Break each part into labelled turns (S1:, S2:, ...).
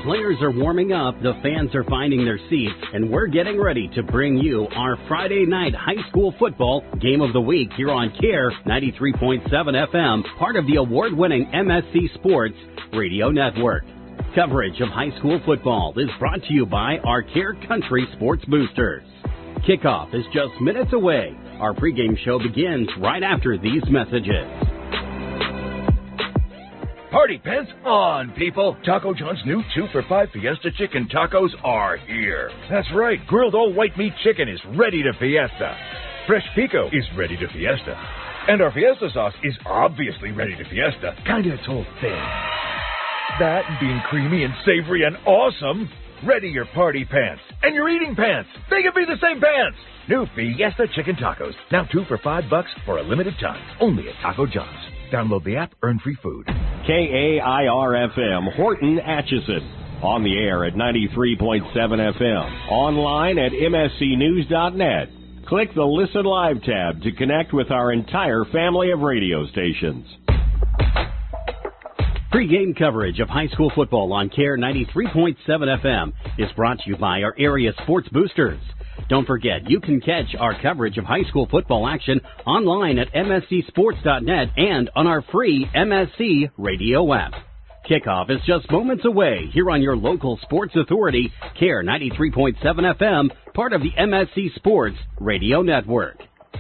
S1: players are warming up, the fans are finding their seats, and we're getting ready to bring you our Friday night high school football game of the week here on CARE 93.7 FM, part of the award-winning MSC Sports Radio Network. Coverage of high school football is brought to you by our CARE Country Sports Boosters. Kickoff is just minutes away. Our pregame show begins right after these messages.
S2: Party pants on, people. Taco John's new 2 for $5 Fiesta Chicken Tacos are here. That's right. Grilled all white meat chicken is ready to fiesta. Fresh pico is ready to fiesta. And our Fiesta sauce is obviously ready to fiesta. Kinda its whole thing. That and being creamy and savory and awesome. Ready your party pants. And your eating pants. They can be the same pants. New Fiesta Chicken Tacos. Now 2 for $5 for a limited time. Only at Taco John's. Download the app, earn free food.
S3: KAIR-FM, Horton, Atchison. On the air at 93.7 FM. Online at mscnews.net. Click the Listen Live tab to connect with our entire family of radio stations.
S1: Pre-game coverage of high school football on CARE 93.7 FM is brought to you by our area sports boosters. Don't forget, you can catch our coverage of high school football action online at mscsports.net and on our free MSC radio app. Kickoff is just moments away here on your local sports authority, CARE 93.7 FM, part of the MSC Sports Radio Network.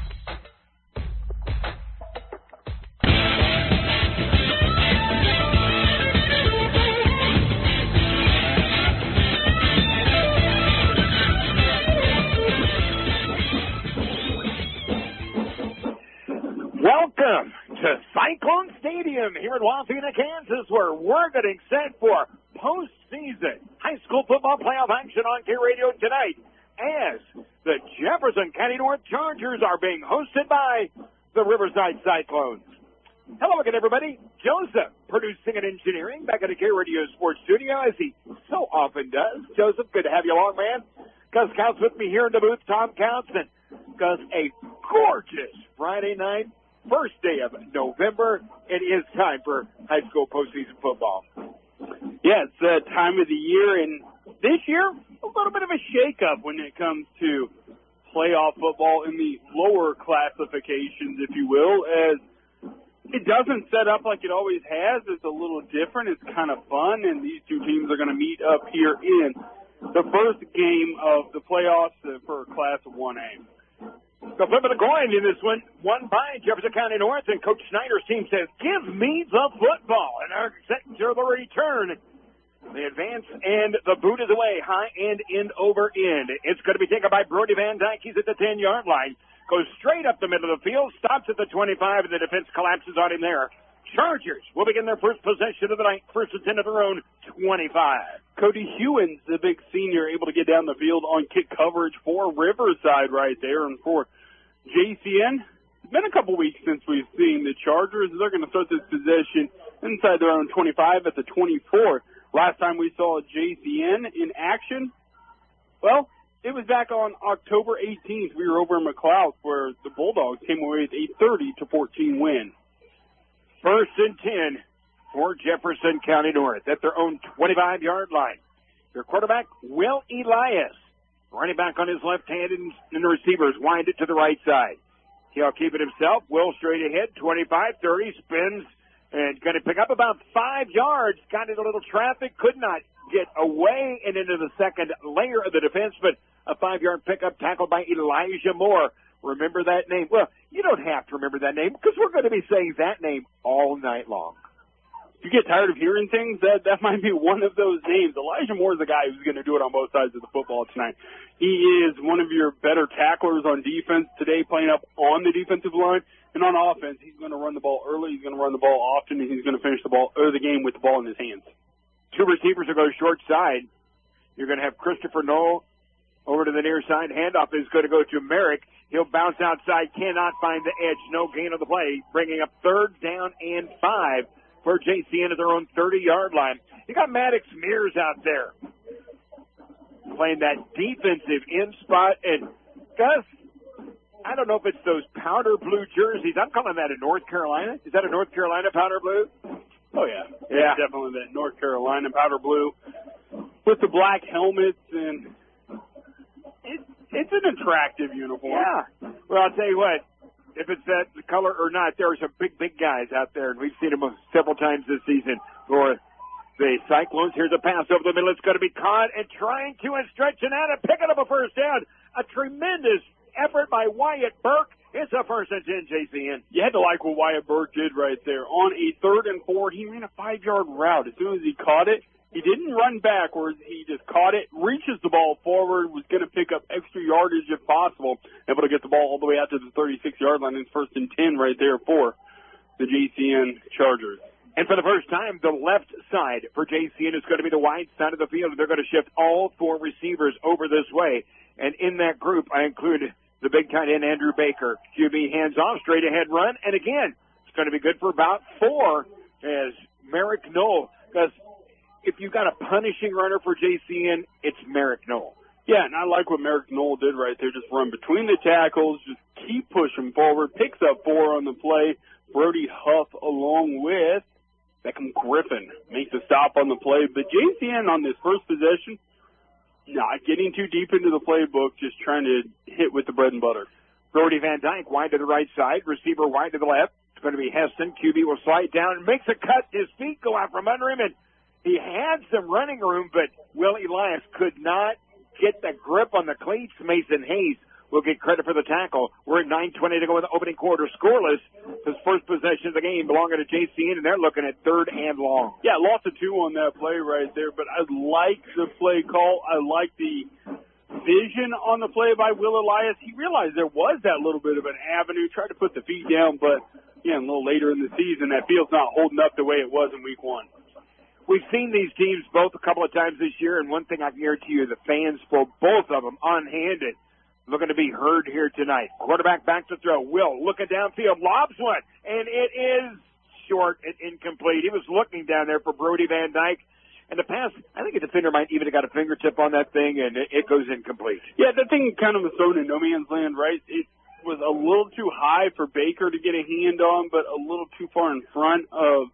S4: Welcome to Cyclone Stadium here in Waukegan, Kansas, where we're getting set for postseason high school football playoff action on CARE Radio tonight as the Jefferson County North Chargers are being hosted by the Riverside Cyclones. Hello again, everybody. Joseph, producing and engineering, back at the CARE Radio Sports Studio, as he so often does. Joseph, good to have you along, man. Gus Counts with me here in the booth. Tom Counts, and Gus, a gorgeous Friday night. First day of November, it is time for high school postseason football.
S5: Yeah, it's the time of the year, and this year, a little bit of a shakeup when it comes to playoff football in the lower classifications, if you will, as it doesn't set up like it always has. It's a little different. It's kind of fun, and these two teams are going to meet up here in the first game of the playoffs for Class 1A.
S4: The flip of the coin in this one, won by Jefferson County North, and Coach Snyder's team says, "Give me the football," and are set to the return. They advance, and the boot is away, high end over end. It's going to be taken by Brody Van Dyke. He's at the 10-yard line. Goes straight up the middle of the field, stops at the 25, and the defense collapses on him there. Chargers will begin their first possession of the night, first and 10 of their own 25.
S5: Cody Hewins, the big senior, able to get down the field on kick coverage for Riverside right there. And for JCN, it's been a couple weeks since we've seen the Chargers. They're going to start this possession inside their own 25 at the 24. Last time we saw JCN in action, well, it was back on October 18th. We were over in McLeod where the Bulldogs came away with a 30-14 win.
S4: First and 10 for Jefferson County North at their own 25-yard line. Their quarterback, Will Elias. Running back on his left hand, and the receivers wind it to the right side. He'll keep it himself. Will straight ahead, 25-30, spins, and going to pick up about 5 yards. Got into a little traffic, could not get away and into the second layer of the defense, but a 5-yard pickup tackled by Elijah Moore. Remember that name? Well, you don't have to remember that name because we're going to be saying that name all night long.
S5: If you get tired of hearing things, that might be one of those names. Elijah Moore is the guy who's going to do it on both sides of the football tonight. He is one of your better tacklers on defense today, playing up on the defensive line. And on offense, he's going to run the ball early, he's going to run the ball often, and he's going to finish the game with the ball in his hands.
S4: Two receivers will go short side. You're going to have Christopher Knoll over to the near side. Handoff is going to go to Merrick. He'll bounce outside, cannot find the edge. No gain on the play, bringing up 3rd down and 5 for JCN at their own 30-yard line. You got Maddox Mears out there playing that defensive end spot. And Gus, I don't know if it's those powder blue jerseys. I'm calling that a North Carolina. Is that a North Carolina powder blue?
S5: Oh, yeah. Yeah, definitely that North Carolina powder blue. with the black helmets, and it's an attractive uniform.
S4: Yeah. Well, I'll tell you what, if it's that color or not, there are some big guys out there, and we've seen them several times this season for the Cyclones. Here's a pass over the middle. It's going to be caught and trying to and stretching out and picking up a first down. A tremendous effort by Wyatt Burke. It's a 1st and 10, JCN.
S5: You had to like what Wyatt Burke did right there. On a 3rd and 4, he ran a 5-yard route. As soon as he caught it, he didn't run backwards. He just caught it, reaches the ball forward, was going to pick up extra yardage if possible, able to get the ball all the way out to the 36-yard line. It's 1st and 10 right there for the JCN Chargers.
S4: And for the first time, the left side for JCN is going to be the wide side of the field. They're going to shift all 4 receivers over this way. And in that group, I include the big tight end, Andrew Baker. QB hands off, straight ahead run. And again, it's going to be good for about 4 as Merrick Knoll. Because if you've got a punishing runner for JCN, it's Merrick Knoll.
S5: Yeah, and I like what Merrick Knoll did right there. Just run between the tackles, just keep pushing forward, picks up 4 on the play. Brody Huff along with Beckham Griffin makes a stop on the play. But JCN on this first possession, not getting too deep into the playbook, just trying to hit with the bread and butter.
S4: Brody Van Dyke wide to the right side, receiver wide to the left. It's going to be Heston. QB will slide down and makes a cut. His feet go out from under him, and he had some running room, but Will Elias could not get the grip on the cleats. Mason Hayes will get credit for the tackle. We're at 9:20 to go in the opening quarter. Scoreless. His first possession of the game belonging to JCN, and they're looking at 3rd and long.
S5: Yeah, lost of 2 on that play right there, but I like the play call. I like the vision on the play by Will Elias. He realized there was that little bit of an avenue, tried to put the feet down, but a little later in the season, that field's not holding up the way it was in week 1.
S4: We've seen these teams both a couple of times this year, and one thing I can guarantee you, the fans for both of them unhanded, looking to be heard here tonight. Quarterback back to throw. Will looking downfield, lobs one, and it is short and incomplete. He was looking down there for Brody Van Dyke. And the pass, I think a defender might even have got a fingertip on that thing, and it goes incomplete.
S5: Yeah, that thing kind of was thrown in no man's land, right? It was a little too high for Baker to get a hand on, but a little too far in front of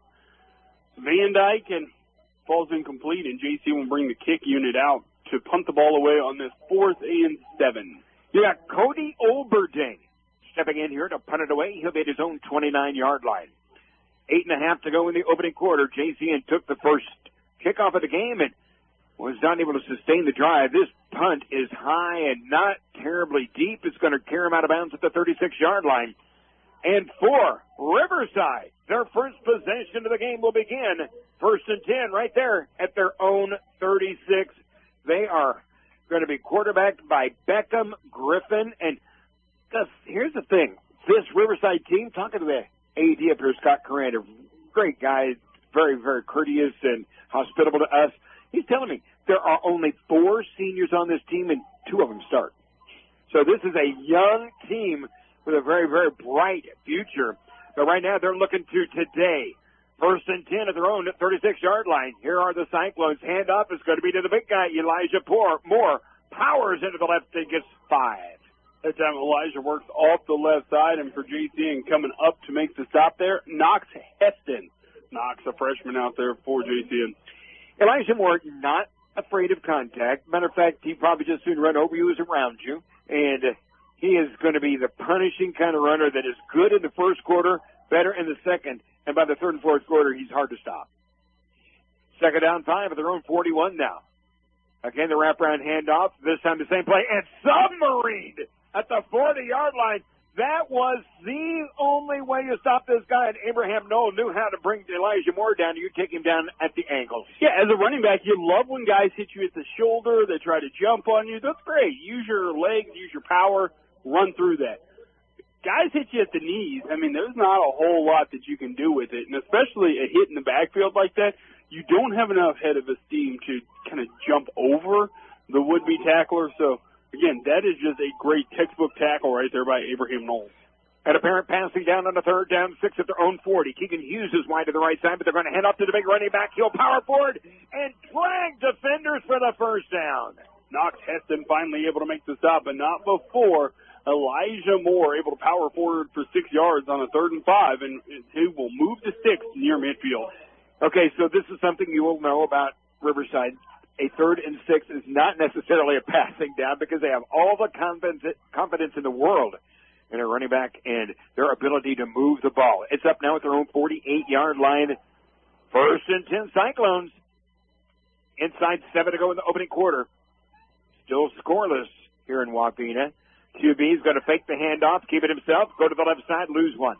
S5: Van Dyke, and falls incomplete, and JC will bring the kick unit out to punt the ball away on this 4th and 7.
S4: You got Cody Olberding stepping in here to punt it away. He'll be at his own 29-yard line. 8.5 to go in the opening quarter. JCN took the first kickoff of the game and was not able to sustain the drive. This punt is high and not terribly deep. It's going to carry him out of bounds at the 36-yard line. And for Riverside, their first possession of the game will begin 1st and 10 right there at their own 36. They are going to be quarterbacked by Beckham Griffin. And here's the thing. This Riverside team, talking to the AD up here, Scott Coran, a great guy, very, very courteous and hospitable to us. He's telling me there are only 4 seniors on this team and 2 of them start. So this is a young team with a very, very bright future. But right now they're looking to today. 1st and 10 at their own 36-yard line. Here are the Cyclones. Handoff is going to be to the big guy, Elijah Moore. Powers into the left and gets 5.
S5: That time Elijah works off the left side, and for JCN coming up to make the stop there, Knox Heston. Knox, a freshman out there for JCN.
S4: Elijah Moore, not afraid of contact. Matter of fact, he probably just soon run over you as around you. And he is going to be the punishing kind of runner that is good in the first quarter, better in the second, and by the 3rd and 4th quarter, he's hard to stop. 2nd down 5 at their own 41 now. Again, the wraparound handoff. This time the same play. And submarine at the 40-yard line. That was the only way to stop this guy. And Abraham Knoll knew how to bring Elijah Moore down. You take him down at the ankles.
S5: Yeah, as a running back, you love when guys hit you at the shoulder. They try to jump on you. That's great. Use your legs, use your power, run through that. Guys hit you at the knees. I mean, there's not a whole lot that you can do with it. And especially a hit in the backfield like that, you don't have enough head of esteem to kind of jump over the would-be tackler. So, again, that is just a great textbook tackle right there by Abraham Knoll.
S4: And apparent passing down on the 3rd down, 6 at their own 40. Keegan Hughes is wide to the right side, but they're going to hand off to the big running back. He'll power forward and drag defenders for the first down.
S5: Knox Heston finally able to make the stop, but not before Elijah Moore able to power forward for 6 yards on a 3rd and 5, and he will move to 6 near midfield.
S4: Okay, so this is something you will know about Riverside. a 3rd and 6 is not necessarily a passing down because they have all the confidence in the world in their running back and their ability to move the ball. It's up now at their own 48-yard line. 1st and 10 Cyclones. Inside 7 to go in the opening quarter. Still scoreless here in Wapena. QB is going to fake the handoff, keep it himself, go to the left side, lose one.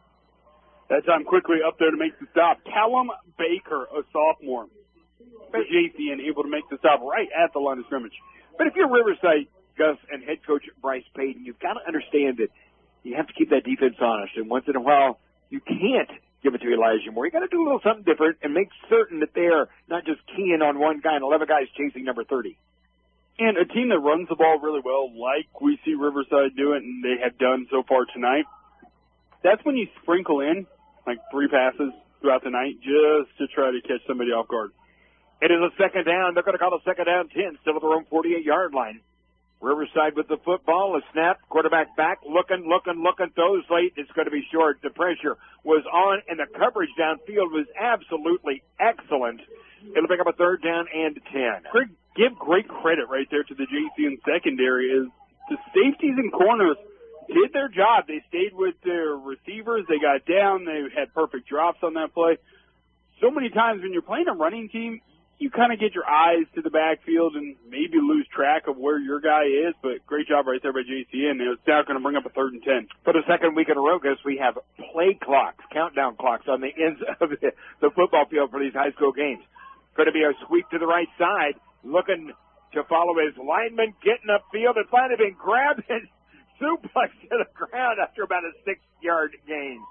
S5: That time quickly up there to make the stop. Callum Baker, a sophomore for JCN, able to make the stop right at the line of scrimmage.
S4: But if you're Riverside, Gus, and head coach Bryce Payton, you've got to understand that you have to keep that defense honest. And once in a while, you can't give it to Elijah Moore. You got to do a little something different and make certain that they're not just keying on one guy and 11 guys chasing number 30.
S5: And a team that runs the ball really well, like we see Riverside do it, and they have done so far tonight, that's when you sprinkle in like 3 passes throughout the night just to try to catch somebody off guard.
S4: It is a 2nd down. They're going to call a 2nd down 10, still at their own 48-yard line. Riverside with the football, a snap, quarterback back, looking, throws late. It's going to be short. The pressure was on, and the coverage downfield was absolutely excellent. It'll pick up a 3rd down and 10.
S5: Give great credit right there to the JCN secondary is the safeties and corners did their job. They stayed with their receivers. They got down. They had perfect drops on that play. So many times when you're playing a running team, you kind of get your eyes to the backfield and maybe lose track of where your guy is, but great job right there by JCN. It's now going to bring up a 3rd and 10.
S4: For the 2nd week in a row, Gus, we have play clocks, countdown clocks on the ends of the football field for these high school games. Going to be a sweep to the right side, looking to follow his lineman, getting upfield, and finally being grabbed and suplexed to the ground after about a 6-yard gain.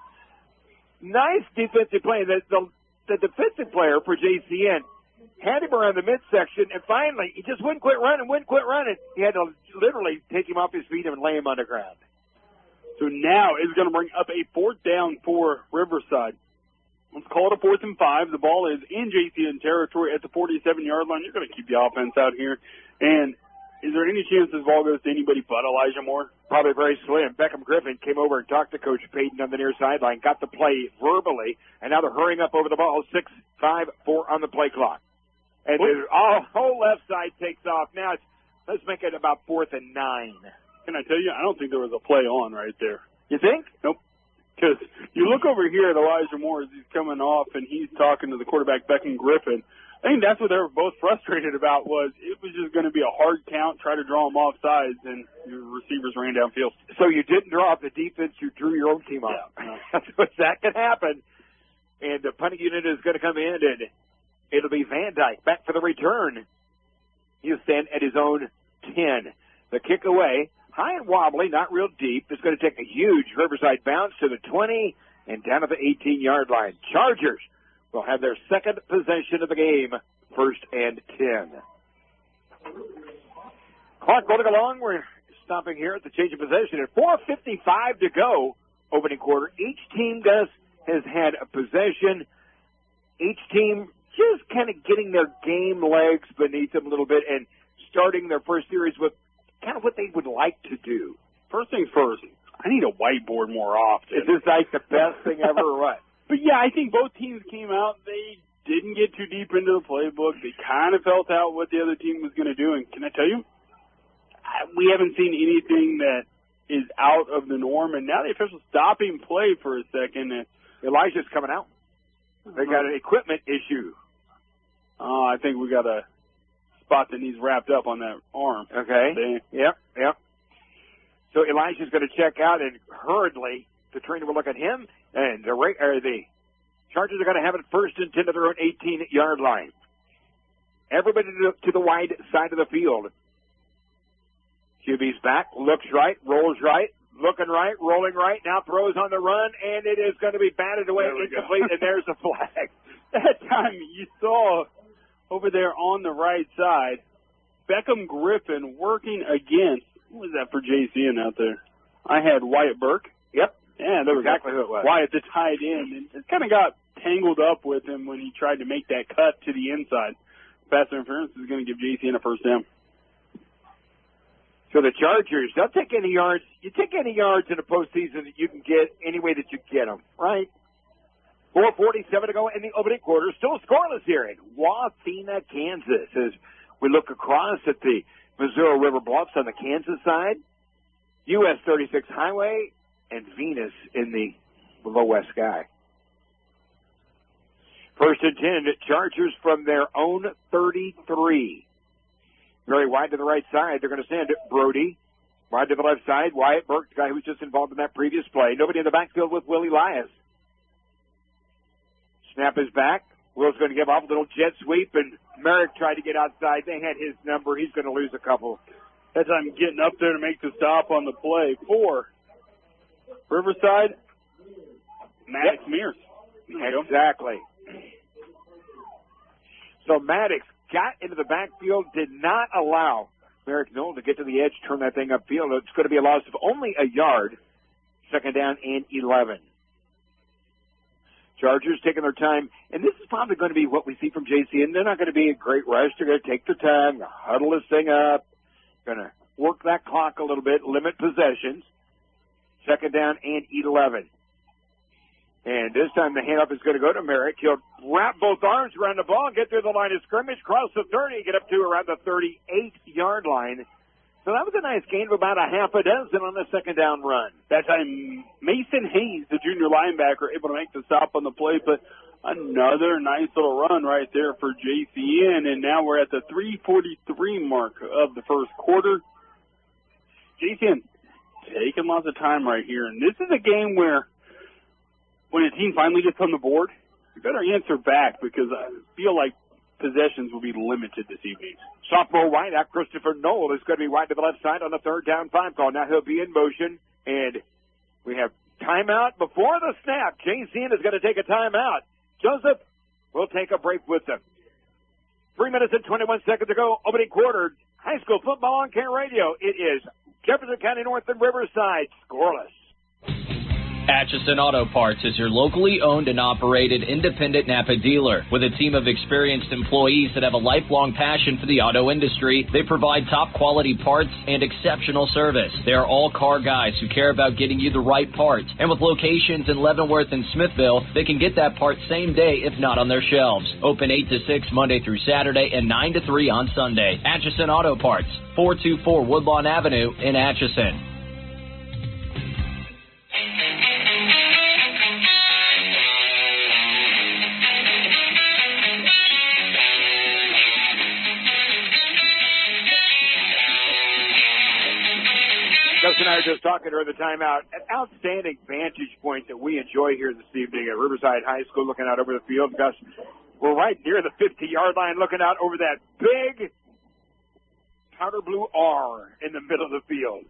S4: Nice defensive play. The defensive player for JCN had him around the midsection, and finally, he just wouldn't quit running. He had to literally take him off his feet and lay him on the ground.
S5: So now it's going to bring up a 4th down for Riverside. Let's call it a 4th and 5. The ball is in JCN territory at the 47-yard line. You're going to keep the offense out here. And is there any chance this ball goes to anybody but Elijah Moore?
S4: Probably very slim. Beckham Griffin came over and talked to Coach Payton on the near sideline, got the play verbally, and now they're hurrying up over the ball. 6-5-4 on the play clock. And the whole left side takes off. Now let's make it about 4th and 9.
S5: Can I tell you, I don't think there was a play on right there.
S4: You think?
S5: Nope. Because you look over here at Elijah Moore as he's coming off and he's talking to the quarterback, Beckham Griffin. I think that's what they were both frustrated about was it was just going to be a hard count, try to draw them off sides, and your receivers ran downfield.
S4: So you didn't draw off the defense, you drew your own team off. Yeah. That can happen. And the punting unit is going to come in, and it'll be Van Dyke back for the return. He'll stand at his own 10. The kick away. High and wobbly, not real deep. It's going to take a huge Riverside bounce to the 20 and down to the 18-yard line. Chargers will have their 2nd possession of the game, 1st and 10. Clock rolling along. We're stopping here at the change of possession at 4:55 to go, opening quarter. Each team, Gus, has had a possession. Each team just kind of getting their game legs beneath them a little bit and starting their first series with kind of what they would like to do.
S5: First things first, I need a whiteboard more often.
S4: Is this like the best thing ever or what?
S5: But yeah, I think both teams came out. They didn't get too deep into the playbook. They kind of felt out what the other team was going to do. And can I tell you, we haven't seen anything that is out of the norm. And now the officials stopping play for a second. And
S4: Elijah's coming out. They got an equipment issue.
S5: I think we got a spot that needs wrapped up on that arm.
S4: Okay. Yep. So Elijah's going to check out, and hurriedly the trainer will look at him, and the Chargers are going to have it 1st and 10 to their own 18-yard line. Everybody to the wide side of the field. QB's back, looks right, rolls right, looking right, rolling right, now throws on the run, and it is going to be batted away, incomplete, and there's a flag.
S5: That time you saw over there on the right side, Beckham Griffin working against, what was that for JCN out there? I had Wyatt Burke.
S4: Yep.
S5: Yeah, that was
S4: exactly who it was.
S5: Wyatt, the tight end. And it kind of got tangled up with him when he tried to make that cut to the inside. Pass interference is going to give JCN a 1st down.
S4: So the Chargers, they'll take any yards. You take any yards in the postseason that you can get any way that you get them, right? 4:47 to go in the opening quarter. Still scoreless here in Wapena, Kansas, as We look across at the Missouri River Bluffs on the Kansas side, US 36 Highway, and Venus in the below west sky. 1st and 10, Chargers from their own 33. Very wide to the right side. They're going to send Brody. Wide to the left side, Wyatt Burke, the guy who was just involved in that previous play. Nobody in the backfield with Willie Elias. Snap is back. Will's going to give off a little jet sweep, and Merrick tried to get outside. They had his number. He's going to lose a couple.
S5: As I'm getting up there to make the stop on the play for Riverside, Maddox Mears.
S4: Exactly. So Maddox got into the backfield, did not allow Merrick Noel to get to the edge, turn that thing upfield. It's going to be a loss of only a yard. 2nd down and 11. Chargers taking their time, and this is probably going to be what we see from JCN. They're not going to be a great rush. They're going to take their time, huddle this thing up, going to work that clock a little bit, limit possessions. 2nd down and 11. And this time the handoff is going to go to Merrick. He'll wrap both arms around the ball, get through the line of scrimmage, cross the 30, get up to around the 38-yard line. So that was a nice gain of about a half a dozen on the 2nd down run.
S5: That time, Mason Hayes, the junior linebacker, able to make the stop on the play, but another nice little run right there for JCN. And now we're at the 3:43 mark of the first quarter. JCN taking lots of time right here. And this is a game where when a team finally gets on the board, you better answer back because I feel like possessions will be limited this evening.
S4: Sophomore wideout Christopher Knoll is going to be wide to the left side on the 3rd down 5 call. Now he'll be in motion, and we have timeout before the snap. JCN is going to take a timeout. Joseph will take a break with them. 3 minutes and 21 seconds to go, opening quarter. High school football on Care Radio. It is Jefferson County North and Riverside, scoreless.
S6: Atchison Auto Parts is your locally owned and operated independent Napa dealer. With a team of experienced employees that have a lifelong passion for the auto industry, they provide top quality parts and exceptional service. They are all car guys who care about getting you the right part. And with locations in Leavenworth and Smithville, they can get that part same day if not on their shelves. Open 8 to 6 Monday through Saturday and 9 to 3 on Sunday. Atchison Auto Parts, 424 Woodlawn Avenue in Atchison.
S4: Gus and I are just talking during the timeout. An outstanding vantage point that we enjoy here this evening at Riverside High School, looking out over the field. Gus, we're right near the 50-yard line, looking out over that big powder blue R in the middle of the field.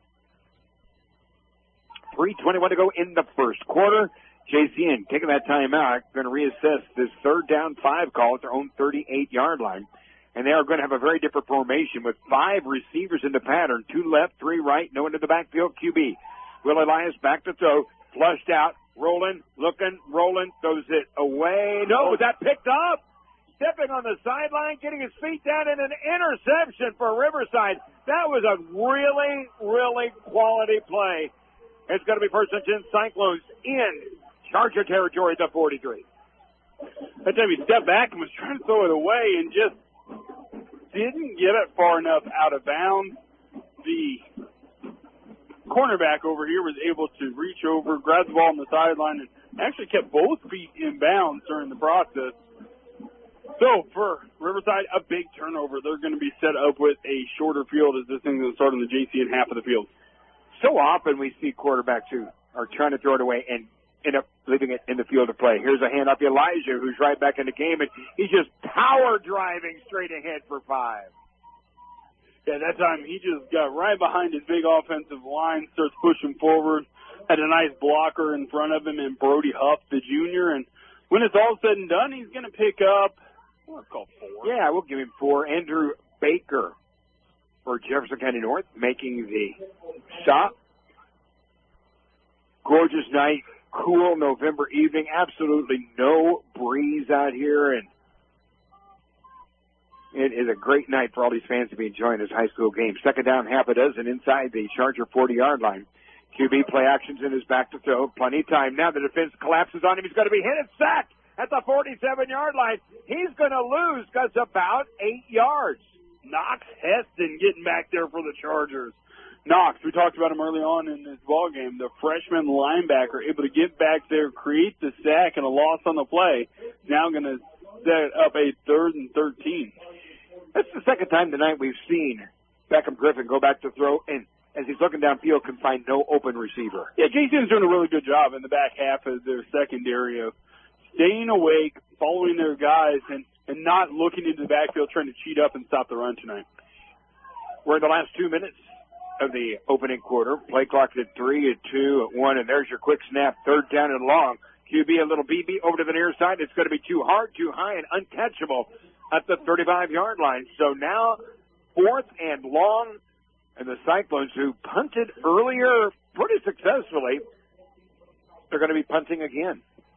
S4: 3:21 to go in the first quarter. JCN taking that timeout, going to reassess this 3rd down 5 call at their own 38-yard line. And they are going to have a very different formation with 5 receivers in the pattern, 2 left, 3 right, no one in the backfield. QB. Will Elias back to throw, flushed out, rolling, looking, rolling, throws it away. No, was that picked up? Stepping on the sideline, getting his feet down, and an interception for Riverside. That was a really, really quality play. It's going to be 1st and 10 Cyclones in Charger territory at the 43.
S5: That time he stepped back and was trying to throw it away and just didn't get it far enough out of bounds. The cornerback over here was able to reach over, grab the ball on the sideline, and actually kept both feet in bounds during the process. So for Riverside, a big turnover. They're going to be set up with a shorter field as this thing's going to start on the JCN half of the field.
S4: So often we see quarterbacks who are trying to throw it away and end up leaving it in the field of play. Here's a handoff to Elijah, who's right back in the game, and he's just power driving straight ahead for 5.
S5: Yeah, that time he just got right behind his big offensive line, starts pushing forward, had a nice blocker in front of him in Brody Huff, the junior, and when it's all said and done, he's going to pick up, what's called 4.
S4: Yeah, we'll give him 4. Andrew Baker for Jefferson County North making the stop. Gorgeous night. Cool November evening, absolutely no breeze out here, and it is a great night for all these fans to be enjoying this high school game. 2nd down, half a dozen inside the Charger 40-yard line. QB play actions in his back to throw. Plenty of time. Now the defense collapses on him. He's going to be hit and sacked at the 47-yard line. He's going to lose because about 8 yards.
S5: Knox Heston getting back there for the Chargers. Knox, we talked about him early on in this ball game, the freshman linebacker, able to get back there, create the sack and a loss on the play. Now going to set up a 3rd and 13.
S4: That's the second time tonight we've seen Beckham Griffin go back to throw, and as he's looking downfield, can find no open receiver.
S5: Yeah, JCN's doing a really good job in the back half of their secondary of staying awake, following their guys, and not looking into the backfield, trying to cheat up and stop the run tonight.
S4: We're in the last 2 minutes of the opening quarter. Play clock at 3, at 2, at 1, and there's your quick snap, 3rd down and long. QB, a little BB over to the near side. It's going to be too hard, too high, and uncatchable at the 35-yard line. So now 4th and long, and the Cyclones, who punted earlier pretty successfully, they're going to be punting again.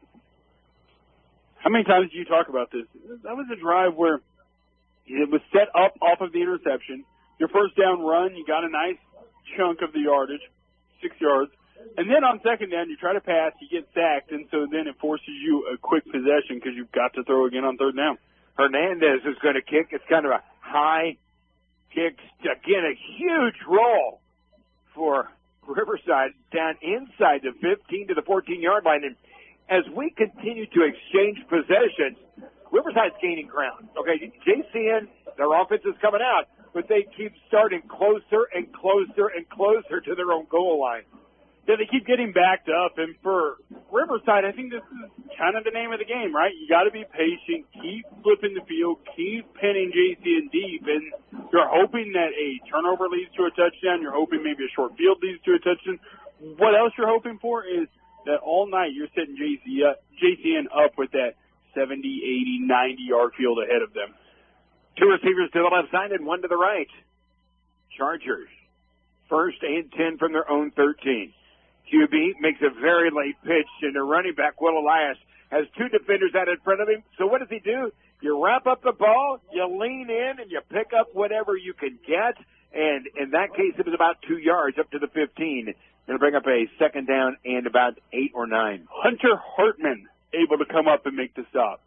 S5: How many times do you talk about this? That was a drive where it was set up off of the interception. Your first down run, you got a nice chunk of the yardage, 6 yards. And then on second down, you try to pass, you get sacked, and so then it forces you a quick possession because you've got to throw again on 3rd down.
S4: Hernandez is going to kick. It's kind of a high kick. Again, a huge roll for Riverside down inside the 15 to the 14-yard line. And as we continue to exchange possessions, Riverside's gaining ground. Okay, JCN, their offense is coming out, but they keep starting closer and closer and closer to their own goal line.
S5: Yeah, they keep getting backed up, and for Riverside, I think this is kind of the name of the game, right? You got to be patient, keep flipping the field, keep pinning JCN deep, and you're hoping that a turnover leads to a touchdown. You're hoping maybe a short field leads to a touchdown. What else you're hoping for is that all night you're setting JCN up with that 70, 80, 90-yard field ahead of them.
S4: 2 receivers to the left side and 1 to the right. Chargers, 1st and 10 from their own 13. QB makes a very late pitch, and the running back, Will Elias, has 2 defenders out in front of him. So what does he do? You wrap up the ball, you lean in, and you pick up whatever you can get. And in that case, it was about 2 yards up to the 15. It'll bring up a 2nd down and about 8 or 9.
S5: Hunter Hartman able to come up and make the stop.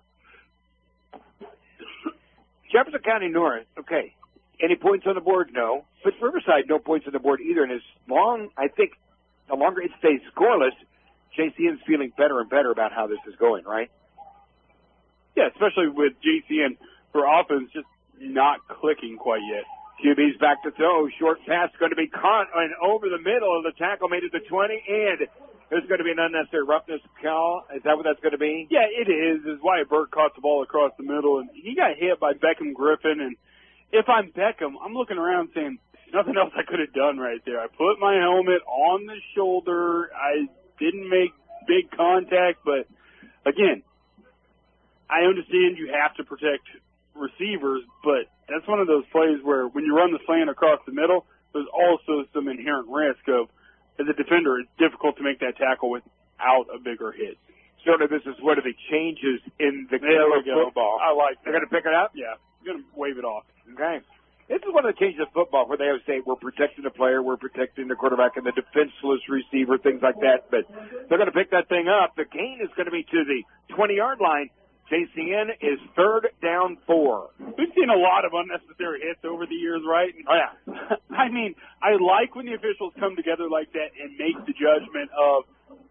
S4: Jefferson County North, okay. Any points on the board? No. But Riverside, no points on the board either. And as long, I think, the longer it stays scoreless, JCN's feeling better and better about how this is going, right?
S5: Yeah, especially with JCN for offense just not clicking quite yet.
S4: QB's back to throw. Short pass going to be caught and over the middle of the tackle, made it to 20, and there's going to be an unnecessary roughness call. Is that what that's going to be?
S5: Yeah, it is. Is Wyatt Burke caught the ball across the middle, and he got hit by Beckham Griffin. And if I'm Beckham, I'm looking around saying, nothing else I could have done right there. I put my helmet on the shoulder. I didn't make big contact, but again, I understand you have to protect receivers, but that's one of those plays where when you run the slant across the middle, there's also some inherent risk of, as a defender, it's difficult to make that tackle without a bigger hit.
S4: Sort of, this is one of the changes in the game of football.
S5: I like that.
S4: They're going to pick it up?
S5: Yeah, I'm going to wave it off.
S4: Okay. This is one of the changes of football where they always say we're protecting the player, we're protecting the quarterback and the defenseless receiver, things like that. But they're going to pick that thing up. The gain is going to be to the 20-yard line. JCN is 3rd down 4.
S5: We've seen a lot of unnecessary hits over the years, right?
S4: Oh, yeah.
S5: I mean, I like when the officials come together like that and make the judgment of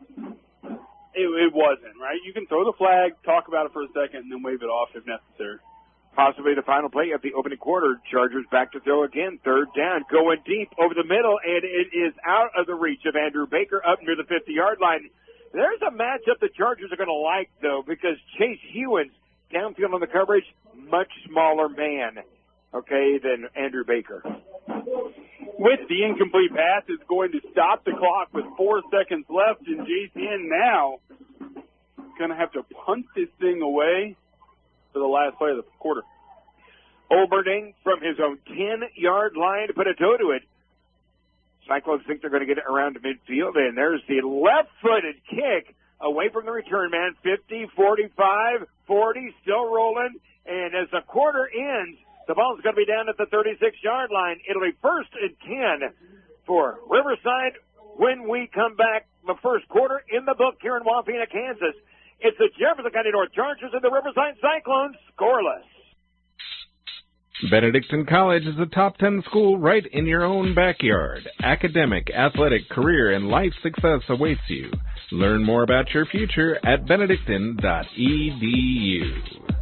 S5: it wasn't, right? You can throw the flag, talk about it for a second, and then wave it off if necessary.
S4: Possibly the final play of the opening quarter. Chargers back to throw again. 3rd down, going deep over the middle, and it is out of the reach of Andrew Baker up near the 50-yard line. There's a matchup the Chargers are going to like, though, because Chase Hewins, downfield on the coverage, much smaller man, okay, than Andrew Baker.
S5: With the incomplete pass, it's going to stop the clock with 4 seconds left, and JCN now going to have to punt this thing away for the last play of the quarter.
S4: Olberding from his own 10-yard line to put a toe to it. Cyclones think they're going to get it around to midfield, and there's the left-footed kick away from the return man. 50, 45, 40, still rolling. And as the quarter ends, the ball's going to be down at the 36-yard line. It'll be 1st and 10 for Riverside when we come back. The first quarter in the book here in Waukegan, Kansas. It's the Jefferson County North Chargers and the Riverside Cyclones scoreless.
S7: Benedictine College is a top 10 school right in your own backyard. Academic, athletic, career, and life success awaits you. Learn more about your future at benedictine.edu.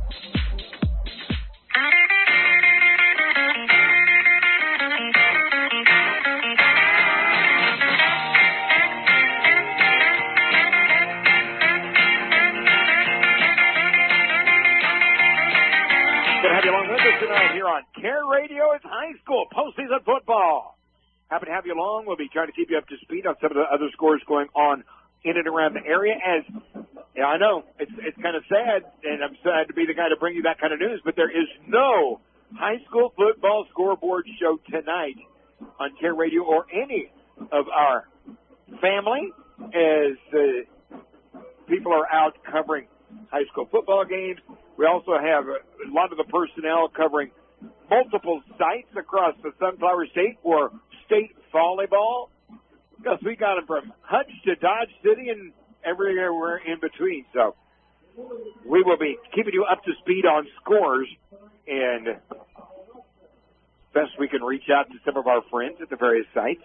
S4: Here on Care Radio, it's high school postseason football. Happy to have you along. We'll be trying to keep you up to speed on some of the other scores going on in and around the area. As yeah, I know it's kind of sad, and I'm sad to be the guy to bring you that kind of news, but there is no high school football scoreboard show tonight on Care Radio or any of our family, as people are out covering high school football games. We also have a lot of the personnel covering multiple sites across the Sunflower State for state volleyball. Because we got them from Hutch to Dodge City and everywhere in between. So we will be keeping you up to speed on scores, and best we can reach out to some of our friends at the various sites.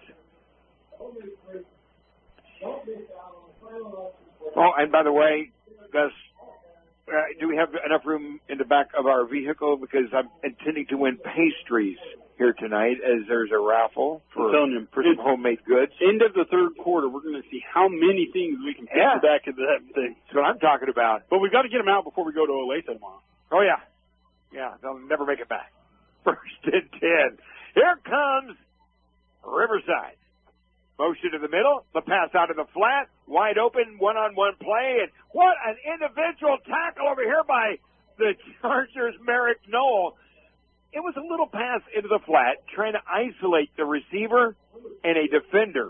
S4: Oh, and by the way, Gus, do we have enough room in the back of our vehicle? Because I'm intending to win pastries here tonight, as there's a raffle for some homemade goods.
S5: End of the third quarter, we're going to see how many things we can fit back into that thing.
S4: That's what I'm talking about.
S5: But we've got to get them out before we go to Olathe tomorrow.
S4: Oh, yeah. Yeah, they'll never make it back. 1st and 10. Here comes Riverside. Motion to the middle, the pass out of the flat, wide open, one-on-one play, and what an individual tackle over here by the Chargers' Merrick Knoll. It was a little pass into the flat, trying to isolate the receiver and a defender.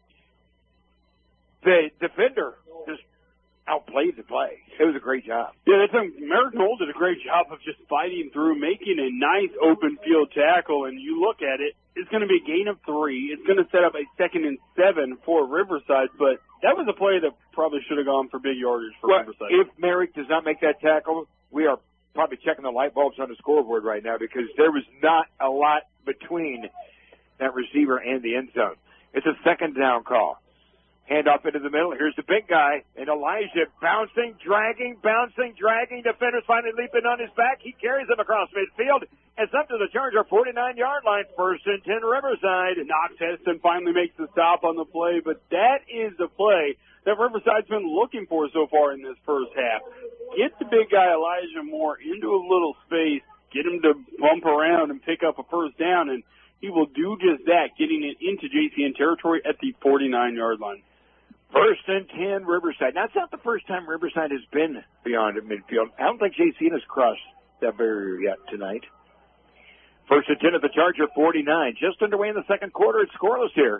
S4: The defender just outplayed the play. It was a great job.
S5: Yeah, Merrick Knoll did a great job of just fighting through, making a nice open field tackle, and you look at it, it's going to be a gain of 3. It's going to set up a 2nd and 7 for Riverside, but that was a play that probably should have gone for big yardage for Riverside.
S4: If Merrick does not make that tackle, we are probably checking the light bulbs on the scoreboard right now, because there was not a lot between that receiver and the end zone. It's a 2nd down call. Hand off into the middle. Here's the big guy, and Elijah bouncing, dragging. Defenders finally leaping on his back. He carries him across midfield. It's up to the Charger 49-yard line. 1st and 10 Riverside.
S5: Knox Heston finally makes the stop on the play, but that is the play that Riverside's been looking for so far in this first half. Get the big guy Elijah Moore into a little space, get him to bump around and pick up a 1st down, and he will do just that, getting it into JCN territory at the 49-yard line.
S4: 1st and 10 Riverside. Now, it's not the first time Riverside has been beyond midfield. I don't think JCN has crossed that barrier yet tonight. 1st and 10 at the Charger 49. Just underway in the second quarter. It's scoreless here.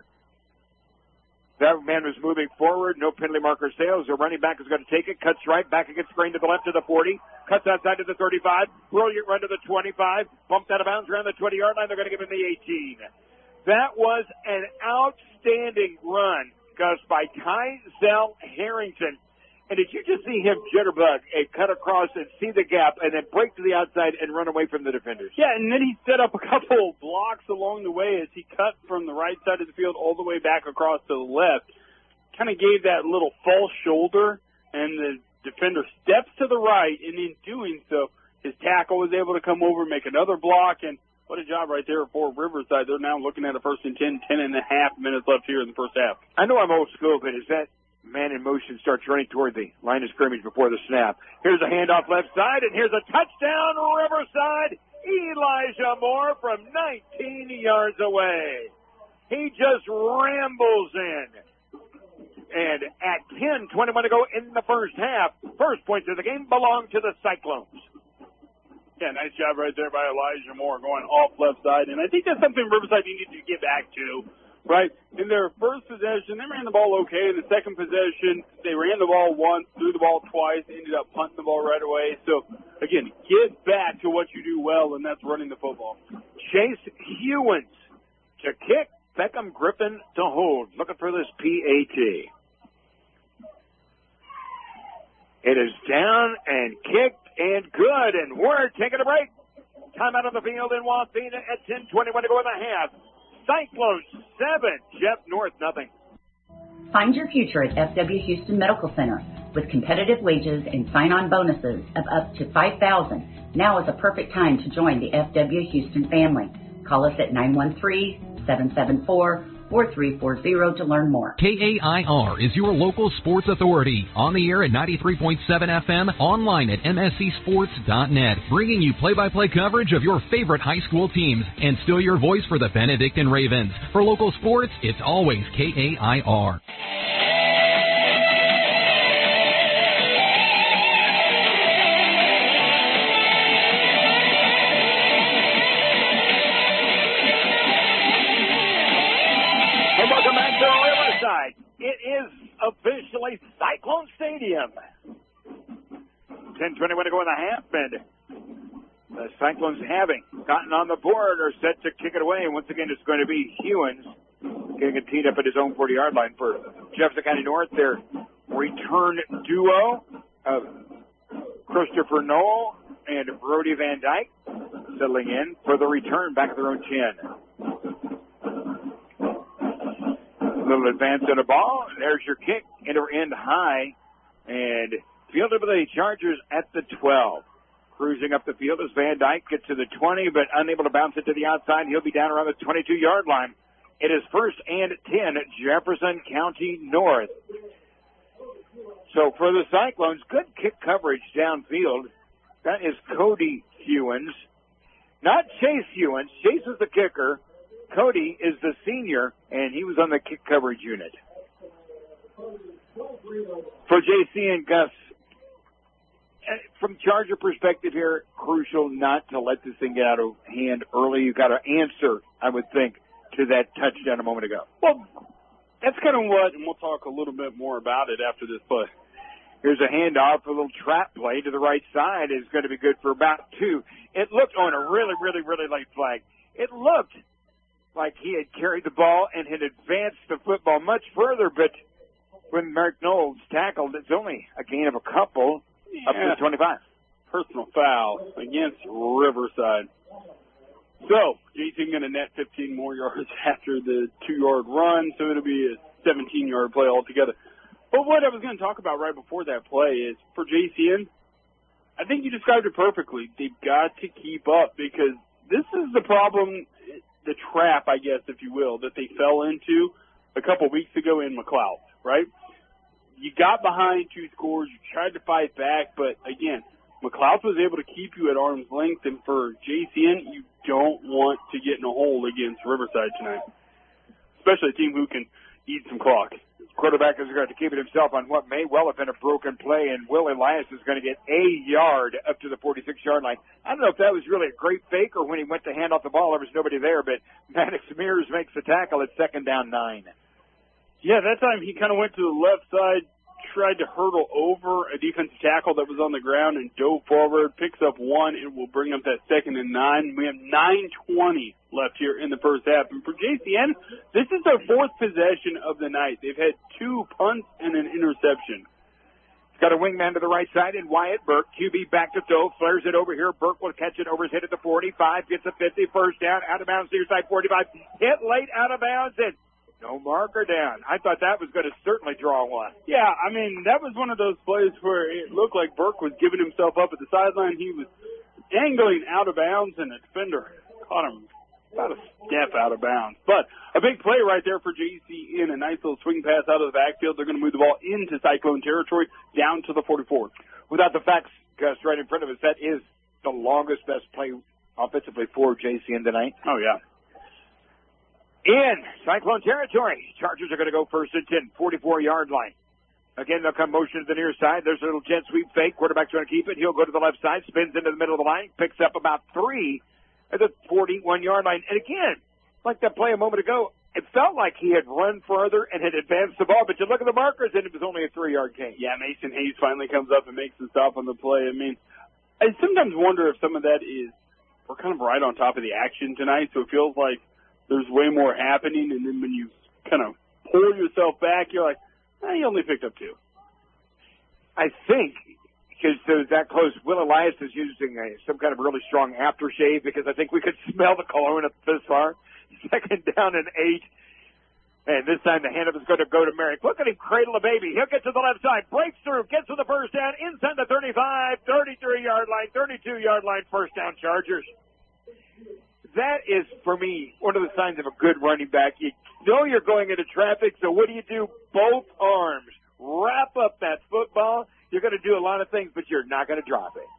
S4: That man was moving forward. No penalty marker sales. The running back is going to take it. Cuts right. Back against screen to the left to the 40. Cuts outside to the 35. Brilliant run to the 25. Bumped out of bounds around the 20-yard line. They're going to give him the 18. That was an outstanding run, Gus, by Tyzel Harrington. And did you just see him jitterbug and cut across and see the gap and then break to the outside and run away from the defenders?
S5: Yeah, and then he set up a couple blocks along the way as he cut from the right side of the field all the way back across to the left. Kind of gave that little false shoulder, and the defender steps to the right, and in doing so, his tackle was able to come over and make another block, and what a job right there for Riverside. They're now looking at a 1st and 10, 10 and a half minutes left here in the first half.
S4: I know I'm old school, but as that man in motion starts running toward the line of scrimmage before the snap, here's a handoff left side, and here's a touchdown, Riverside. Elijah Moore from 19 yards away. He just rambles in. And at 10:21 to go in the first half, first points of the game belong to the Cyclones.
S5: Yeah, nice job right there by Elijah Moore going off left side. And I think that's something Riverside needed to get back to, right? In their first possession, they ran the ball okay. In the second possession, they ran the ball once, threw the ball twice, ended up punting the ball right away. So, again, get back to what you do well, and that's running the football.
S4: Chase Hewins to kick, Beckham Griffin to hold. Looking for this PAT. It is down and kicked and good, and we're taking a break. Time out on the field in Waukegan at 10:21 to go in the half. Cyclones 7, Jeff North nothing.
S8: Find your future at FW Houston Medical Center with competitive wages and sign-on bonuses of up to $5,000. Now is a perfect time to join the FW Houston family. Call us at 913-774-4340 to learn more.
S9: KAIR is your local sports authority. On the air at 93.7 FM, online at mscsports.net, bringing you play-by-play coverage of your favorite high school teams and still your voice for the Benedictine Ravens. For local sports, it's always KAIR.
S4: It is officially Cyclone Stadium. 10:21 to go in the half, and the Cyclones, having gotten on the board, are set to kick it away. And once again, it's going to be Hewins getting it teed up at his own 40-yard line for Jefferson County North. Their return duo of Christopher Knoll and Brody Van Dyke settling in for the return back at their own 10. Little advance on the ball. There's your kick into end high, and fielded by the Chargers at the 12. Cruising up the field as Van Dyke gets to the 20, but unable to bounce it to the outside. He'll be down around the 22-yard line. It is 1st and 10 at Jefferson County North. So for the Cyclones, good kick coverage downfield. That is Cody Hewins. Not Chase Hewins. Chase is the kicker. Cody is the senior, and he was on the kick coverage unit. For JC and Gus, from Charger perspective here, crucial not to let this thing get out of hand early. You've got to answer, I would think, to that touchdown a moment ago.
S5: Well, that's kind of what, and we'll talk a little bit more about it after this play.
S4: Here's a handoff, a little trap play to the right side is going to be good for about 2. It looked on a really, really, really late flag. It looked like he had carried the ball and had advanced the football much further, but when Merrick Knowles tackled, it's only a gain of a couple up to the 25.
S5: Personal foul against Riverside. So, JC going to net 15 more yards after the 2-yard run, so it'll be a 17-yard play altogether. But what I was going to talk about right before that play is, for JCN, I think you described it perfectly. They've got to keep up because this is the problem, the trap, I guess, if you will, that they fell into a couple weeks ago in McLeod, right? You got behind 2 scores, you tried to fight back, but again, McLeod was able to keep you at arm's length, and for JCN, you don't want to get in a hole against Riverside tonight, especially a team who can eat some clock.
S4: Quarterback is going to keep it himself on what may well have been a broken play, and Will Elias is going to get a yard up to the 46-yard line. I don't know if that was really a great fake or when he went to hand off the ball, there was nobody there, but Maddox Mears makes the tackle at 2nd down 9.
S5: Yeah, that time he kind of went to the left side, tried to hurdle over a defensive tackle that was on the ground and dove forward, picks up 1, and will bring up that 2nd and 9. We have 9:20 left here in the first half. And for JCN, this is their 4th possession of the night. They've had 2 punts and an interception.
S4: He's got a wingman to the right side in Wyatt Burke. QB back to throw, flares it over here. Burke will catch it over his head at the 45, gets a 50, first down, out of bounds, near side 45, hit late out of bounds, and no marker down. I thought that was going to certainly draw one.
S5: Yeah, I mean, that was one of those plays where it looked like Burke was giving himself up at the sideline. He was angling out of bounds, and the defender caught him about a step out of bounds. But a big play right there for JC in a nice little swing pass out of the backfield. They're going to move the ball into Cyclone territory down to the 44.
S4: Without the facts, Gus, right in front of us, that is the longest best play offensively for JCN tonight.
S5: Oh, yeah.
S4: In Cyclone territory, Chargers are going to go 1st and 10, 44-yard line. Again, they'll come motion to the near side. There's a little jet sweep fake. Quarterback's going to keep it. He'll go to the left side, spins into the middle of the line, picks up about 3 at the 41-yard line. And again, like that play a moment ago, it felt like he had run further and had advanced the ball, but you look at the markers and it was only a 3-yard gain.
S5: Yeah, Mason Hayes finally comes up and makes the stop on the play. I mean, I sometimes wonder if some of that is we're kind of right on top of the action tonight, so it feels like there's way more happening, and then when you kind of pull yourself back, you're like, he only picked up 2.
S4: I think because they're that close. Will Elias is using some kind of really strong aftershave because I think we could smell the cologne up this far. 2nd down and 8. And this time the handoff is going to go to Merrick. Look at him cradle the baby. He'll get to the left side, breaks through, gets to the first down, inside the 35, 33-yard line, 32-yard line, first down Chargers. That is, for me, one of the signs of a good running back. You know you're going into traffic, so what do? Both arms. Wrap up that football. You're going to do a lot of things, but you're not going to drop it.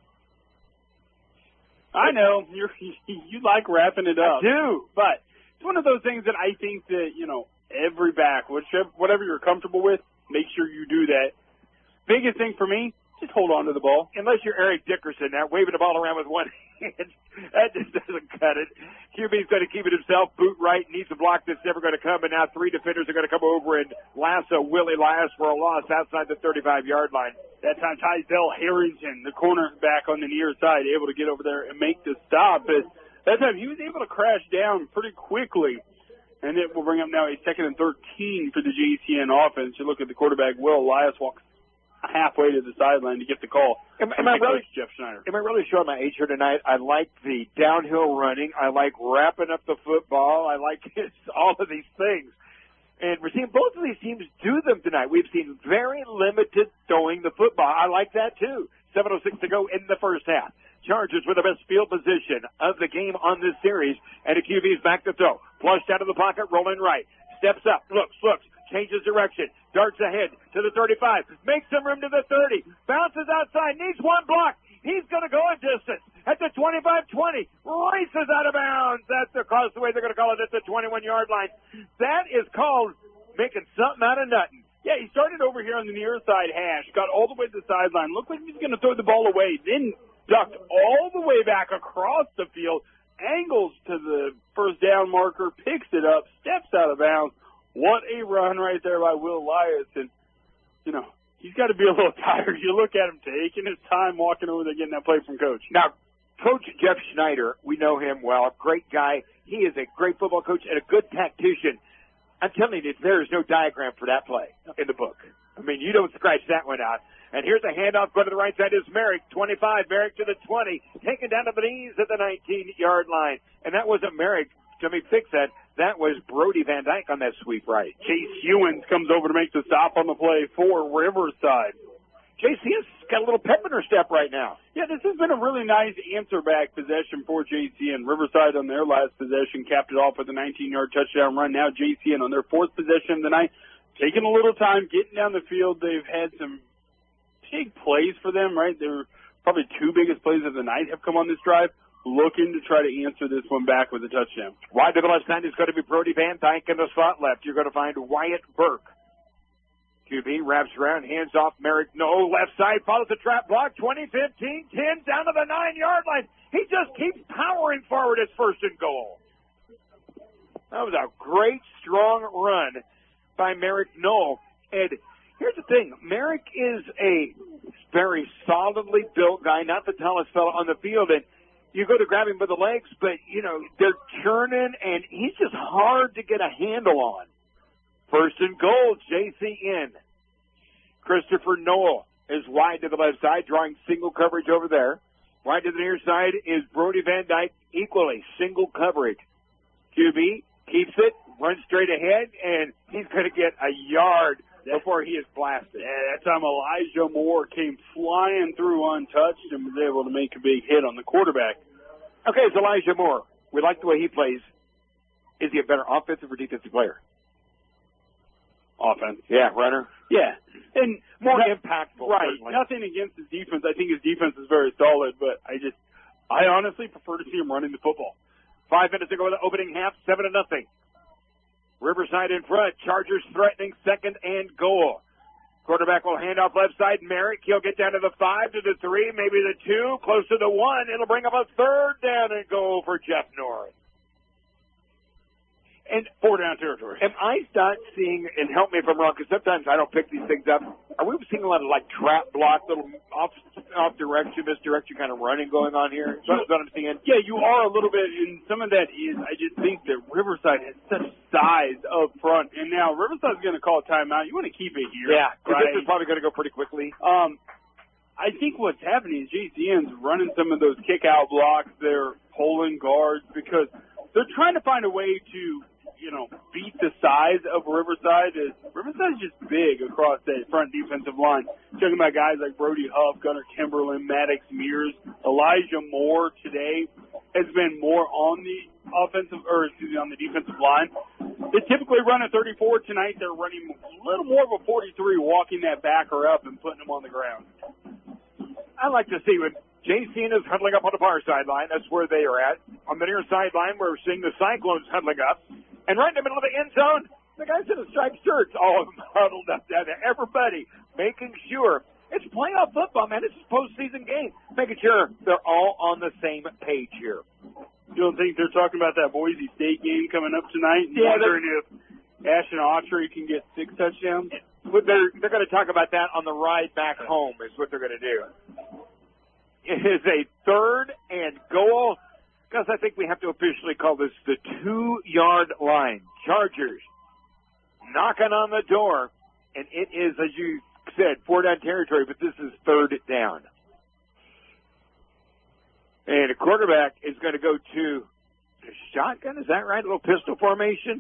S5: I know. You like wrapping it up.
S4: I do.
S5: But it's one of those things that I think that, every back, whatever you're comfortable with, make sure you do that. Biggest thing for me, just hold on to the ball.
S4: Unless you're Eric Dickerson now, waving the ball around with one hand. That just doesn't cut it. QB's going to keep it himself, boot right, needs a block that's never going to come, and now 3 defenders are going to come over and lasso Willie Elias for a loss outside the 35-yard line.
S5: That time, Tysdale Harrington, the cornerback on the near side, able to get over there and make the stop. But that time, he was able to crash down pretty quickly. And it will bring up now a 2nd and 13 for the JCN offense. You look at the quarterback, Will Elias, walks halfway to the sideline to get the call.
S4: Am I really,
S5: Jeff Schneider?
S4: Am I really showing my age here tonight? I like the downhill running. I like wrapping up the football. I like all of these things. And we're seeing both of these teams do them tonight. We've seen very limited throwing the football. I like that, too. 7:06 to go in the first half. Chargers with the best field position of the game on this series. And a QB's back to throw. Flushed out of the pocket, rolling right. Steps up, looks, changes direction. Darts ahead to the 35. Makes some room to the 30. Bounces outside, needs one block. He's going to go a distance at the 25-20. Races out of bounds. That's across the way they're going to call it at the 21-yard line. That is called making something out of nothing.
S5: Yeah, he started over here on the near side hash, got all the way to the sideline, looked like he was going to throw the ball away, then ducked all the way back across the field, angles to the first down marker, picks it up, steps out of bounds. What a run right there by Will Elias. And, he's got to be a little tired. You look at him taking his time walking over there getting that play from Coach.
S4: Now, Coach Jeff Schneider, we know him well, great guy. He is a great football coach and a good tactician. I'm telling you, there is no diagram for that play in the book. I mean, you don't scratch that one out. And here's a handoff going to the right side is Merrick, 25, Merrick to the 20, taken down to the knees at the 19-yard line. And that wasn't Merrick. Let me fix that. That was Brody Van Dyke on that sweep right.
S5: Chase Hewins comes over to make the stop on the play for Riverside.
S4: JCN's got a little pep in her step right now.
S5: Yeah, this has been a really nice answer-back possession for JCN. Riverside on their last possession capped it off with a 19-yard touchdown run. Now JCN on their 4th possession of the night, taking a little time, getting down the field. They've had some big plays for them, right? They're probably 2 biggest plays of the night have come on this drive, looking to try to answer this one back with a touchdown.
S4: Wide to the left side is going to be Brody Van Dyke in the slot left. You're going to find Wyatt Burke. QB wraps around, hands off Merrick. No, left side, follows the trap block, 20, 15, 10, down to the 9-yard line. He just keeps powering forward. It's 1st and goal. That was a great, strong run by Merrick Knoll. And here's the thing. Merrick is a very solidly built guy, not the tallest fellow on the field. And you go to grab him by the legs, but, they're churning, and he's just hard to get a handle on. 1st and goal, JCN. Christopher Knoll is wide to the left side, drawing single coverage over there. Wide to the near side is Brody Van Dyke, equally single coverage. QB keeps it, runs straight ahead, and he's going to get a yard before he is blasted.
S5: Yeah, that time Elijah Moore came flying through untouched and was able to make a big hit on the quarterback.
S4: Okay, it's Elijah Moore. We like the way he plays. Is he a better offensive or defensive player?
S5: Offense.
S4: Yeah, runner.
S5: Yeah. And
S4: more impactful.
S5: Right.
S4: Certainly.
S5: Nothing against his defense. I think his defense is very solid, but I honestly prefer to see him running the football.
S4: 5 minutes to go in the opening half, 7-0. Riverside in front. Chargers threatening 2nd and goal. Quarterback will hand off left side. Merrick, he'll get down to the 5, to the 3, maybe the 2, close to the 1. It'll bring up a 3rd down and goal for Jeff North. And
S5: 4 down territory.
S4: Am I not seeing, and help me if I'm wrong, because sometimes I don't pick these things up, are we seeing a lot of trap block, little off direction, misdirection kind of running going on here? That's what I'm seeing.
S5: Yeah, you are a little bit, and some of that is, I just think that Riverside has such size up front, and now Riverside's going to call a timeout. You want to keep it here.
S4: Yeah,
S5: right?
S4: This is probably going to go pretty quickly.
S5: I think what's happening is JCN's running some of those kick-out blocks. They're pulling guards because they're trying to find a way to, beat the size of Riverside. Riverside's just big across the front defensive line. Talking about guys like Brody Huff, Gunnar Timberland, Maddox Mears, Elijah Moore today has been more on the on the defensive line. They typically run a 34. Tonight they're running a little more of a 43, walking that backer up and putting them on the ground.
S4: I like to see when JCN is huddling up on the far sideline. That's where they are at. On the near sideline, we're seeing the Cyclones huddling up. And right in the middle of the end zone, the guys in the striped shirts, all of them huddled up down there. Everybody making sure. It's playoff football, man. It's a postseason game. Making sure they're all on the same page here.
S5: You don't think they're talking about that Boise State game coming up tonight?
S4: Yeah,
S5: wondering if Ashton Autry can get 6 touchdowns?
S4: They're going to talk about that on the ride back home is what they're going to do. It is a 3rd and goal. Because I think we have to officially call this the 2-yard line. Chargers knocking on the door, and it is, as you said, 4-down territory, but this is 3rd down. And a quarterback is going to go to a shotgun, is that right? A little pistol formation.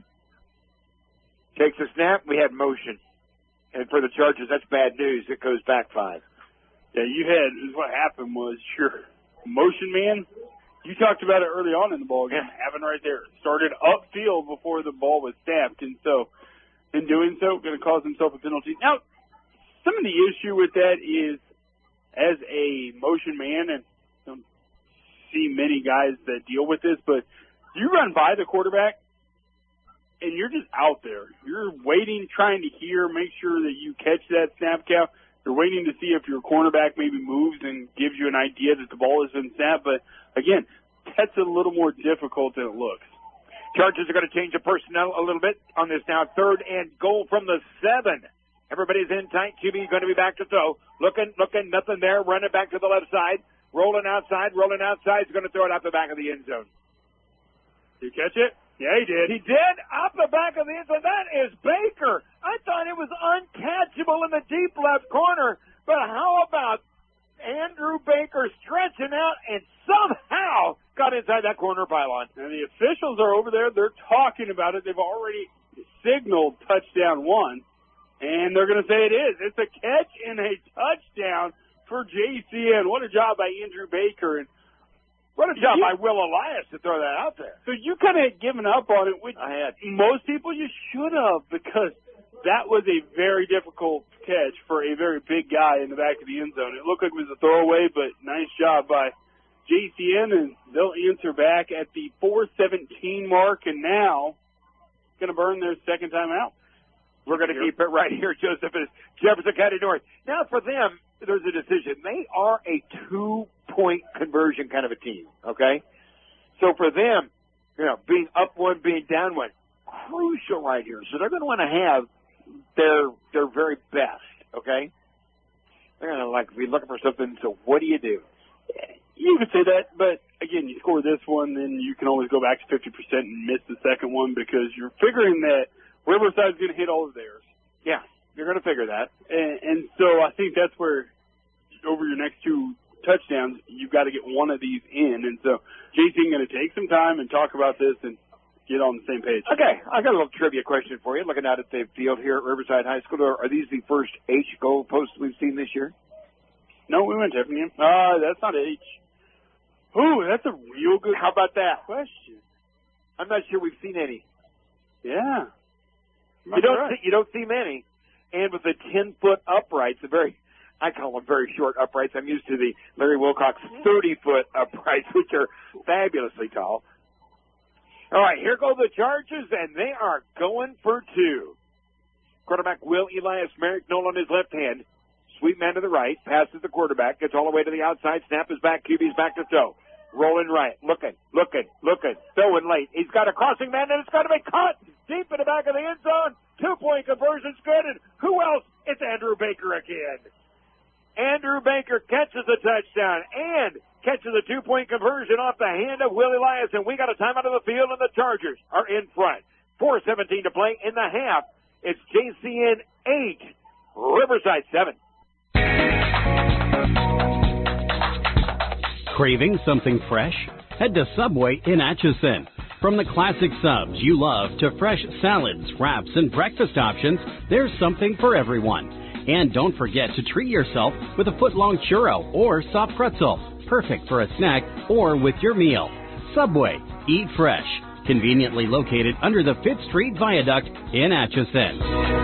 S4: Takes a snap, we had motion. And for the Chargers, that's bad news. It goes back 5.
S5: Yeah, what happened was your motion man. You talked about it early on in the ball game. Having right there. Started upfield before the ball was snapped. And so, in doing so, going to cause himself a penalty. Now, some of the issue with that is, as a motion man, and I don't see many guys that deal with this, but you run by the quarterback, and you're just out there. You're waiting, trying to hear, make sure that you catch that snap count. You're waiting to see if your cornerback maybe moves and gives you an idea that the ball has been snapped. But, again, that's a little more difficult than it looks.
S4: Chargers are going to change the personnel a little bit on this now. 3rd and goal from the 7. Everybody's in tight. QB going to be back to throw. Looking, nothing there. Running back to the left side. Rolling outside. He's going to throw it out the back of the end zone.
S5: Did you catch it? Yeah, he did.
S4: He did. Out the back of the end zone. That is Baker. I thought it was uncatchable in the deep left corner. But how about Andrew Baker stretching out and somehow got inside that corner pylon?
S5: And the officials are over there. They're talking about it. They've already signaled touchdown 1. And they're going to say it is. It's a catch and a touchdown for JCN. What a job by Andrew Baker. And
S4: what a job by Will Elias to throw that out there.
S5: So you kind of had given up on it, which
S4: I had.
S5: Most people you should have, because that was a very difficult catch for a very big guy in the back of the end zone. It looked like it was a throwaway, but nice job by JCN, and they'll answer back at the 4:17 mark, and now going to burn their second time out.
S4: We're going to keep it right here, Joseph, is Jefferson County North. Now for them, there's a decision. They are a 2-point conversion kind of a team, okay? So for them, being up 1, being down 1, crucial right here. So they're going to want to have their very best, okay? They're going to be looking for something. So what do?
S5: You could say that, but again, you score this one, then you can always go back to 50% and miss the second one because you're figuring that Riverside's going to hit all of theirs.
S4: Yeah, you're going to figure that.
S5: And so I think that's where, over your next 2 touchdowns, you've got to get one of these in. And so JCN going to take some time and talk about this and get on the same page.
S4: Okay, I got a little trivia question for you. Looking out at the field here at Riverside High School, are these the first H goal posts we've seen this year?
S5: No, we went to Effingham. That's not H. Ooh, that's a real good.
S4: How about that
S5: question?
S4: I'm not sure we've seen any.
S5: Yeah.
S4: You don't see many. And with the 10-foot uprights, I call them very short uprights. I'm used to the Larry Wilcox 30-foot uprights, which are fabulously tall. All right, here go the Chargers, and they are going for 2. Quarterback Will Elias, Merrick Knoll on his left hand. Sweet man to the right, passes the quarterback, gets all the way to the outside, snap is back, QB's back to throw. Rolling right, looking, throwing late. He's got a crossing man, and it's going to be caught deep in the back of the end zone. 2-point conversion's good, and who else? It's Andrew Baker again. Andrew Baker catches a touchdown and catches a 2-point conversion off the hand of Will Elias, and we got a timeout of the field, and the Chargers are in front. 4:17 to play in the half. It's JCN 8, Riverside 7.
S1: Craving something fresh? Head to Subway in Atchison. From the classic subs you love to fresh salads, wraps, and breakfast options, there's something for everyone. And don't forget to treat yourself with a foot-long churro or soft pretzel. Perfect for a snack or with your meal. Subway. Eat fresh. Conveniently located under the 5th Street Viaduct in Atchison.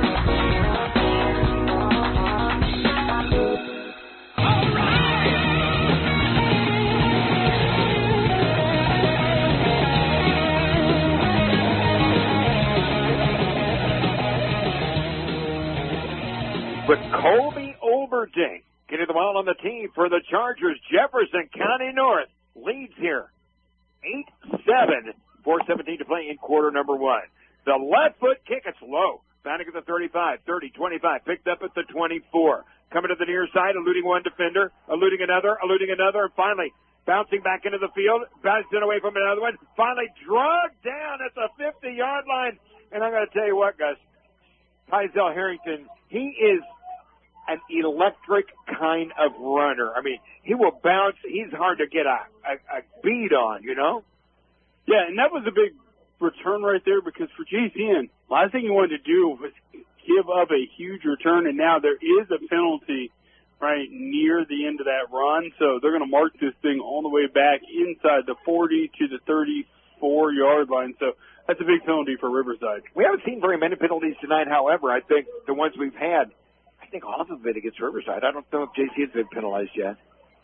S4: But Colby Olberding getting the ball on the team for the Chargers. Jefferson County North leads here. 8-7. 4:17 to play in quarter number 1. The left foot kick, it's low. Bounding at the 35, 30, 25. Picked up at the 24. Coming to the near side, eluding one defender, eluding another, and finally bouncing back into the field, bouncing away from another one, finally drugged down at the 50-yard line. And I'm going to tell you what, Gus, Tyzel Harrington, he is an electric kind of runner. I mean, he will bounce. He's hard to get a beat on, you know?
S5: Yeah, and that was a big return right there because for JCN, last thing you wanted to do was give up a huge return, and now there is a penalty right near the end of that run, so they're going to mark this thing all the way back inside the 40 to the 34-yard line. So that's a big penalty for Riverside.
S4: We haven't seen very many penalties tonight, however. I think the ones we've had, I think all of them have been against Riverside. I don't know if JCN's been penalized yet.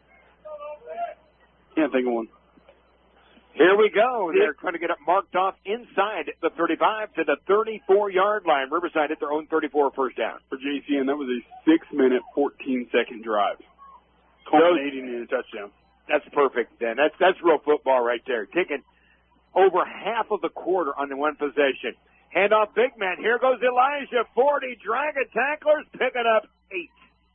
S5: Can't think of one.
S4: Here we go. They're trying to get it marked off inside the 35 to the 34-yard line. Riverside hit their own 34 first down.
S5: For JCN, that was a 6-minute, 14-second drive, culminating in a touchdown.
S4: That's perfect, then. That's real football right there. Taking over half of the quarter on the one possession. Handoff, big man. Here goes Elijah. 40, dragon tacklers, picking up 8.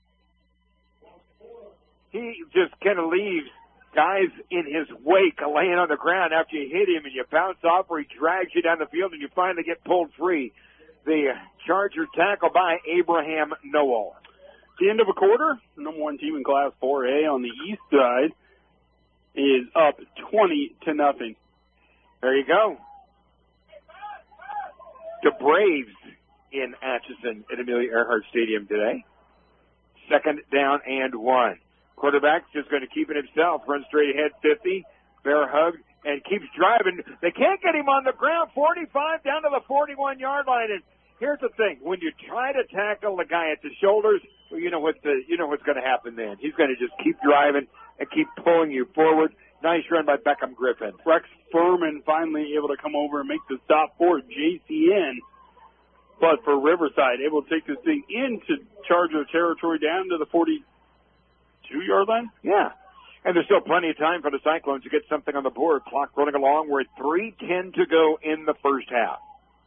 S4: He just kind of leaves guys in his wake laying on the ground after you hit him and you bounce off or he drags you down the field and you finally get pulled free. The Charger tackle by Abraham Noel.
S5: The end of a quarter, number 1 team in Class 4A on the east side is up 20-0.
S4: There you go. The Braves in Atchison at Amelia Earhart Stadium today. 2nd down and 1. Quarterback's just going to keep it himself. Runs straight ahead, 50. Bear hugged and keeps driving. They can't get him on the ground. 45 down to the 41-yard line. And here's the thing: when you try to tackle the guy at the shoulders, well, you know what's going to happen then. He's going to just keep driving and keep pulling you forward. Nice run by Beckham Griffin.
S5: Rex Furman finally able to come over and make the stop for JCN. But for Riverside, able to take this thing into Charger territory down to the 42-yard line?
S4: Yeah. And there's still plenty of time for the Cyclones to get something on the board. Clock running along. We're at 3:10 to go in the first half.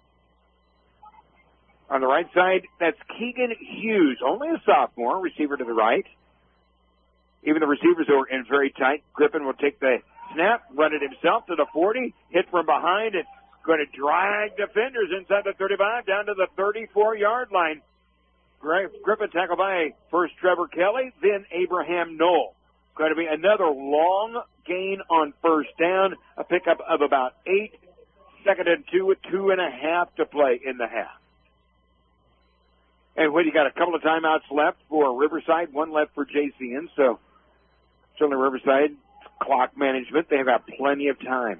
S4: On the right side, that's Keegan Hughes, only a sophomore, receiver to the right. Even the receivers are in very tight. Griffin will take the snap, run it himself to the 40, hit from behind, and going to drag defenders inside the 35 down to the 34-yard line. Griffin tackled by first Trevor Kelly, then Abraham Knoll. Going to be another long gain on first down, a pickup of about 8, 2nd and 2 with 2.5 to play in the half. And when you got a couple of timeouts left for Riverside, 1 left for JCN, so certainly Riverside, clock management, they've got plenty of time.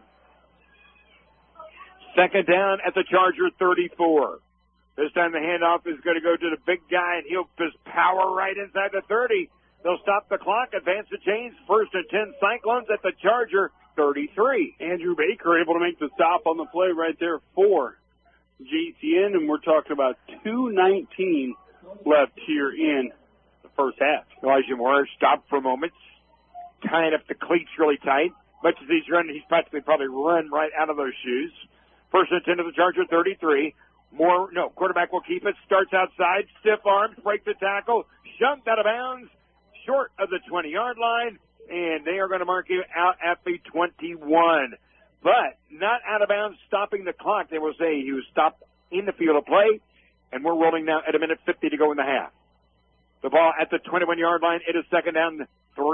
S4: 2nd down at the Charger 34. This time the handoff is going to go to the big guy, and he'll just power right inside the 30. They'll stop the clock, advance the chains. 1st and 10 Cyclones at the Charger 33.
S5: Andrew Baker able to make the stop on the play right there for JCN, and we're talking about 2:19 left here in the first half.
S4: Elijah Moore stopped for a moment, tying up the cleats really tight. Much as he's running, he's practically probably run right out of those shoes. 1st and 10 to the Charger 33. Quarterback will keep it. Starts outside. Stiff arms. Break the tackle. Shoved out of bounds. Short of the 20-yard line. And they are going to mark you out at the 21. But not out of bounds, stopping the clock. They will say he was stopped in the field of play. And we're rolling now at 1:50 to go in the half. The ball at the 21-yard line. It is 2nd down 3.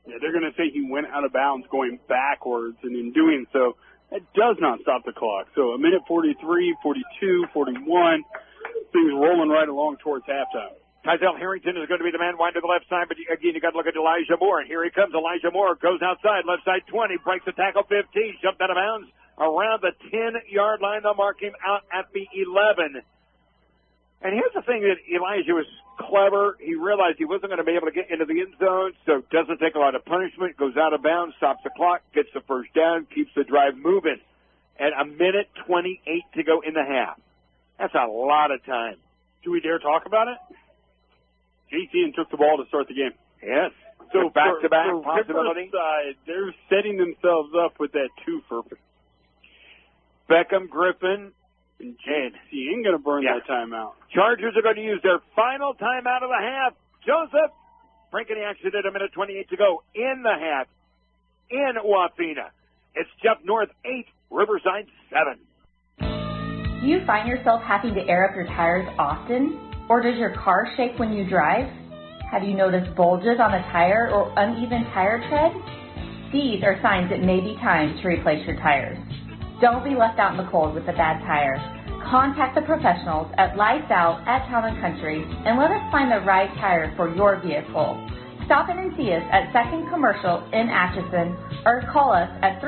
S5: Yeah, they're going to say he went out of bounds going backwards, and in doing so, that does not stop the clock. So a minute 43, 42, 41, things rolling right along towards halftime.
S4: Tysell Harrington is going to be the man wide to the left side, but again, you got to look at Elijah Moore. And here he comes. Elijah Moore goes outside, left side 20, breaks the tackle 15, jumped out of bounds around the 10-yard line. They'll mark him out at the 11. And here's the thing that Elijah was clever. He realized he wasn't going to be able to get into the end zone, so doesn't take a lot of punishment, goes out of bounds, stops the clock, gets the first down, keeps the drive moving. And a minute 28 to go in the half. That's a lot of time.
S5: Do we dare talk about it? JCN took the ball to start the game.
S4: Yes.
S5: So
S4: back-to-back
S5: for
S4: possibility.
S5: Riverside, they're setting themselves up with that twofer.
S4: Beckham, Griffin, and
S5: He ain't going to burn that timeout.
S4: Chargers are going to use their final timeout of the half. Joseph, breaking the action at a minute 28 to go in the half in Wapena. It's Jeff North 8, Riverside 7.
S10: Do you find yourself having to air up your tires often? Or does your car shake when you drive? Have you noticed bulges on the tire or uneven tire tread? These are signs it may be time to replace your tires. Don't be left out in the cold with a bad tire. Contact the professionals at Lights Out at Town & Country and let us find the right tire for your vehicle. Stop in and see us at 2nd Commercial in Atchison or call us at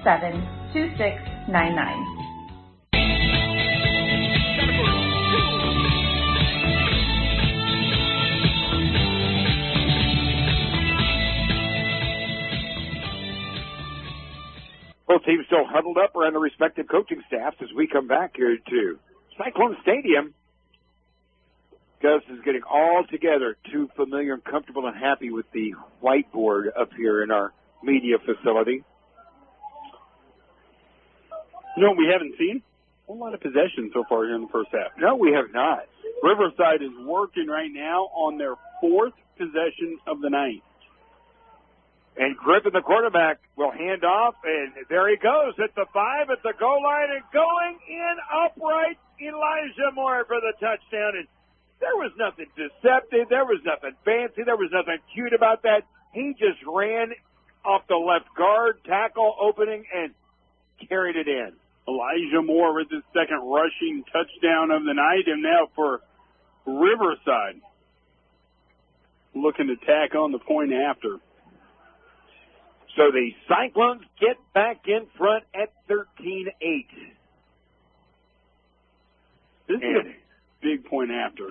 S10: 367-2699.
S4: Both teams still huddled up around the respective coaching staffs as we come back here to Cyclone Stadium. Gus is getting all together, too familiar and comfortable and happy with the whiteboard up here in our media facility.
S5: You know what we haven't seen? A whole lot of possession so far here in the first half.
S4: No, we have not.
S5: Riverside is working right now on their 4th possession of the night.
S4: And Griffin, the quarterback, will hand off, and there he goes at the 5 at the goal line, and going in upright, Elijah Moore for the touchdown. And there was nothing deceptive. There was nothing fancy. There was nothing cute about that. He just ran off the left guard, tackle opening, and carried it in.
S5: Elijah Moore with his second rushing touchdown of the night, and now for Riverside, looking to tack on the point after.
S4: So the Cyclones get back in front at 13-8.
S5: This is a big point after.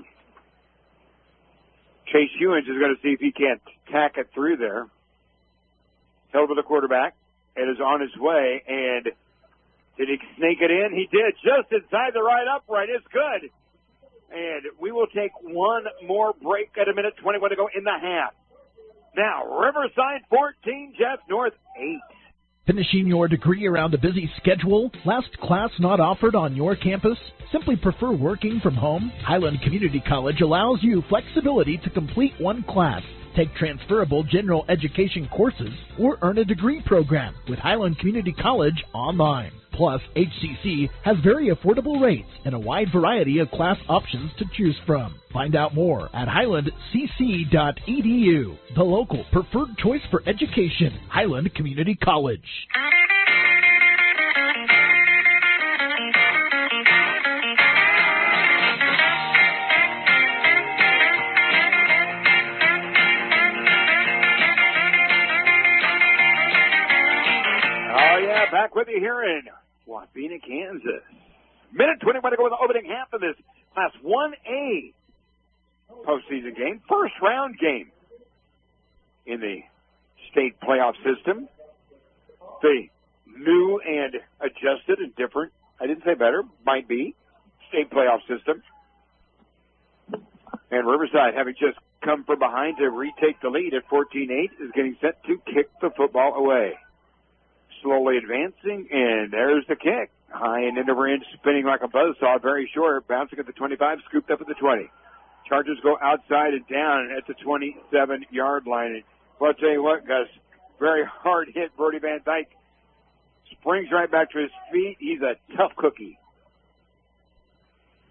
S4: Chase Hewins is going to see if he can't tack it through there. Held with the quarterback. It is on his way, and did he snake it in? He did, just inside the right upright. It's good. And we will take one more break at a minute 21 to go in the half. Now, Riverside 14, Jeff North 8.
S11: Finishing your degree around a busy schedule? Last class not offered on your campus? Simply prefer working from home? Highland Community College allows you flexibility to complete one class, take transferable general education courses, or earn a degree program with Highland Community College online. Plus, HCC has very affordable rates and a wide variety of class options to choose from. Find out more at highlandcc.edu, the local preferred choice for education, Highland Community College.
S4: Back with you here in Wapena, Kansas. Minute 21 to go in the opening half of this Class 1A postseason game. First round game in the state playoff system. The new and adjusted and different, I didn't say better, might be, state playoff system. And Riverside, having just come from behind to retake the lead at 14-8, is getting set to kick the football away. Slowly advancing, and there's the kick. High and into range, spinning like a buzzsaw, very short, bouncing at the 25, scooped up at the 20. Chargers go outside and down at the 27-yard line. And well, I'll tell you what, Gus, very hard hit. Brody Van Dyke springs right back to his feet. He's a tough cookie.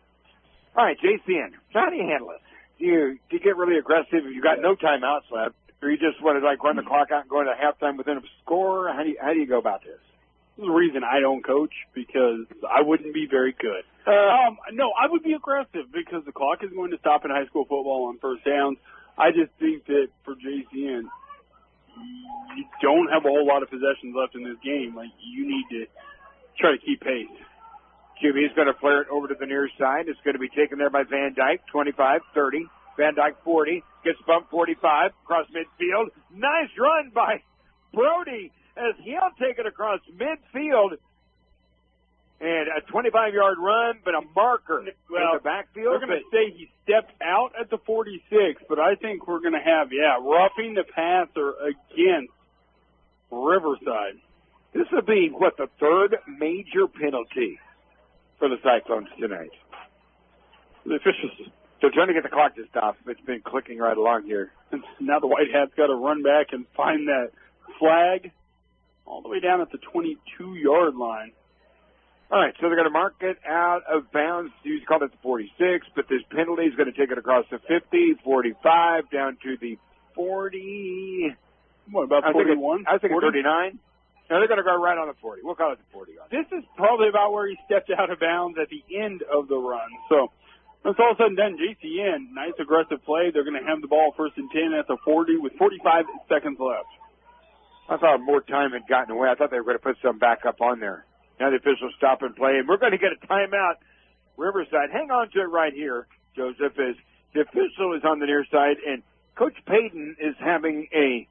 S4: All right, JCN, how do you handle it? Do you get really aggressive if you got no timeouts left? Or you just want to like run the clock out and go into halftime within a score? How do you go about this?
S5: This is the reason I don't coach, because I wouldn't be very good. No, I would be aggressive because the clock is going to stop in high school football on first downs. I just think that for JCN, you don't have a whole lot of possessions left in this game. Like, you need to try to keep pace.
S4: QB is going to flare it over to the near side. It's going to be taken there by Van Dyke, 25, 30. Van Dyke, 40. Gets bumped, 45. Across midfield. Nice run by Brody as he'll take it across midfield. And a 25-yard run, but a marker in the backfield.
S5: We're going to say he stepped out at the 46, but I think we're going to have, roughing the passer against Riverside.
S4: This will be, the third major penalty for the Cyclones tonight.
S5: The officials,
S4: they're trying to get the clock to stop. It's been clicking right along here.
S5: Now the White Hats got to run back and find that flag all the way down at the 22-yard line.
S4: All right, so they're going to mark it out of bounds. You called it the 46, but this penalty is going to take it across the 50, 45, down to the 40.
S5: What, about 41?
S4: I think 39. No, they're going to go right on the 40. We'll call it the 40.
S5: This is probably about where he stepped out of bounds at the end of the run. So when it's all said and done, JCN, nice aggressive play. They're going to have the ball first and 10 at the 40 with 45 seconds left.
S4: I thought more time had gotten away. I thought they were going to put some back up on there. Now the officials stop and play, and we're going to get a timeout. Riverside, hang on to it right here, Joseph, as the official is on the near side, and Coach Payton is having a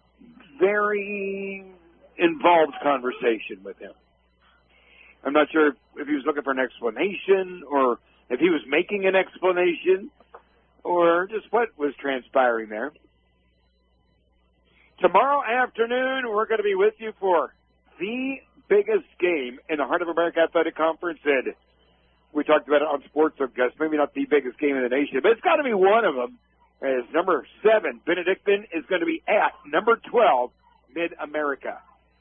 S4: very involved conversation with him. I'm not sure if he was looking for an explanation or if he was making an explanation or just what was transpiring there. Tomorrow afternoon, we're going to be with you for the biggest game in the Heart of America Athletic Conference, and we talked about it on Sports of Gus. Maybe not the biggest game in the nation, but it's got to be one of them. As number 7, Benedictine, is going to be at number 12, Mid-America.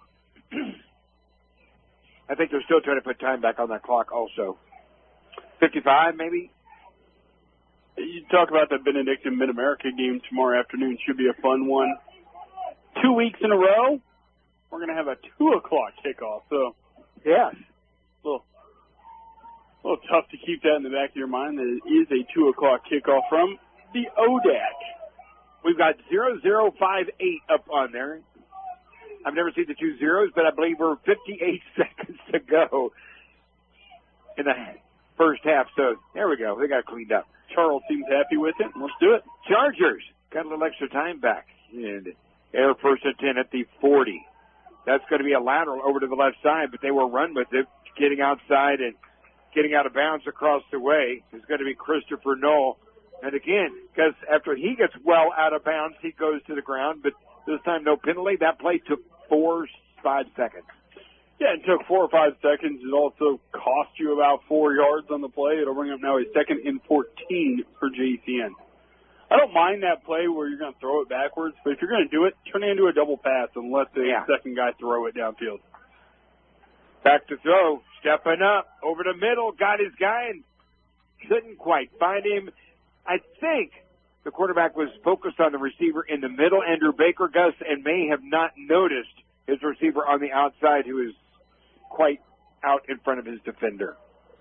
S4: I think they're still trying to put time back on that clock also. 55, maybe?
S5: You talk about the Benedictine Mid-America game tomorrow afternoon. Should be a fun one. 2 weeks in a row, we're going to have a 2 o'clock kickoff. So,
S4: yes.
S5: A little tough to keep that in the back of your mind that it is a 2 o'clock kickoff from the ODAC.
S4: We've got 0058 up on there. I've never seen the 2 zeros, but I believe we're 58 seconds to go in the first half. So there we go. They got it cleaned up.
S5: Charles seems happy with it. Let's do it.
S4: Chargers got a little extra time back. And air first and 10 at the 40. That's going to be a lateral over to the left side, but they will run with it, getting outside and getting out of bounds across the way. It's going to be Christopher Knoll. And again, because after he gets well out of bounds, he goes to the ground, but this time no penalty. That play took 4-5 seconds.
S5: Yeah, it took 4 or 5 seconds. It also cost you about 4 yards on the play. It'll bring up now a 2nd and 14 for JCN. I don't mind that play where you're going to throw it backwards, but if you're going to do it, turn it into a double pass and let the second guy throw it downfield.
S4: Back to throw, stepping up, over the middle, got his guy and couldn't quite find him. I think the quarterback was focused on the receiver in the middle, Andrew Baker, Gus, and may have not noticed his receiver on the outside who is quite out in front of his defender.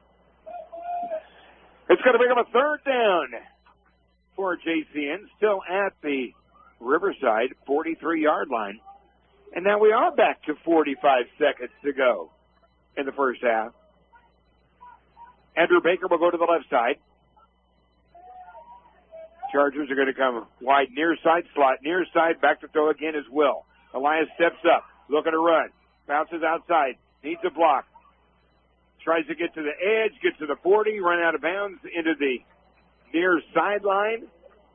S4: It's going to bring up a 3rd down for JCN, still at the Riverside 43-yard line. And now we are back to 45 seconds to go in the first half. Andrew Baker will go to the left side. Chargers are going to come wide near side, slot near side, back to throw again as Will. Elias steps up, looking to run, bounces outside, needs a block. Tries to get to the edge, gets to the 40, run out of bounds into the near sideline.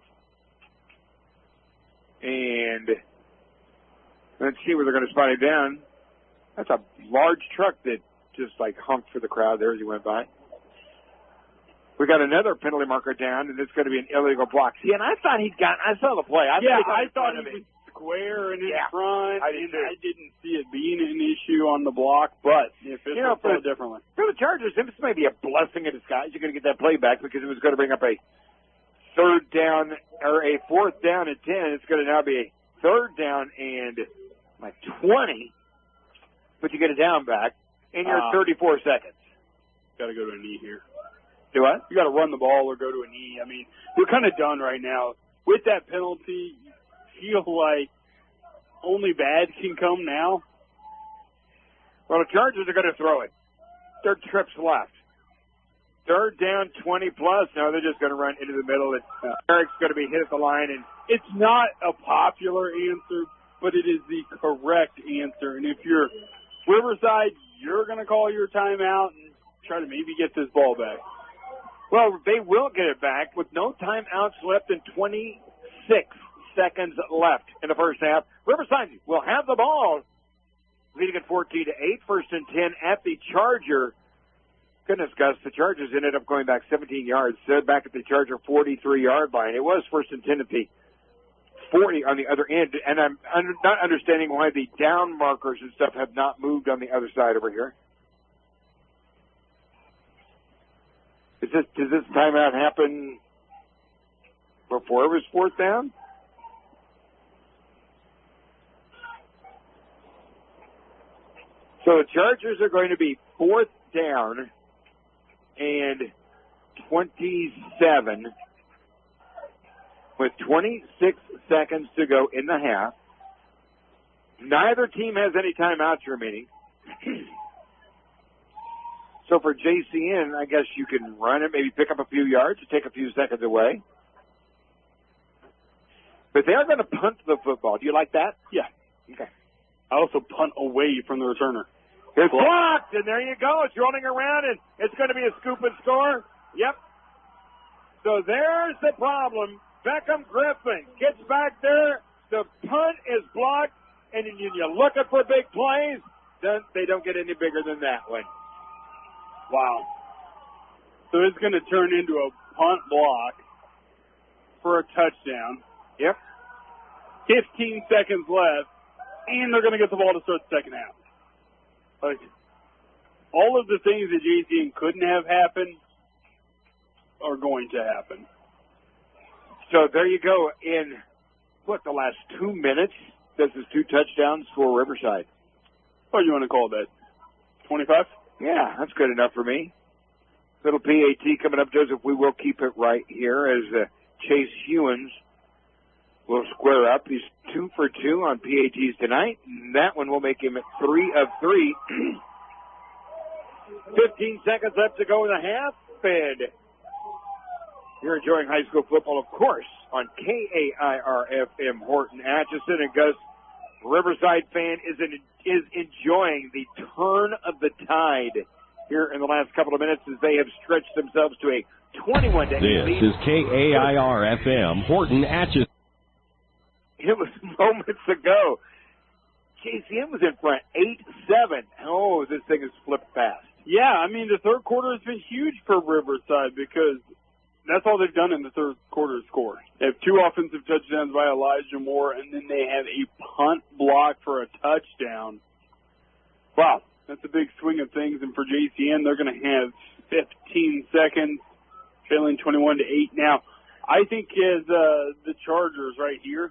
S4: And let's see where they're going to spot him down. That's a large truck that just like honked for the crowd there as he went by. We got another penalty marker down, and it's going to be an illegal block. See, and I thought I saw the play. I
S5: thought it was square in his front, I didn't see it being an issue on the block, but if it's played differently.
S4: For the Chargers, this may be a blessing in disguise. You're going to get that play back because it was going to bring up a 3rd down or a 4th down and 10. It's going to now be a 3rd down and 20, but you get a down back, and you're at 34 seconds.
S5: Got to go to a knee here.
S4: Do what?
S5: You got to run the ball or go to a knee. I mean, we're kind of done right now. With that penalty, you feel like only bad can come now.
S4: Well, the Chargers are going to throw it. 3rd trips left. 3rd down, 20 plus. No, they're just going to run into the middle. Eric's going to be hit at the line. And
S5: it's not a popular answer, but it is the correct answer. And if you're Riverside, you're going to call your timeout and try to maybe get this ball back.
S4: Well, they will get it back with no timeouts left and 26 seconds left in the first half. Riverside will have the ball, leading at 14-8, 1st and 10 at the Charger. Goodness, Gus, the Chargers ended up going back 17 yards. They're back at the Charger 43-yard line. It was 1st and 10 at the 40 on the other end, and I'm not understanding why the down markers and stuff have not moved on the other side over here. Does this timeout happen before it was 4th down? So the Chargers are going to be 4th down and 27 with 26 seconds to go in the half. Neither team has any timeouts remaining. So for JCN, I guess you can run it, maybe pick up a few yards to take a few seconds away. But they are going to punt the football. Do you like that?
S5: Yeah.
S4: Okay.
S5: I also punt away from the returner.
S4: It's blocked, and there you go. It's rolling around, and it's going to be a scoop and score. Yep. So there's the problem. Beckham Griffin gets back there. The punt is blocked, and you're looking for big plays. They don't get any bigger than that one.
S5: Wow. So it's going to turn into a punt block for a touchdown.
S4: Yep.
S5: 15 seconds left, and they're going to get the ball to start the second half. Like, all of the things that JCN couldn't have happened are going to happen.
S4: So there you go. In, the last 2 minutes, this is 2 touchdowns for Riverside.
S5: What do you want to call that? 25?
S4: Yeah, that's good enough for me. Little PAT coming up, Joseph. We will keep it right here as Chase Hewins will square up. He's 2 for 2 on PATs tonight. That one will make him 3 of 3. 15 seconds left to go in the half. And you're enjoying high school football, of course, on KAIR-FM Horton Atchison. And Gus, Riverside fan is enjoying the turn of the tide here in the last couple of minutes as they have stretched themselves to a 21-8 lead.
S3: This is KAIR-FM Horton Atchison.
S4: It was moments ago. JCN was in front, 8-7. Oh, this thing has flipped fast.
S5: Yeah, I mean, the third quarter has been huge for Riverside because that's all they've done in the third quarter is score. They have 2 offensive touchdowns by Elijah Moore, and then they have a punt block for a touchdown. Wow, that's a big swing of things. And for JCN, they're going to have 15 seconds, trailing 21-8. Now, I think as the Chargers right here,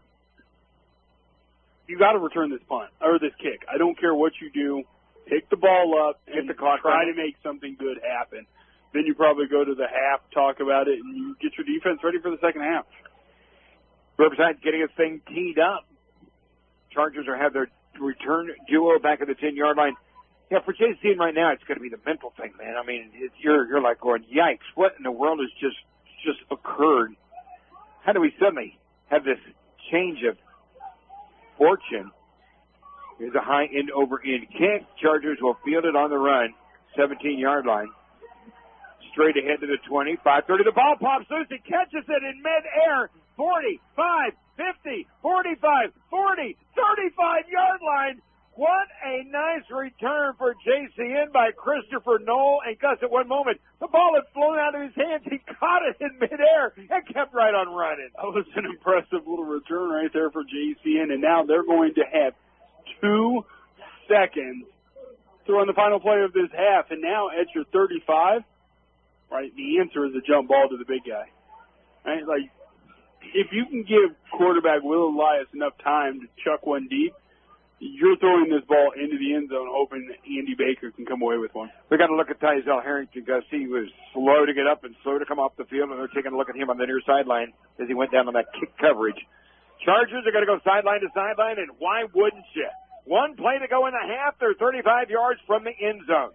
S5: you got to return this punt or this kick. I don't care what you do. Pick the ball up and try to make something good happen. Then you probably go to the half, talk about it, and you get your defense ready for the second half.
S4: Riverside getting his thing teed up. Chargers have their return duo back at the 10-yard line. Yeah, for JCN right now, it's going to be the mental thing, man. I mean, you're like going, yikes, what in the world has just occurred? How do we suddenly have this change of fortune? Here's a high end over end kick. Chargers will field it on the run, 17-yard line. Straight ahead to the 20, 5:30. The ball pops loose. He catches it in midair. 45, 50, 45, 40, 35-yard line. What a nice return for JCN by Christopher Knoll. And Gus, at one moment, the ball had flown out of his hands. He caught it in midair and kept right on running.
S5: That was an impressive little return right there for JCN. And now they're going to have 2 seconds to run the final play of this half. And now at your 35, right, the answer is a jump ball to the big guy. Right? Like, if you can give quarterback Will Elias enough time to chuck one deep, you're throwing this ball into the end zone hoping that Andy Baker can come away with one.
S4: We got to look at Tyzel Harrington, Gus. He was slow to get up and slow to come off the field, and they're taking a look at him on the near sideline as he went down on that kick coverage. Chargers are going to go sideline to sideline, and why wouldn't you? One play to go in the half. They're 35 yards from the end zone.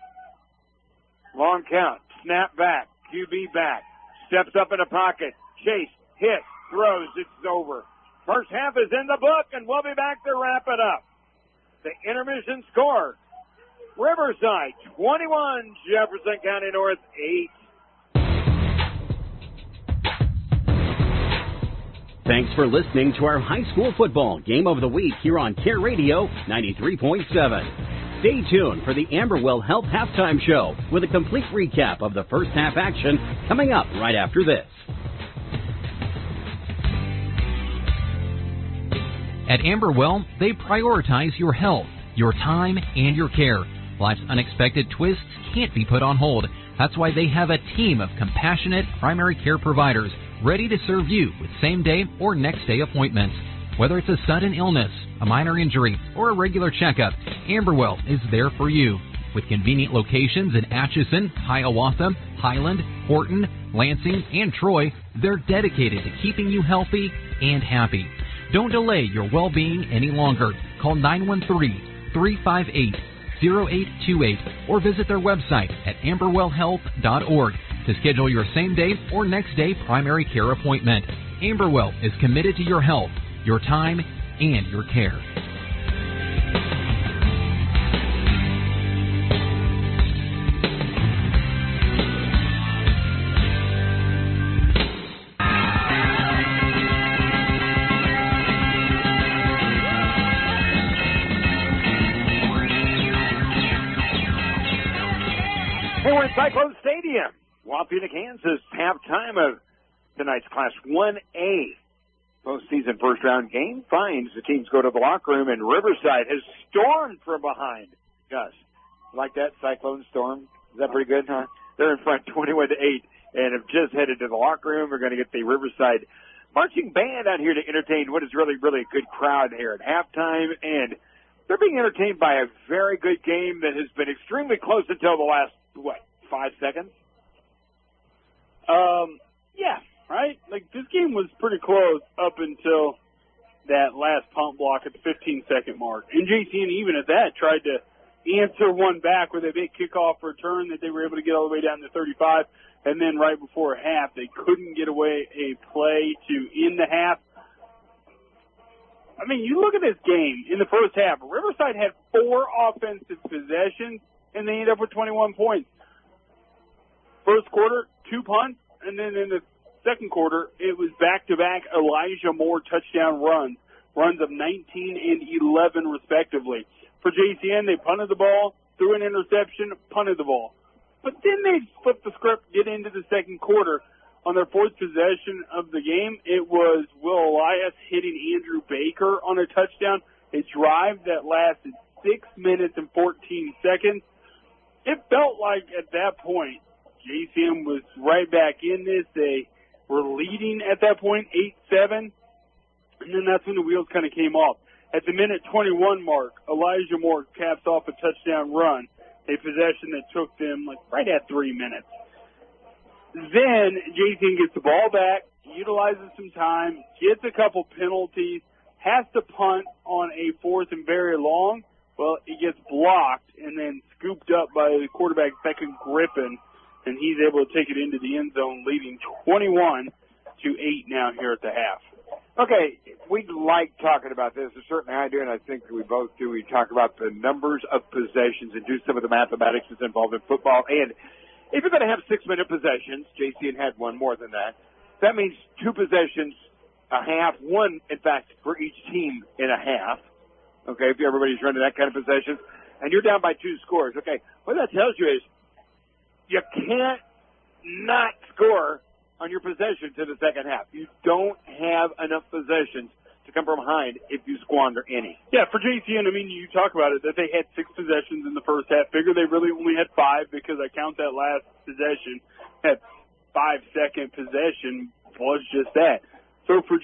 S4: Long count. Snap back. QB back. Steps up in the pocket. Chase. Hit. Throws. It's over. First half is in the book, and we'll be back to wrap it up. The intermission score. Riverside 21, Jefferson County North 8.
S1: Thanks for listening to our high school football game of the week here on Care Radio 93.7. Stay tuned for the Amberwell Health Halftime Show with a complete recap of the first half action coming up right after this.
S9: At Amberwell, they prioritize your health, your time, and your care. Life's unexpected twists can't be put on hold. That's why they have a team of compassionate primary care providers ready to serve you with same-day or next-day appointments. Whether it's a sudden illness, a minor injury, or a regular checkup, Amberwell is there for you. With convenient locations in Atchison, Hiawatha, Highland, Horton, Lansing, and Troy, they're dedicated to keeping you healthy and happy. Don't delay your well-being any longer. Call 913-358-0828 or visit their website at amberwellhealth.org to schedule your same-day or next-day primary care appointment. Amberwell is committed to your health, your time, and your care.
S4: Cyclone Stadium, Wapita, Kansas, halftime of tonight's Class 1A postseason first-round game. Finds the teams go to the locker room, and Riverside has stormed from behind. Gus, like that Cyclone storm? Is that pretty good, huh? They're in front 21-8 and have just headed to the locker room. We're going to get the Riverside marching band out here to entertain what is really, really a good crowd here at halftime, and they're being entertained by a very good game that has been extremely close until the last, 5 seconds?
S5: Yeah, right? Like, this game was pretty close up until that last pump block at the 15-second mark. And JCN, even at that, tried to answer one back with a big kickoff return that they were able to get all the way down to 35. And then right before half, they couldn't get away a play to end the half. I mean, you look at this game in the first half. Riverside had 4 offensive possessions, and they ended up with 21 points. First quarter, 2 punts, and then in the second quarter, it was back-to-back Elijah Moore touchdown runs of 19 and 11 respectively. For JCN, they punted the ball, threw an interception, punted the ball. But then they flipped the script, get into the second quarter. On their fourth possession of the game, it was Will Elias hitting Andrew Baker on a touchdown, a drive that lasted 6 minutes and 14 seconds. It felt like at that point, JCM was right back in this. They were leading at that point, 8-7, and then that's when the wheels kind of came off. At the minute 21 mark, Elijah Moore caps off a touchdown run, a possession that took them right at 3 minutes. Then JCM gets the ball back, utilizes some time, gets a couple penalties, has to punt on a 4th and very long. Well, it gets blocked and then scooped up by the quarterback, Beckham Griffin, and he's able to take it into the end zone, leading 21-8 now here at the half.
S4: Okay, we like talking about this. Certainly I do, and I think we both do. We talk about the numbers of possessions and do some of the mathematics that's involved in football. And if you're going to have 6-minute possessions, JCN had one more than that, that means 2 possessions a half, one, in fact, for each team in a half. Okay, if everybody's running that kind of possessions, and you're down by 2 scores. Okay, what that tells you is you can't not score on your possessions in the second half. You don't have enough possessions to come from behind if you squander any.
S5: Yeah, for JCN, I mean, you talk about it, that they had 6 possessions in the first half. Figure they really only had 5 because I count that last possession. That 5-second possession was just that. So for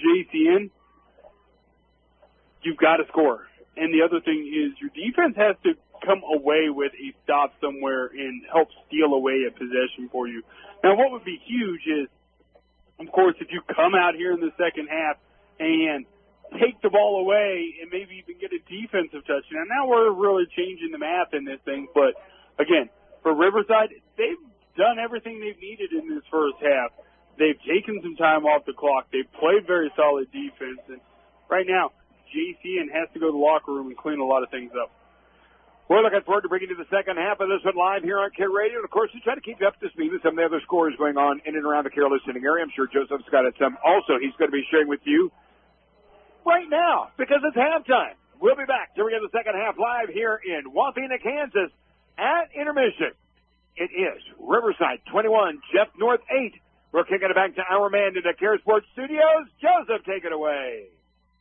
S5: JCN, you've got to score. And the other thing is your defense has to come away with a stop somewhere and help steal away a possession for you. Now, what would be huge is, of course, if you come out here in the second half and take the ball away and maybe even get a defensive touchdown. Now we're really changing the math in this thing. But, again, for Riverside, they've done everything they've needed in this first half. They've taken some time off the clock. They've played very solid defense. And right now, JCN has to go to the locker room and clean a lot of things up.
S4: We're looking forward to bringing you the second half of this one live here on Care Radio. And, of course, we try to keep you up to speed with some of the other scores going on in and around the Care listening area. I'm sure Joseph's got it some. Also, he's going to be sharing with you right now because it's halftime. We'll be back to begin the second half live here in Wapena, Kansas at intermission. It is Riverside 21, Jeff North 8. We're kicking it back to our man in the Care Sports Studios. Joseph, take it away.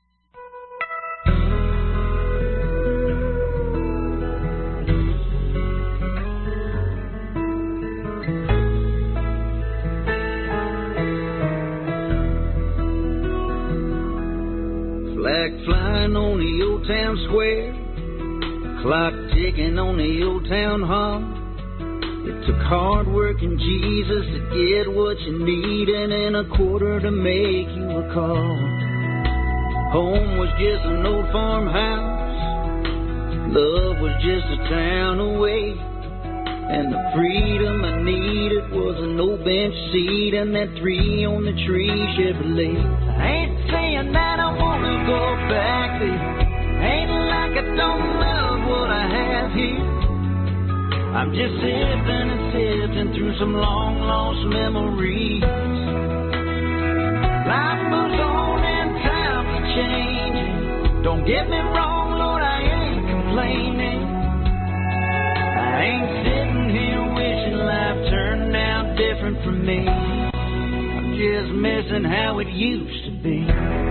S12: Flag flying on the old town square, clock ticking on the old town hall. It took hard work and Jesus to get what you needed and a quarter to make you a call. Home was just an old farmhouse, love was just a town away, and the freedom I needed was an old bench seat and that 3 on the tree Chevrolet. I ain't saying that I wanna go back there, ain't like I don't love what I have here. I'm just sifting and sifting through some long lost memories. Life moves on and times are changing. Don't get me wrong, Lord, I ain't complaining. I ain't sitting here wishing life turned out different from me. I'm just missing how it used to be.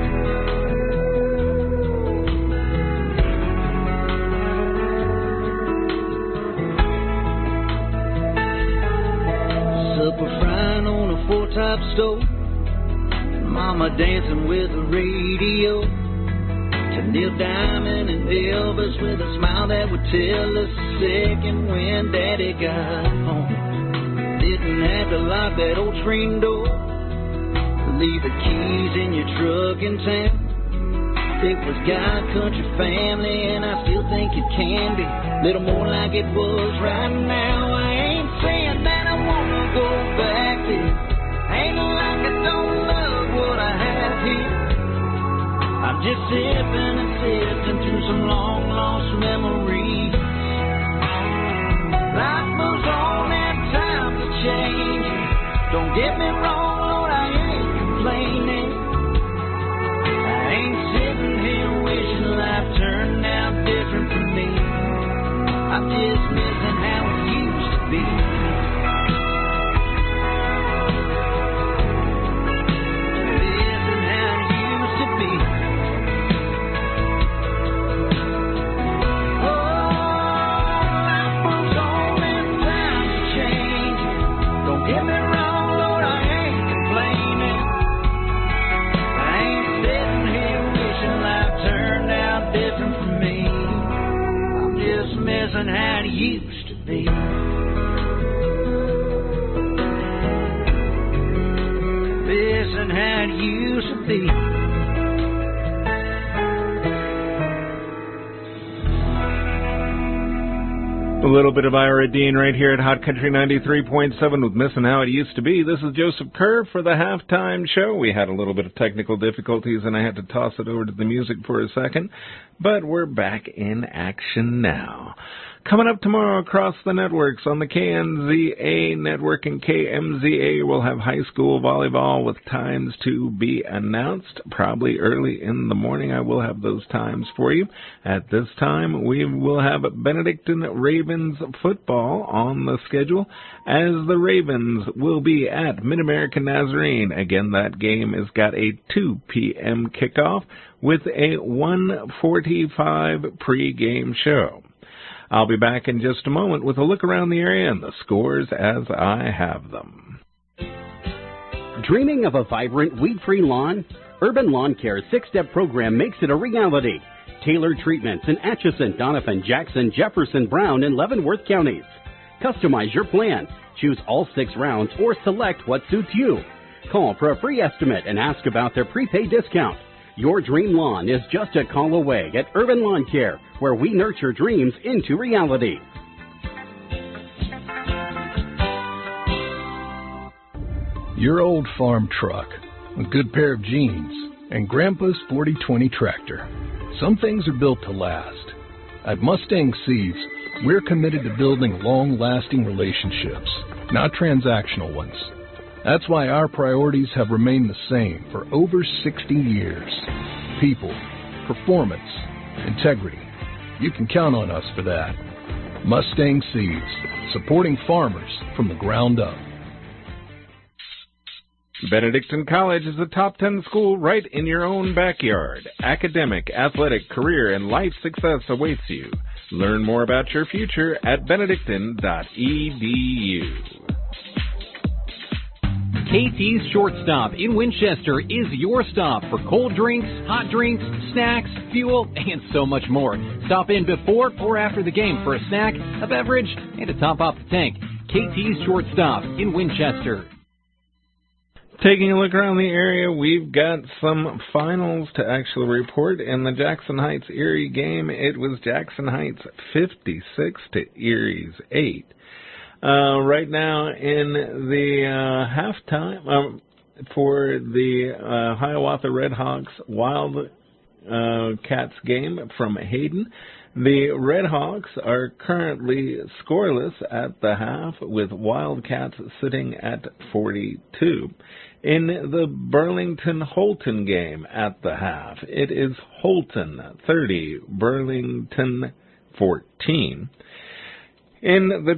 S12: Supper frying on a 4-top stove, Mama dancing with the radio, to Neil Diamond and Elvis with a smile that would tell us a second when Daddy got home. Didn't have to lock that old screen door, leave the keys in your truck in town. It was God, country, family, and I still think it can be a little more like it was right now. I ain't saying that I wanna go back there, ain't like I don't love what I have here. I'm just sipping and sifting through some long lost memories. Life moves on and times are changing. Don't get me wrong, Lord, I ain't complaining. I ain't sitting here wishing life turned out different from me. I'm just missing how it used to be. Missing how it used to be. Get me wrong, Lord, I ain't complaining. I ain't sitting here wishing life turned out different from me. I'm just missing how it used to be. Missing how it used to be.
S7: A little bit of Ira Dean right here at Hot Country 93.7 with Missing How It Used to Be. This is Joseph Kerr for the halftime show. We had a little bit of technical difficulties and I had to toss it over to the music for a second, but we're back in action now. Coming up tomorrow across the networks on the KNZA network and KMZA, we'll have high school volleyball with times to be announced. Probably early in the morning I will have those times for you. At this time, we will have Benedictine Ravens football on the schedule, as the Ravens will be at Mid-American Nazarene. Again, that game has got a 2 p.m. kickoff with a 1:45 pregame show. I'll be back in just a moment with a look around the area and the scores as I have them.
S1: Dreaming of a vibrant, weed-free lawn? Urban Lawn Care's 6-step program makes it a reality. Tailored treatments in Atchison, Doniphan, Jackson, Jefferson, Brown, and Leavenworth counties. Customize your plan. Choose all 6 rounds or select what suits you. Call for a free estimate and ask about their prepaid discount. Your dream lawn is just a call away at Urban Lawn Care, where we nurture dreams into reality.
S13: Your old farm truck, a good pair of jeans, and Grandpa's 4020 tractor. Some things are built to last. At Mustang Seeds, we're committed to building long-lasting relationships, not transactional ones. That's why our priorities have remained the same for over 60 years. People, performance, integrity. You can count on us for that. Mustang Seeds, supporting farmers from the ground up.
S7: Benedictine College is a top 10 school right in your own backyard. Academic, athletic, career, and life success awaits you. Learn more about your future at benedictine.edu.
S9: KT's Shortstop in Winchester is your stop for cold drinks, hot drinks, snacks, fuel, and so much more. Stop in before or after the game for a snack, a beverage, and to top off the tank. KT's Shortstop in Winchester.
S7: Taking a look around the area, we've got some finals to actually report. In the Jackson Heights Erie game, it was Jackson Heights 56 to Erie's 8. Right now in the halftime for the Hiawatha Redhawks Wildcats game from Hayden, the Redhawks are currently scoreless at the half, with Wildcats sitting at 42. In the Burlington-Holton game at the half, it is Holton 30, Burlington 14. In the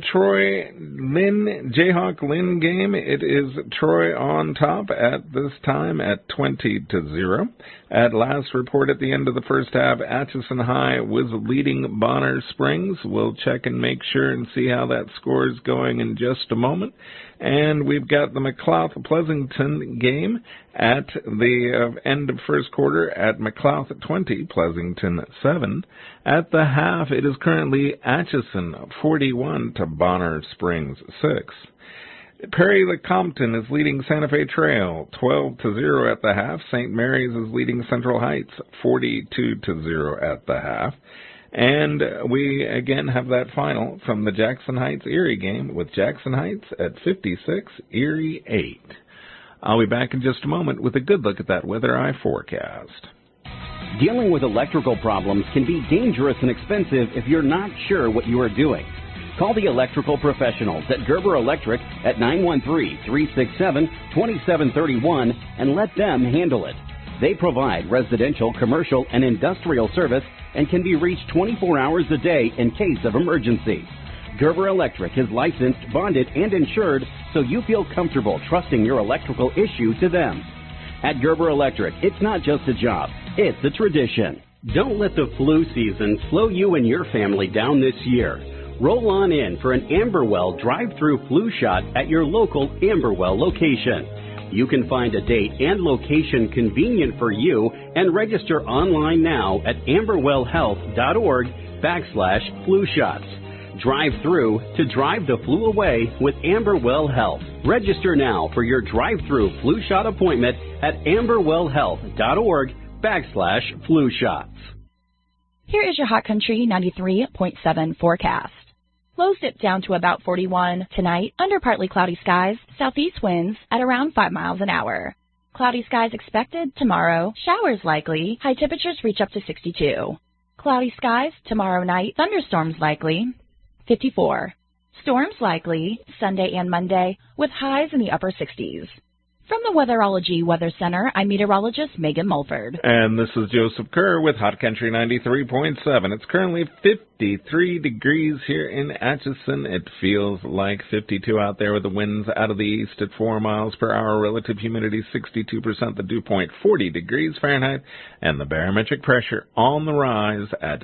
S7: Jayhawk-Lynn game, it is Troy on top at this time at 20-0. At last report at the end of the first half, Atchison High was leading Bonner Springs. We'll check and make sure and see how that score is going in just a moment. And we've got the McLouth-Pleasanton game at the end of first quarter at McLouth 20, Pleasanton 7. At the half, it is currently Atchison 41 to Bonner Springs 6. Perry-Lecompton is leading Santa Fe Trail 12-0 at the half. St. Mary's is leading Central Heights 42-0 at the half. And we again have that final from the Jackson Heights Erie game with Jackson Heights at 56, Erie 8. I'll be back in just a moment with a good look at that Weather Eye forecast.
S1: Dealing with electrical problems can be dangerous and expensive if you're not sure what you are doing. Call the electrical professionals at Gerber Electric at 913-367-2731 and let them handle it. They provide residential, commercial, and industrial service and can be reached 24 hours a day in case of emergency. Gerber Electric is licensed, bonded, and insured, so you feel comfortable trusting your electrical issue to them. At Gerber Electric, it's not just a job, it's a tradition. Don't let the flu season slow you and your family down this year. Roll on in for an Amberwell drive-through flu shot at your local Amberwell location. You can find a date and location convenient for you and register online now at amberwellhealth.org/flu shots. Drive through to drive the flu away with Amberwell Health. Register now for your drive-through flu shot appointment at amberwellhealth.org/flu shots.
S14: Here is your Hot Country 93.7 forecast. Lows dip down to about 41 tonight, under partly cloudy skies, southeast winds at around 5 miles an hour. Cloudy skies expected tomorrow, showers likely, high temperatures reach up to 62. Cloudy skies tomorrow night, thunderstorms likely, 54. Storms likely Sunday and Monday with highs in the upper 60s. From the Weatherology Weather Center, I'm meteorologist Megan Mulford.
S7: And this is Joseph Kerr with Hot Country 93.7. It's currently 53 degrees here in Atchison. It feels like 52 out there with the winds out of the east at 4 miles per hour. Relative humidity 62%, the dew point 40 degrees Fahrenheit, and the barometric pressure on the rise at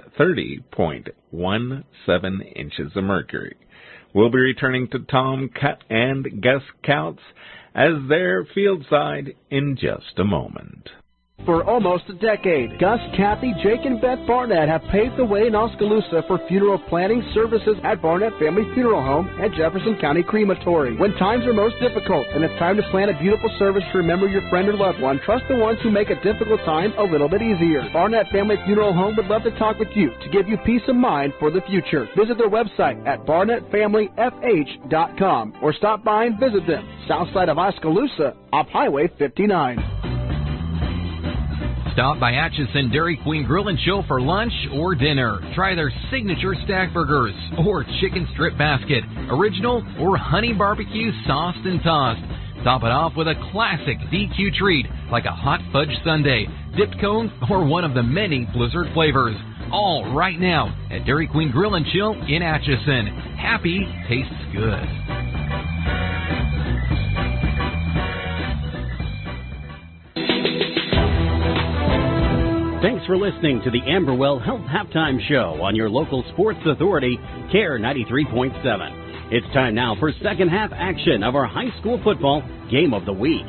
S7: 30.17 inches of mercury. We'll be returning to Tom and Gus Couts as their field side in just a moment.
S15: For almost a decade, Gus, Kathy, Jake, and Beth Barnett have paved the way in Oskaloosa for funeral planning services at Barnett Family Funeral Home at Jefferson County Crematory. When times are most difficult and it's time to plan a beautiful service to remember your friend or loved one, trust the ones who make a difficult time a little bit easier. Barnett Family Funeral Home would love to talk with you to give you peace of mind for the future. Visit their website at barnettfamilyfh.com or stop by and visit them, south side of Oskaloosa, off Highway 59.
S9: Stop by Atchison Dairy Queen Grill and Chill for lunch or dinner. Try their signature stack burgers or chicken strip basket, original or honey barbecue sauced and tossed. Top it off with a classic DQ treat like a hot fudge sundae, dipped cone, or one of the many Blizzard flavors. All right now at Dairy Queen Grill and Chill in Atchison. Happy tastes good.
S1: Thanks for listening to the Amberwell Health Halftime Show on your local sports authority, CARE 93.7. It's time now for second half action of our high school football game of the week.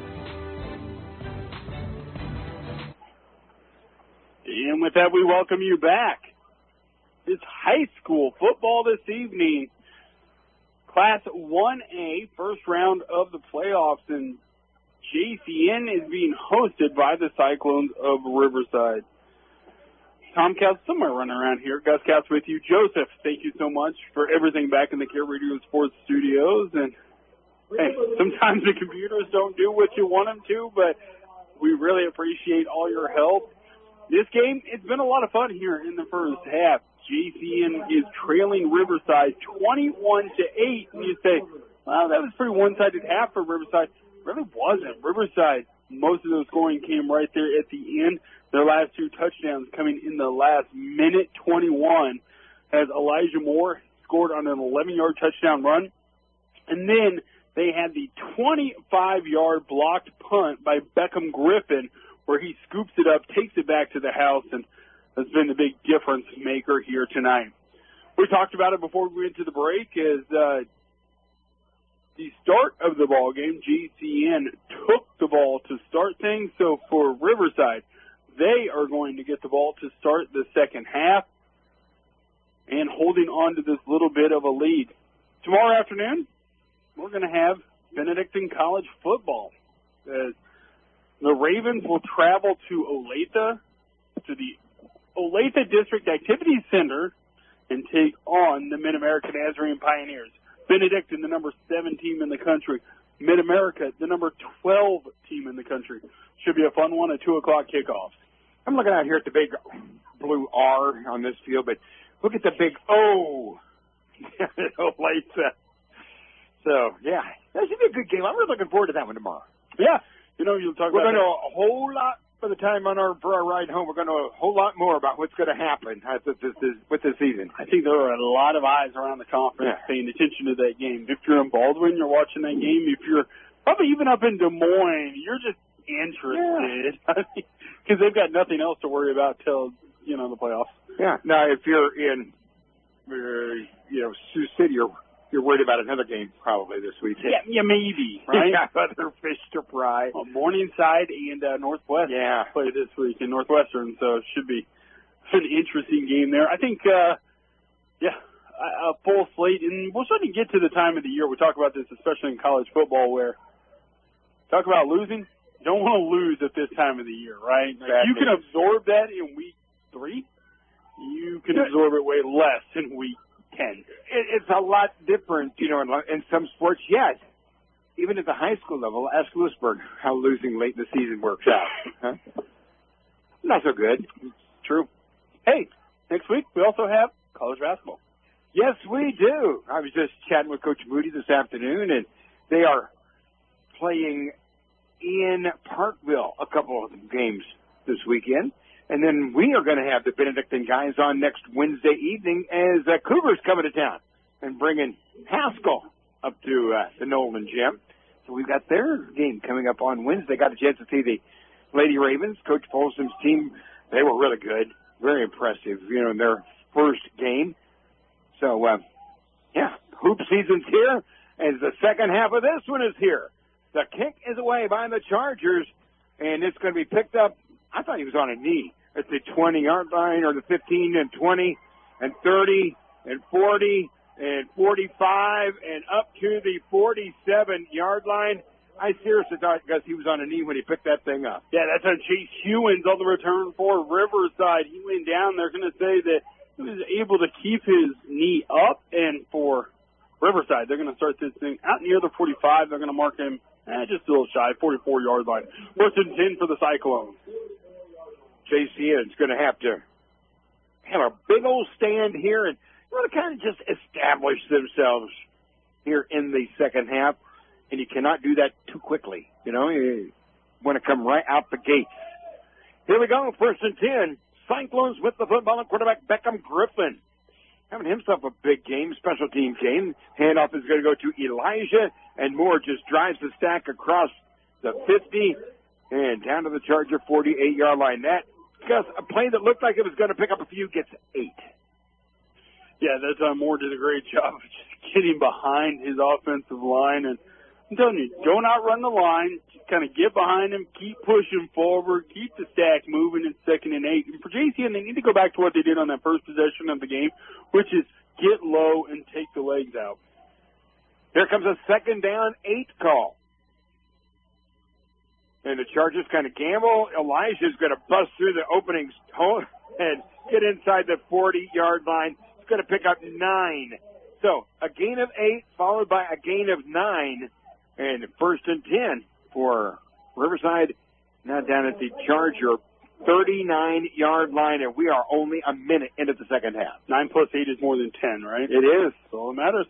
S5: And with that, we welcome you back. It's high school football this evening. Class 1A, first round of the playoffs, and JCN is being hosted by the Cyclones of Riverside. Tom Couch, somewhere running around here. Gus Couch with you. Joseph, thank you so much for everything back in the Care Radio Sports Studios. And, hey, sometimes the computers don't do what you want them to, but we really appreciate all your help. This game, it's been a lot of fun here in the first half. JCN is trailing Riverside 21-8. And you say, wow, that was a pretty one-sided half for Riverside. Really wasn't. Riverside, most of the scoring came right there at the end. Their last two touchdowns coming in the last minute 21 as Elijah Moore scored on an 11-yard touchdown run. And then they had the 25-yard blocked punt by Beckham Griffin where he scoops it up, takes it back to the house, and has been the big difference maker here tonight. We talked about it before we went to the break as the start of the ball game, GCN took the ball to start things. So for Riverside, they are going to get the ball to start the second half and holding on to this little bit of a lead. Tomorrow afternoon, we're going to have Benedictine College football. The Ravens will travel to Olathe, to the Olathe District Activities Center, and take on the Mid-America Nazarene Pioneers. Benedictine, the number 7 team in the country. Mid-America, the number 12 team in the country. Should be a fun one at 2 o'clock kickoffs.
S16: I'm looking out here at the big blue R on this field, but look at the big O. So, yeah, that should be a good game. I'm really looking forward to that one tomorrow.
S5: Yeah. You know, you'll talk
S16: we're
S5: about
S16: going to know a whole lot by the time for our ride home. We're going to know a whole lot more about what's going to happen with this season.
S5: I think there are a lot of eyes around the conference paying attention to that game. If you're in Baldwin, you're watching that game. If you're probably even up in Des Moines, you're just interested because they've got nothing else to worry about till the playoffs.
S16: Yeah. Now, if you're in Sioux City, you're worried about another game probably this weekend.
S5: Yeah, maybe, right?
S16: Yeah, other fish to fry.
S5: Morningside and Northwest play this week in Northwestern, so it should be an interesting game there. I think, a full slate, and we'll sort of get to the time of the year. We talk about this, especially in college football, where talk about losing. You don't want to lose at this time of the year, right? You can absorb that in week 3. You can absorb it way less in week 10.
S16: It's a lot different, in some sports, yes. Even at the high school level, ask Lewisburg how losing late in the season works out. Huh? Not so good.
S5: True. Hey, next week we also have college basketball.
S16: Yes, we do. I was just chatting with Coach Moody this afternoon, and they are playing in Parkville a couple of games this weekend. And then we are going to have the Benedictine guys on next Wednesday evening as Cougars coming to town and bringing Haskell up to the Nolan Gym. So we've got their game coming up on Wednesday. Got a chance to see the Lady Ravens, Coach Folsom's team. They were really good, very impressive, in their first game. So, hoop season's here as the second half of this one is here. The kick is away by the Chargers. and it's going to be picked up. I thought he was on a knee at the 20-yard line, or the 15 and 20 and 30 and 40 and 45 and up to the 47-yard line. I seriously thought, Gus, he was on a knee when he picked that thing up.
S5: Yeah, that's on Chase Hewins on the return for Riverside. He went down. They're going to say that he was able to keep his knee up, and for Riverside, they're going to start this thing out near the 45. They're going to mark him just a little shy, 44-yard line. Worse than 10 for the Cyclones.
S16: JCN's going to have a big old stand here and want to kind of just establish themselves here in the second half. And you cannot do that too quickly. You know, you want to come right out the gates. Here we go, 1st and 10. Cyclones with the football and quarterback Beckham Griffin. Having himself a big game, special team game. Handoff is going to go to Elijah, and Moore just drives the stack across the 50 and down to the Charger 48-yard line. That, Gus, a play that looked like it was going to pick up a few, gets 8.
S5: Yeah, that time Moore did a great job of just getting behind his offensive line. And I'm telling you, don't outrun the line. Just kind of get behind him, keep pushing forward, keep the stack moving in 2nd and 8. And for JCN, they need to go back to what they did on that first possession of the game, which is get low and take the legs out.
S16: Here comes a 2nd down, 8 call. And the Chargers kind of gamble. Elijah's going to bust through the opening and get inside the 40-yard line. It's going to pick up 9. So a gain of 8 followed by a gain of 9. And 1st and 10 for Riverside. Now down at the Charger 39-yard line, and we are only a minute into the second half.
S5: 9 plus 8 is more than 10, right?
S16: It is.
S5: That's all that matters.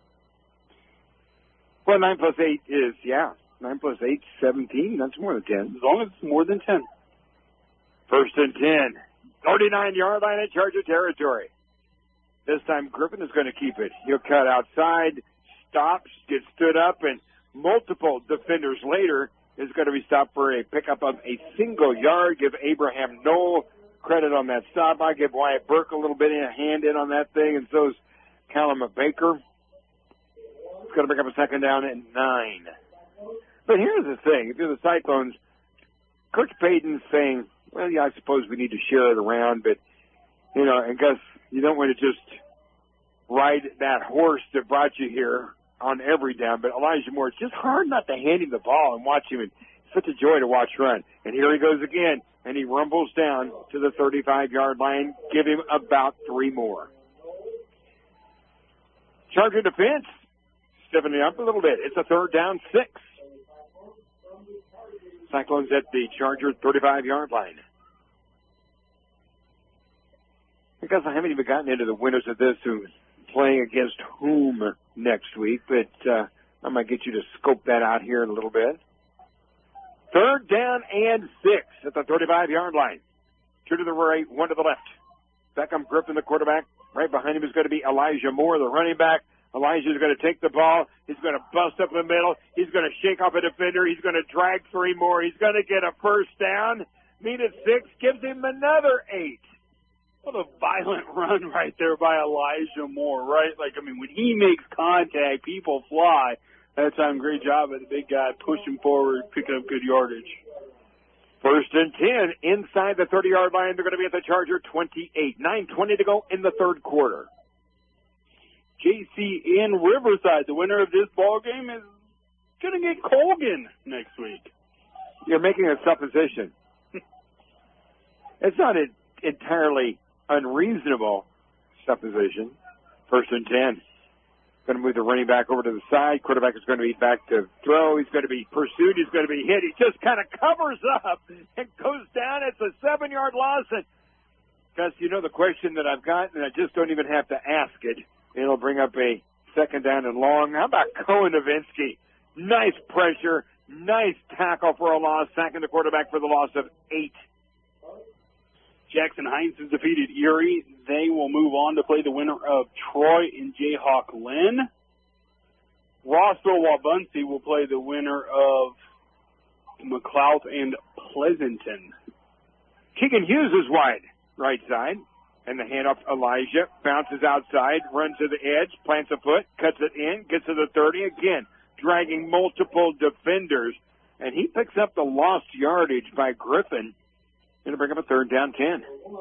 S16: Well, 9 plus 8 is, 9 plus 8, 17. That's more than 10.
S5: As long as it's more than 10.
S16: 1st and 10. 39-yard line in Charger territory. This time Griffin is going to keep it. He'll cut outside, stops, gets stood up, and multiple defenders later is going to be stopped for a pickup of a single yard. Give Abraham Knoll credit on that stop. I give Wyatt Burke a little bit of a hand in on that thing, and so is Callum Baker. It's going to pick up a 2nd down and 9. But here's the thing. If you're the Cyclones, Coach Payton's saying, well, yeah, I suppose we need to share it around, but, you know, and Gus, you don't want to just ride that horse that brought you here on every down. But Elijah Moore, it's just hard not to hand him the ball and watch him. And it's such a joy to watch run. And here he goes again, and he rumbles down to the 35-yard line. Give him about 3 more. Charger defense stepping it up a little bit. It's a 3rd down 6. Cyclones at the Charger 35-yard line. Because I haven't even gotten into the winners of this, who's playing against whom next week, but I might get you to scope that out here in a little bit. 3rd down and 6 at the 35-yard line. 2 to the right, 1 to the left. Beckham Griffin, the quarterback. Right behind him is going to be Elijah Moore, the running back. Elijah's going to take the ball. He's going to bust up the middle. He's going to shake off a defender. He's going to drag 3 more. He's going to get a 1st down. Mean at 6, gives him another 8. What a violent run right there by Elijah Moore, right? Like, I mean, when he makes contact, people fly. That time, great job by the big guy pushing forward, picking up good yardage. 1st and 10 inside the 30-yard line. They're going to be at the Charger 28. 9:20 to go in the 3rd quarter.
S5: JCN Riverside, the winner of this ball game, is going to get Colgan next week.
S16: You're making a supposition. It's not an entirely unreasonable supposition. 1st and 10. Going to move the running back over to the side. Quarterback is going to be back to throw. He's going to be pursued. He's going to be hit. He just kind of covers up and goes down. It's a 7-yard loss. And Gus, you know the question that I've got, and I just don't even have to ask it. It'll bring up a 2nd down and long. How about Cohen Novinsky? Nice pressure. Nice tackle for a loss. Sacking the quarterback for the loss of 8.
S5: Jackson Heights has defeated Erie. They will move on to play the winner of Troy and Jayhawk Lynn. Rossville Wabaunsee will play the winner of McLeod and Pleasanton.
S16: Keegan Hughes is wide, right side. And the handoff, Elijah bounces outside, runs to the edge, plants a foot, cuts it in, gets to the 30 again, dragging multiple defenders. and he picks up the lost yardage by Griffin. Going to bring up a 3rd down 10.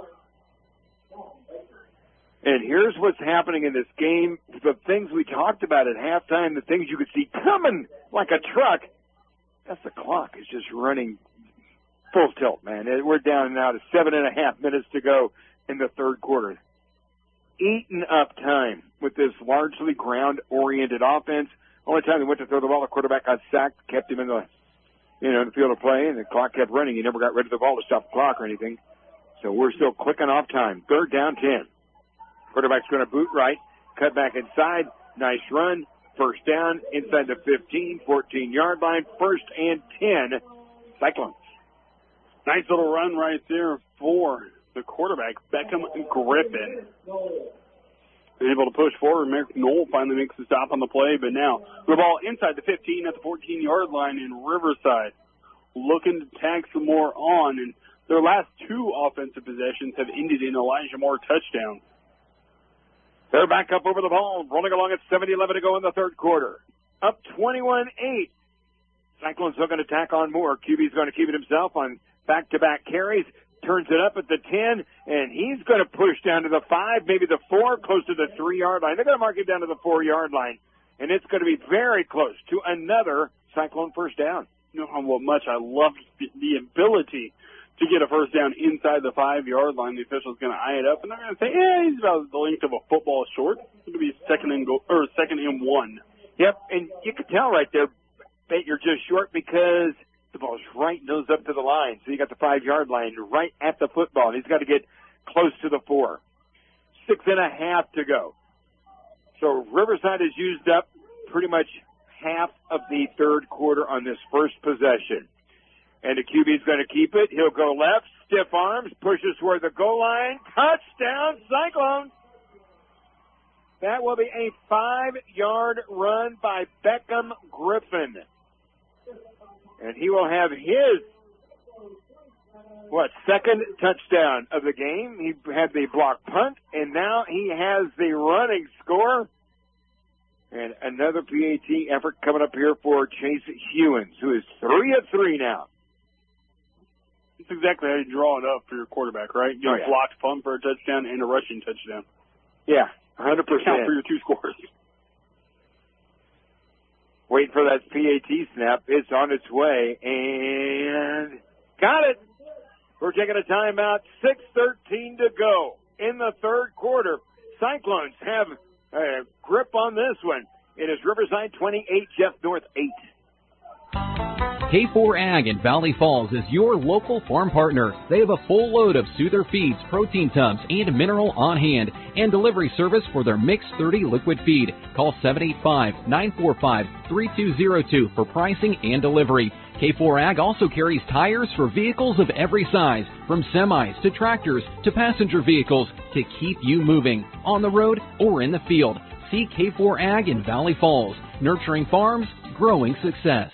S16: And here's what's happening in this game. The things we talked about at halftime, the things you could see coming like a truck, that's the clock is just running full tilt, man. We're down now to 7.5 minutes to go in the 3rd quarter. Eaten up time with this largely ground-oriented offense. Only time they went to throw the ball, the quarterback got sacked, kept him in the field of play, and the clock kept running. He never got rid of the ball to stop the clock or anything. So we're still clicking off time. 3rd down 10. Quarterback's going to boot right, cut back inside, nice run, 1st down, inside the 15, 14-yard line, 1st and 10, Cyclones.
S5: Nice little run right there for the quarterback, Beckham Griffin. Able to push forward. Merrick Knoll finally makes a stop on the play, but now the ball inside the 15 at the 14-yard line in Riverside. Looking to tag some more on, and their last 2 offensive possessions have ended in Elijah Moore touchdowns.
S16: They're back up over the ball, rolling along at 7:11 to go in the 3rd quarter. Up 21-8. Cyclones looking to tack on more. QB's going to keep it himself on back-to-back carries. Turns it up at the 10, and he's going to push down to the 5, maybe the 4, close to the 3-yard line. They're going to mark it down to the 4-yard line, and it's going to be very close to another Cyclone 1st down.
S5: You know how much I love the ability to get a 1st down inside the 5-yard line. The official's going to eye it up, and they're going to say, he's about the length of a football short. It's going to be 2nd and 1.
S16: Yep, and you can tell right there that you're just short because the ball's right nose up to the line. So you got the 5-yard line right at the football. And he's got to get close to the 4. 6.5 to go. So Riverside has used up pretty much half of the 3rd quarter on this first possession. And the QB's going to keep it. He'll go left, stiff arms, pushes toward the goal line. Touchdown, Cyclones! That will be a 5-yard run by Beckham Griffin. And he will have his, 2nd touchdown of the game. He had the block punt, and now he has the running score. And another PAT effort coming up here for Chase Hewins, who is 3 of 3 now.
S5: That's exactly how you draw it up for your quarterback, right? You blocked punt for a touchdown and a rushing touchdown.
S16: Yeah, 100%.
S5: Count for your 2 scores.
S16: Waiting for that PAT snap. It's on its way, and got it. We're taking a timeout. 6:13 to go in the 3rd quarter. Cyclones have a grip on this one. It is Riverside 28, Jeff North 8.
S9: K4 Ag in Valley Falls is your local farm partner. They have a full load of Soother feeds, protein tubs, and mineral on hand, and delivery service for their Mix 30 liquid feed. Call 785-945-3202 for pricing and delivery. K4 Ag also carries tires for vehicles of every size, from semis to tractors to passenger vehicles, to keep you moving on the road or in the field. See K4 Ag in Valley Falls, nurturing farms, growing success.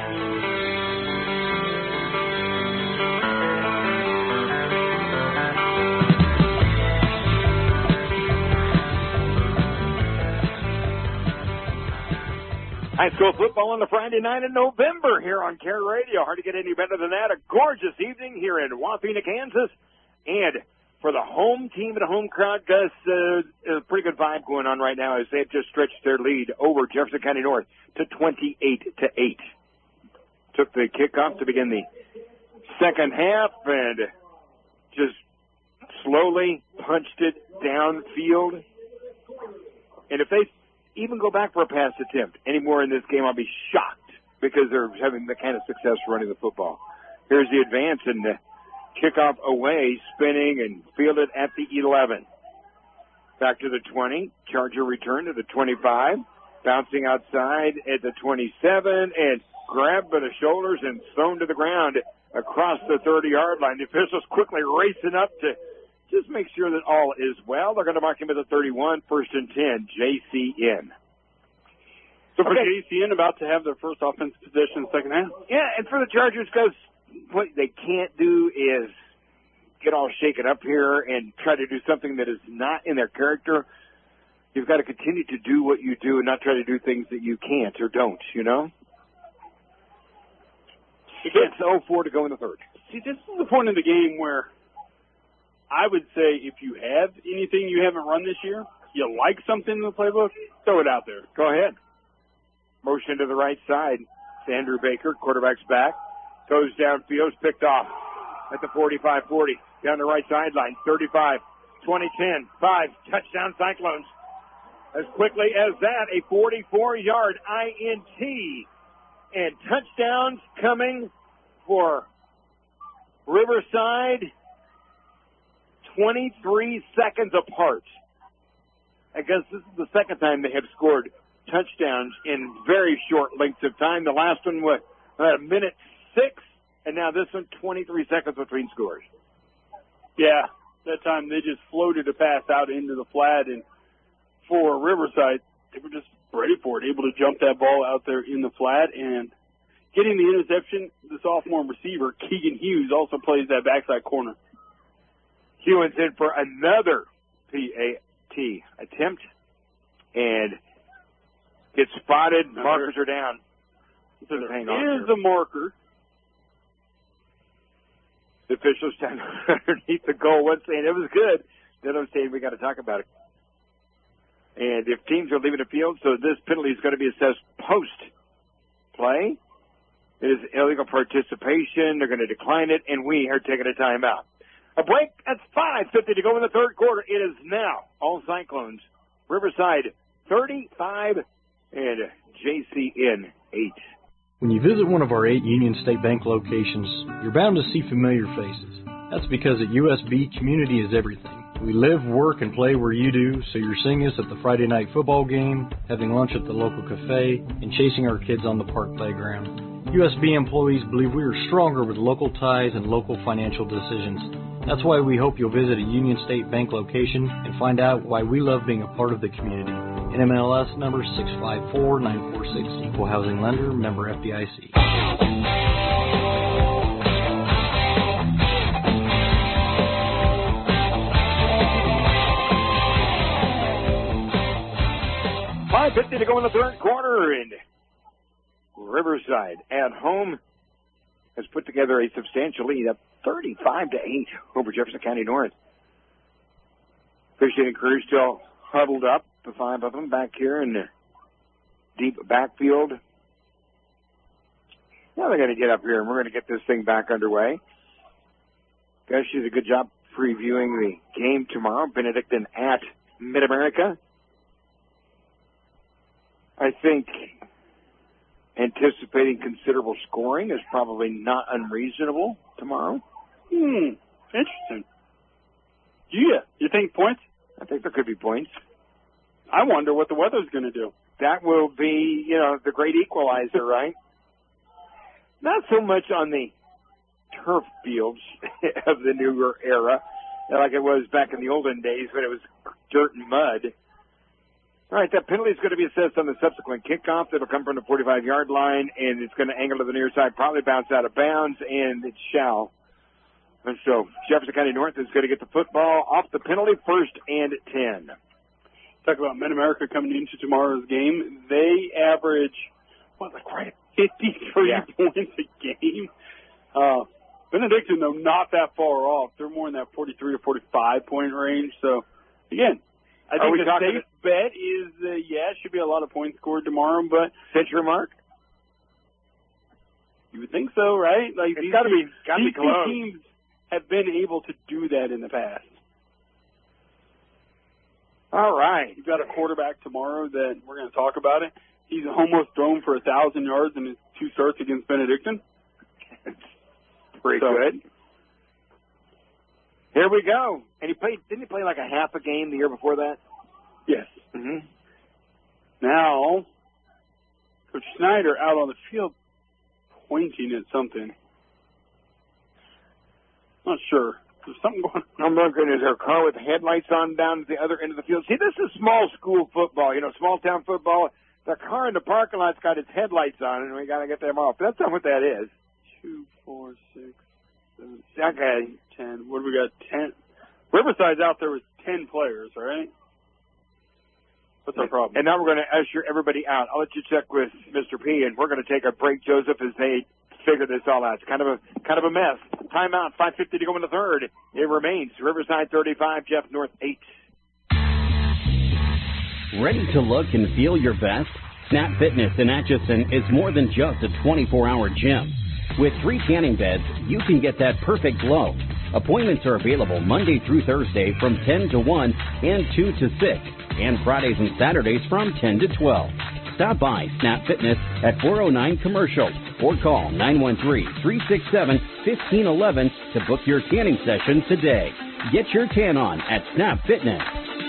S16: High school football on a Friday night in November here on Care Radio. Hard to get any better than that. A gorgeous evening here in Wapena, Kansas. And for the home team and the home crowd, Gus, a pretty good vibe going on right now as they've just stretched their lead over Jefferson County North to 28-8. Took the kickoff to begin the second half and just slowly punched it downfield. And if they even go back for a pass attempt anymore in this game, I'll be shocked because they're having the kind of success running the football. Here's the advance and the kickoff away, spinning and fielded at the 11. Back to the 20. Charger return to the 25. Bouncing outside at the 27 and grabbed by the shoulders and thrown to the ground across the 30-yard line. The officials quickly racing up to just make sure that all is well. They're going to mark him at the 31, 1st and 10, JCN.
S5: So for JCN, about to have their first offensive possession in the second half.
S16: Yeah, and for the Chargers, because what they can't do is get all shaken up here and try to do something that is not in their character. You've got to continue to do what you do and not try to do things that you can't or don't, you know?
S4: It's 0-4 to go in the third.
S5: See, this is the point in the game where I would say if you have anything you haven't run this year, you like something in the playbook, throw it out there.
S4: Go ahead. Motion to the right side. It's Andrew Baker, quarterback's back. Goes downfield, picked off at the 45-40. Down the right sideline, 35, 20, 10, 5. Touchdown Cyclones. As quickly as that, a 44-yard INT. And touchdowns coming for Riverside 23 seconds apart. I guess this is the second time they have scored touchdowns in very short lengths of time. The last one was a minute 6, and now this one 23 seconds between scores.
S5: Yeah, that time they just floated a pass out into the flat, and for Riverside, they were just ready for it, able to jump that ball out there in the flat, and getting the interception, the sophomore receiver, Keegan Hughes, also plays that backside corner.
S4: Hewins in for another PAT attempt, and gets spotted. Markers are down.
S5: So there is a marker.
S4: The officials stand underneath the goal. One saying it was good. The other saying we got to talk about it. And if teams are leaving the field, so this penalty is going to be assessed post-play. It is illegal participation. They're going to decline it, and we are taking a timeout. A break. That's 5:50 to go in the third quarter. It is now all Cyclones. Riverside 35 and JCN 8.
S17: When you visit one of our 8 Union State Bank locations, you're bound to see familiar faces. That's because at USB, community is everything. We live, work, and play where you do, so you're seeing us at the Friday night football game, having lunch at the local cafe, and chasing our kids on the park playground. USB employees believe we are stronger with local ties and local financial decisions. That's why we hope you'll visit a Union State Bank location and find out why we love being a part of the community. NMLS number 654946, Equal Housing Lender, member FDIC.
S4: $5:50 to go in the third quarter, and Riverside at home has put together a substantial lead, up 35-8 over Jefferson County North. Officiating crew still huddled up, the 5 of them back here in the deep backfield. Now they're going to get up here, and we're going to get this thing back underway. Guys, she did a good job previewing the game tomorrow. Benedictine at Mid-America. I think anticipating considerable scoring is probably not unreasonable tomorrow.
S5: Interesting. Yeah, you think points?
S4: I think there could be points.
S5: I wonder what the weather's going to do.
S4: That will be, the great equalizer, right? Not so much on the turf fields of the newer era, like it was back in the olden days when it was dirt and mud. All right, that penalty is going to be assessed on the subsequent kickoff. It'll come from the 45-yard line, and it's going to angle to the near side, probably bounce out of bounds, and it shall. And so Jefferson County North is going to get the football off the penalty, 1st and 10.
S5: Talk about Mid-America coming into tomorrow's game. They average, right at 53 points a game. Benedictine, though, not that far off. They're more in that 43 to 45-point range. So, again, I think the safe bet is, it should be a lot of points scored tomorrow, but
S4: century mark?
S5: You would think so, right? Like
S4: it's got to be close.
S5: These teams have been able to do that in the past.
S4: All right.
S5: You've got a quarterback tomorrow that we're going to talk about it. He's almost thrown for 1,000 yards in his 2 starts against Benedictine.
S4: Pretty good. Here we go. And didn't he play like a half a game the year before that?
S5: Yes.
S4: Mm-hmm.
S5: Now, Coach Snyder out on the field pointing at something. Not sure. There's something going on.
S4: I'm looking. Is there a car with headlights on down at the other end of the field? See, this is small school football, small town football. The car in the parking lot's got its headlights on, and we got to get them off. That's not what that is.
S5: 2, 4, 6, 7,
S4: okay.
S5: 10. What do we got? 10. Riverside's out there with 10 players, right? What's our problem?
S4: And now we're going to usher everybody out. I'll let you check with Mr. P, and we're going to take a break, Joseph, as they
S16: figure this all out. It's kind of a mess. Timeout, 5:50 to go in the third. It remains Riverside 35, Jeff North 8.
S1: Ready to look and feel your best? Snap Fitness in Atchison is more than just a 24-hour gym. With 3 tanning beds, you can get that perfect glow. Appointments are available Monday through Thursday from 10 to 1 and 2 to 6, and Fridays and Saturdays from 10 to 12. Stop by Snap Fitness at 409 Commercial or call 913-367-1511 to book your tanning session today. Get your tan on at Snap Fitness.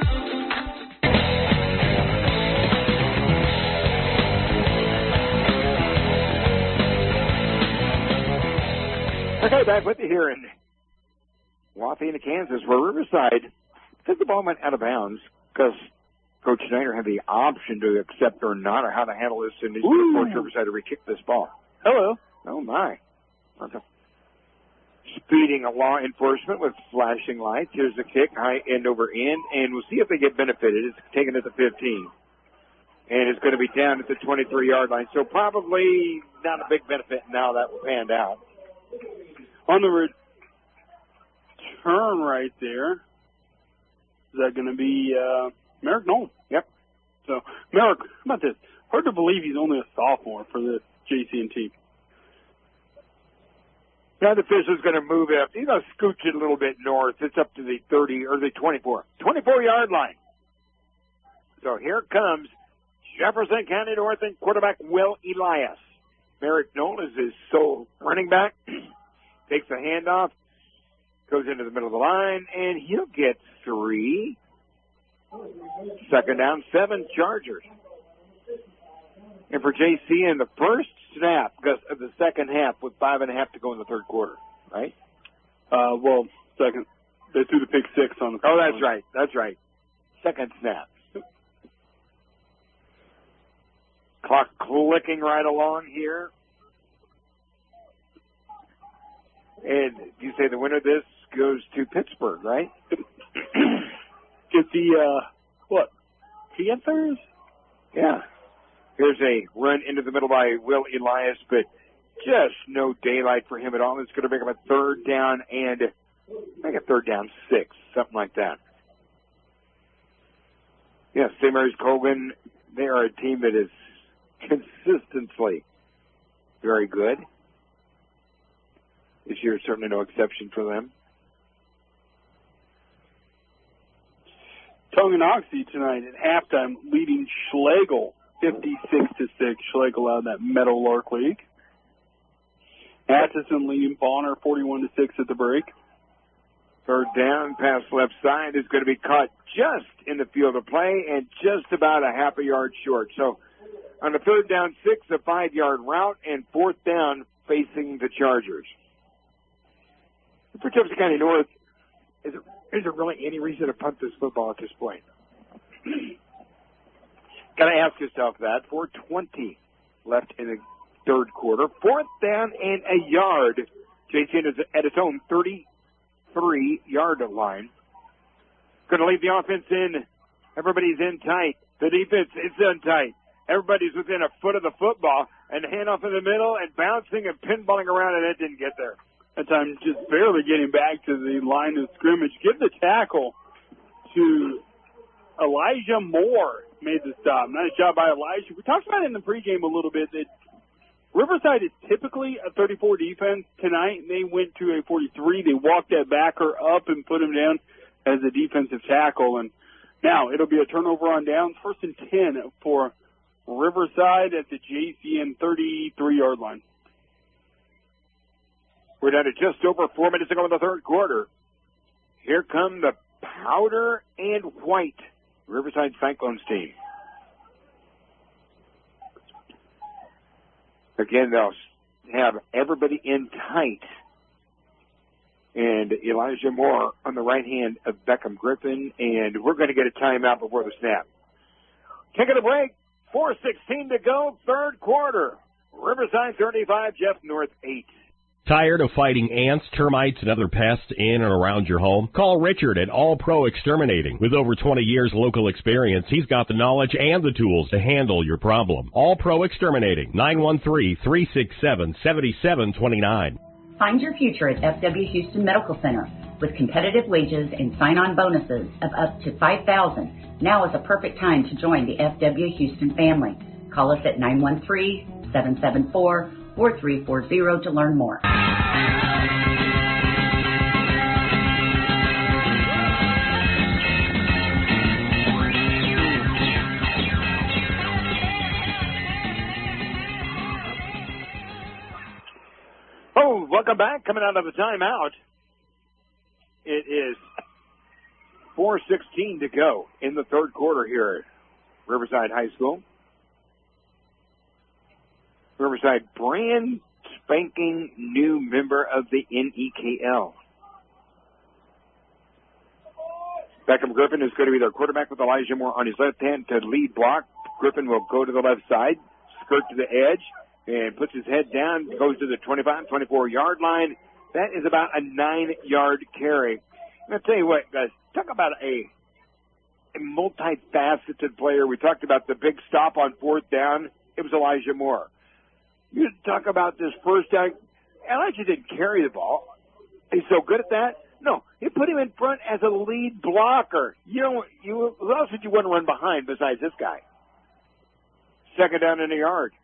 S16: Okay, back with you here in Waukegan, Kansas, where Riverside took the ball went out of bounds because Coach Snyder had the option to accept or not, or how to handle this, and he's going to force Riverside to re-kick this ball.
S5: Hello.
S16: Oh, my. Speeding law enforcement with flashing lights. Here's the kick, high end over end, and we'll see if they get benefited. It's taken at the 15. And it's going to be down at the 23-yard line. So probably not a big benefit now that panned out.
S5: On the return right there, is that going to be Merrick Nolan?
S16: Yep.
S5: So, Merrick, how about this? Hard to believe he's only a sophomore for the JCN team.
S16: Now the official's going to move it up. He's going to scooch it a little bit north. It's up to the 30 or the 24-yard line. So here comes Jefferson County North and quarterback Will Elias. Merrick Nolan is his sole running back. Takes the handoff, goes into the middle of the line, and he'll get 3. Second down, 7 Chargers. And for JC in the first snap of the second half with 5.5 to go in the third quarter, right?
S5: Well, second. They threw the pick 6 on the first
S16: Oh, that's
S5: one.
S16: right. That's right. Second snap. Clock clicking right along here. And you say the winner of this goes to Pittsburgh, right?
S5: Get the, Panthers?
S16: Yeah. Here's a run into the middle by Will Elias, but just no daylight for him at all. It's going to make him a third down and make a third down 6, something like that. Yeah, St. Mary's Colgan, they are a team that is consistently very good. This year is certainly no exception for them.
S5: Tonganoxie tonight at halftime leading Schlegel 56-6. Schlegel out of that Meadowlark League. Atchison leading Bonner 41-6 at the break.
S16: Third down, pass left side is going to be caught just in the field of play and just about a half a yard short. So on the third down 6, a 5-yard route, and fourth down facing the Chargers. For Jefferson County North, is there really any reason to punt this football at this point? Got to ask yourself that. 4:20 left in the third quarter. Fourth down and a yard. JCN is at its own 33-yard line. Going to leave the offense in. Everybody's in tight. The defense is in tight. Everybody's within a foot of the football, and the handoff in the middle and bouncing and pinballing around, and it didn't get there.
S5: That time just barely getting back to the line of scrimmage. Give the tackle to Elijah Moore. Made the stop. Nice job by Elijah. We talked about it in the pregame a little bit that Riverside is typically a 34 defense. Tonight they went to a 43. They walked that backer up and put him down as a defensive tackle. And now it'll be a turnover on downs. 1st and 10 for Riverside at the JCN 33-yard line.
S16: We're down to just over 4 minutes to go in the third quarter. Here come the powder and white Riverside Cyclones team. Again, they'll have everybody in tight. And Elijah Moore on the right hand of Beckham Griffin. And we're going to get a timeout before the snap. Taking a break. 4:16 to go, third quarter. Riverside 35, Jeff North 8.
S3: Tired of fighting ants, termites, and other pests in and around your home? Call Richard at All Pro Exterminating. With over 20 years local experience, he's got the knowledge and the tools to handle your problem. All Pro Exterminating, 913-367-7729.
S8: Find your future at FW Houston Medical Center. With competitive wages and sign-on bonuses of up to $5,000, now is a perfect time to join the FW Houston family. Call us at 913-774-4340 to learn more.
S4: Oh, welcome back. Coming out of the timeout. It is 4:16 to go in the third quarter here at Riverside High School. Riverside, brand spanking new member of the NEKL. Beckham Griffin is going to be their quarterback with Elijah Moore on his left hand to lead block. Griffin will go to the left side, skirt to the edge, and puts his head down, goes to the 25, 24-yard line. That is about a 9-yard carry. And I'll tell you what, guys, talk about a multifaceted player. We talked about the big stop on fourth down. It was Elijah Moore. You talk about this first down. Elijah didn't carry the ball. He's so good at that. No, he put him in front as a lead blocker. Who else would you want to run behind besides this guy? Second down in the yard.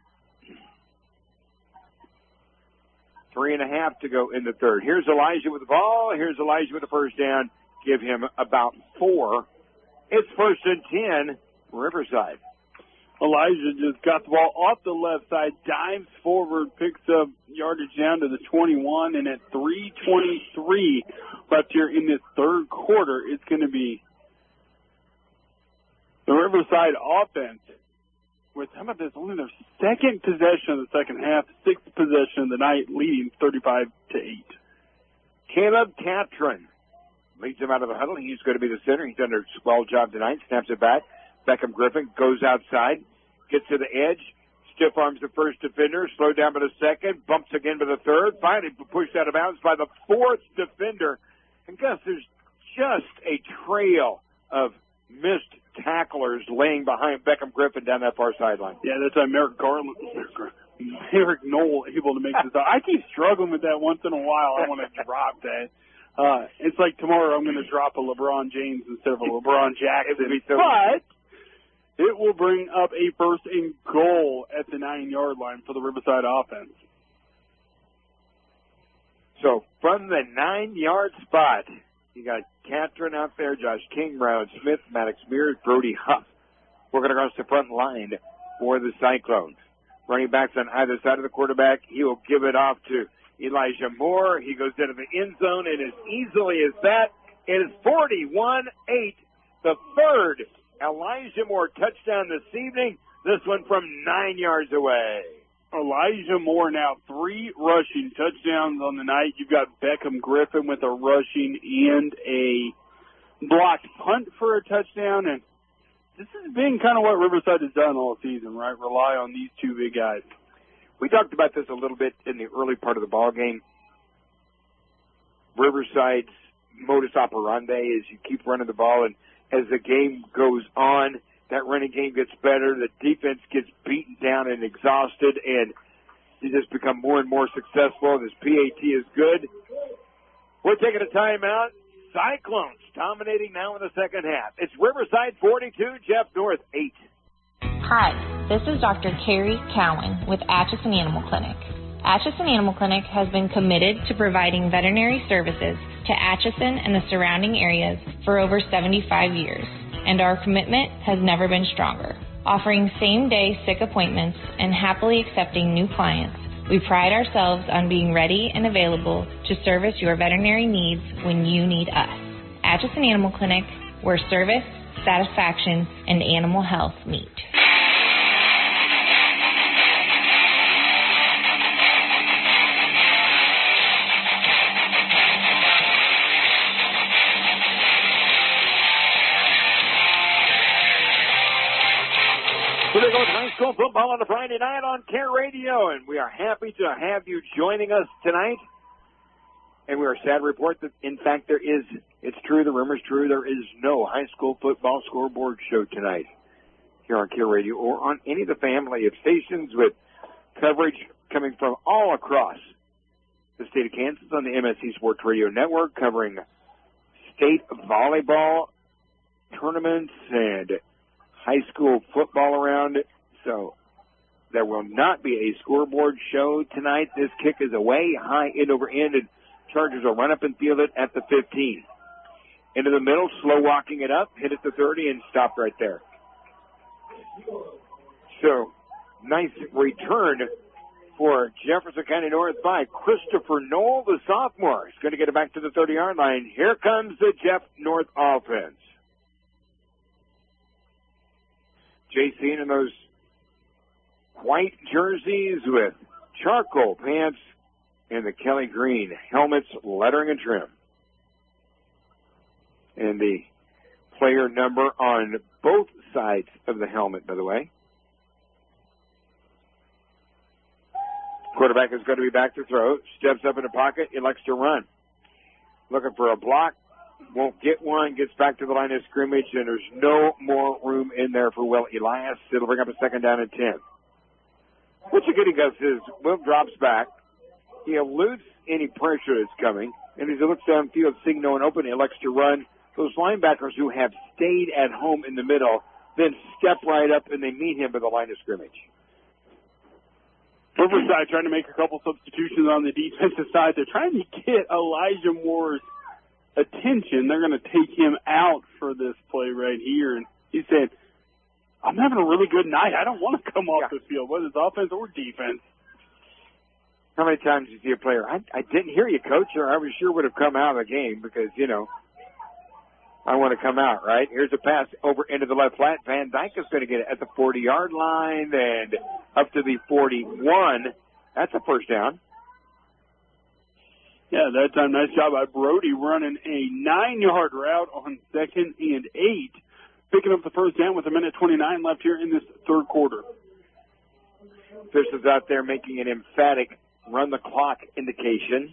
S4: 3.5 to go in the third. Here's Elijah with the ball. Here's Elijah with the first down. Give him about 4. It's 1st and 10, Riverside.
S5: Elijah just got the ball off the left side, dives forward, picks up yardage down to the 21, and at 3:23 left here in this third quarter, it's going to be the Riverside offense with, how about this, only their second possession of the second half, 6th possession of the night, leading 35-8.
S4: Caleb Catron leads him out of the huddle. He's going to be the center. He's done a swell job tonight. Snaps it back. Beckham Griffin goes outside, gets to the edge, stiff arms the first defender, slowed down by the second, bumps again by the third, finally pushed out of bounds by the 4th defender. And Gus, there's just a trail of missed tacklers laying behind Beckham Griffin down that far sideline.
S5: Yeah, that's Merrick Knoll able to make this out. I keep struggling with that once in a while. I want to drop that. It's like tomorrow I'm going to drop a LeBron James instead of a LeBron Jackson. But it will bring up a 1st and goal at the 9-yard line for the Riverside offense.
S4: So from the 9-yard spot, you got Catron out there, Josh King, Brown Smith, Maddox Mears, Brody Huff working across the front line for the Cyclones. Running backs on either side of the quarterback. He will give it off to Elijah Moore. He goes into the end zone, and as easily as that, it is 41-8, the third Elijah Moore touchdown this evening. This one from 9 yards away.
S5: Elijah Moore now 3 rushing touchdowns on the night. You've got Beckham Griffin with a rushing and a blocked punt for a touchdown. And this has been kind of what Riverside has done all season, right? Rely on these 2 big guys.
S4: We talked about this a little bit in the early part of the ball game. Riverside's modus operandi is you keep running the ball, and as the game goes on, that running game gets better, the defense gets beaten down and exhausted, and you just become more and more successful. This PAT is good. We're taking a timeout. Cyclones dominating now in the second half. It's Riverside 42, Jeff North 8.
S18: Hi, this is Dr. Carrie Cowan with Atchison Animal Clinic. Atchison Animal Clinic has been committed to providing veterinary services to Atchison and the surrounding areas for over 75 years, and our commitment has never been stronger. Offering same-day sick appointments and happily accepting new clients, we pride ourselves on being ready and available to service your veterinary needs when you need us. Atchison Animal Clinic, where service, satisfaction, and animal health meet.
S4: We're going to with high school football on a Friday night on Care Radio, and we are happy to have you joining us tonight. And we are sad to report that, in fact, it's true, the rumor's true, there is no high school football scoreboard show tonight here on Care Radio or on any of the family of stations with coverage coming from all across the state of Kansas on the MSC Sports Radio Network, covering state volleyball tournaments and high school football around it. So there will not be a scoreboard show tonight. This kick is away, high end over end, and Chargers will run up and field it at the 15. Into the middle, slow walking it up, hit at the 30, and stop right there. So, nice return for Jefferson County North by Christopher Knoll, the sophomore. He's going to get it back to the 30-yard line. Here comes the Jeff North offense. JC in those white jerseys with charcoal pants and the Kelly green helmets, lettering, and trim. And the player number on both sides of the helmet, by the way. Quarterback is going to be back to throw. Steps up in the pocket, elects to run. Looking for a block. Won't get one. Gets back to the line of scrimmage, and there's no more room in there for Will Elias. It'll bring up a 2nd down and 10. What you're getting, Gus, is Will drops back. He eludes any pressure that's coming, and as he looks downfield, seeing no one open, he elects to run. Those linebackers who have stayed at home in the middle then step right up, and they meet him by the line of scrimmage.
S5: Riverside trying to make a couple substitutions on the defensive side. They're trying to get Elijah Moore's attention. They're going to take him out for this play right here. And he said, I'm having a really good night. I don't want to come off the field, whether it's offense or defense.
S4: How many times do you see a player, I didn't hear you, Coach, or I was sure would have come out of the game because, I want to come out, right? Here's a pass over into the left flat. Van Dyke is going to get it at the 40-yard line and up to the 41. That's a first down.
S5: Yeah, that time, nice job by Brody running a 9-yard route on 2nd and 8, picking up the first down with 1:29 left here in this third quarter.
S4: Officials out there making an emphatic run-the-clock indication.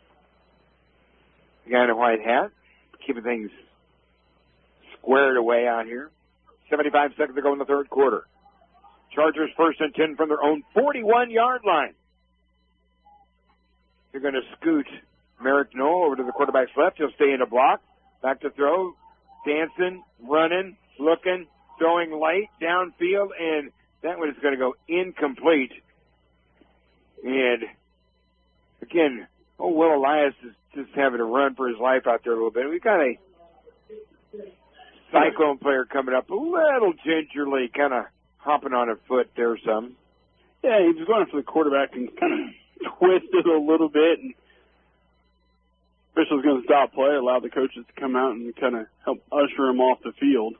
S4: The guy in a white hat, keeping things squared away out here. 75 seconds to go in the third quarter. Chargers 1st and 10 from their own 41-yard line. They're going to scoot Merrick Knoll over to the quarterback's left. He'll stay in a block. Back to throw. Dancing, running, looking, throwing late downfield, and that one is going to go incomplete. And, again, Will Elias is just having to run for his life out there a little bit. We've got a Cyclone player coming up a little gingerly, kind of hopping on a foot there some.
S5: Yeah, he was going for the quarterback and kind of twisted a little bit, and official's going to stop play, allow the coaches to come out and kind of help usher him off the field.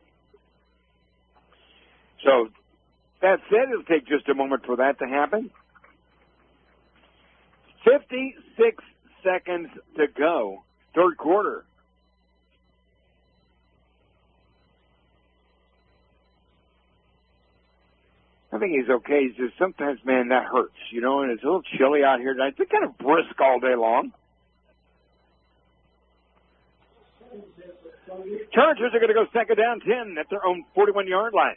S4: So, that said, it'll take just a moment for that to happen. 56 seconds to go, third quarter. I think he's okay. He's just sometimes, man, that hurts, and it's a little chilly out here tonight. It's kind of brisk all day long. Chargers are going to go 2nd down 10 at their own 41-yard line.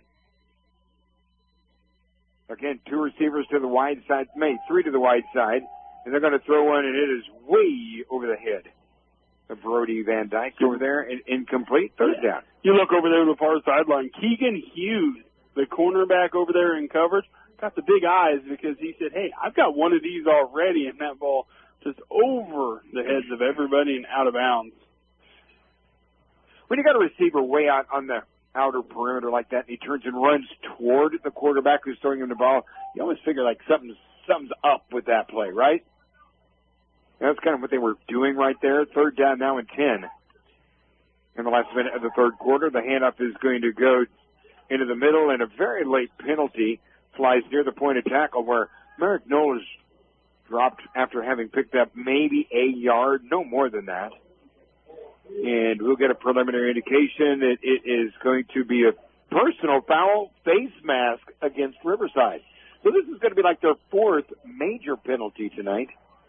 S4: Again, 2 receivers to the wide side, maybe 3 to the wide side, and they're going to throw one, and it is way over the head of Brody Van Dyke over there, and incomplete, third down.
S5: You look over there to the far sideline, Keegan Hughes, the cornerback over there in coverage, got the big eyes because he said, hey, I've got one of these already, and that ball just over the heads of everybody and out of bounds.
S4: When you got a receiver way out on the outer perimeter like that, and he turns and runs toward the quarterback who's throwing him the ball, you always figure like something's up with that play, right? And that's kind of what they were doing right there. Third down now and 10. In the last minute of the third quarter, the handoff is going to go into the middle, and a very late penalty flies near the point of tackle where Merrick Knoll is dropped after having picked up maybe a yard, no more than that. And we'll get a preliminary indication that it is going to be a
S16: personal foul face mask against Riverside. So this is going to be like their fourth major penalty tonight.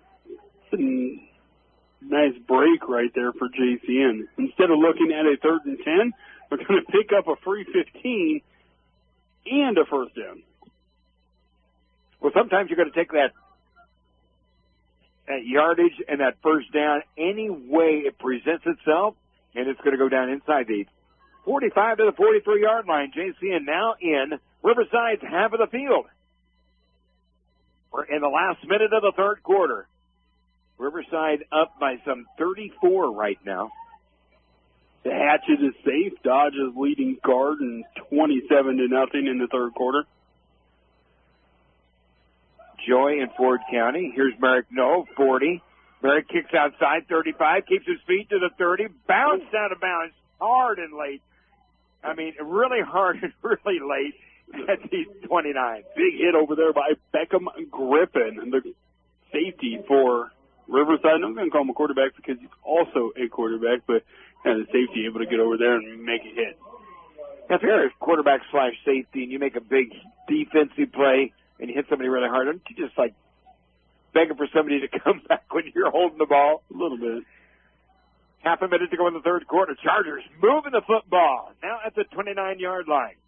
S5: Nice break right there for JCN. Instead of looking at a 3rd and 10, we're going to pick up a free 15 and a first down.
S16: Well, sometimes you're going to take that yardage and that first down any way it presents itself, and it's going to go down inside the 45 to the 43-yard line. JCN now in Riverside's half of the field. We're in the last minute of the third quarter. Riverside up by some 34 right now.
S5: The Hatchet is safe. Dodge is leading Garden 27-0 in the third quarter.
S16: Joy in Ford County. Here's Merrick Noel, 40. Merrick kicks outside, 35, keeps his feet to the 30, bounced out of bounds hard and late. I mean, really hard and really late at the 29.
S5: Big hit over there by Beckham Griffin, the safety for Riverside. I'm going to call him a quarterback because he's also a quarterback, but the safety able to get over there and make a hit.
S16: Now, if you're a quarterback / safety and you make a big defensive play and you hit somebody really hard, aren't you just like begging for somebody to come back when you're holding the ball?
S5: A little bit.
S16: Half a minute to go in the third quarter. Chargers moving the football. Now at the 29-yard line.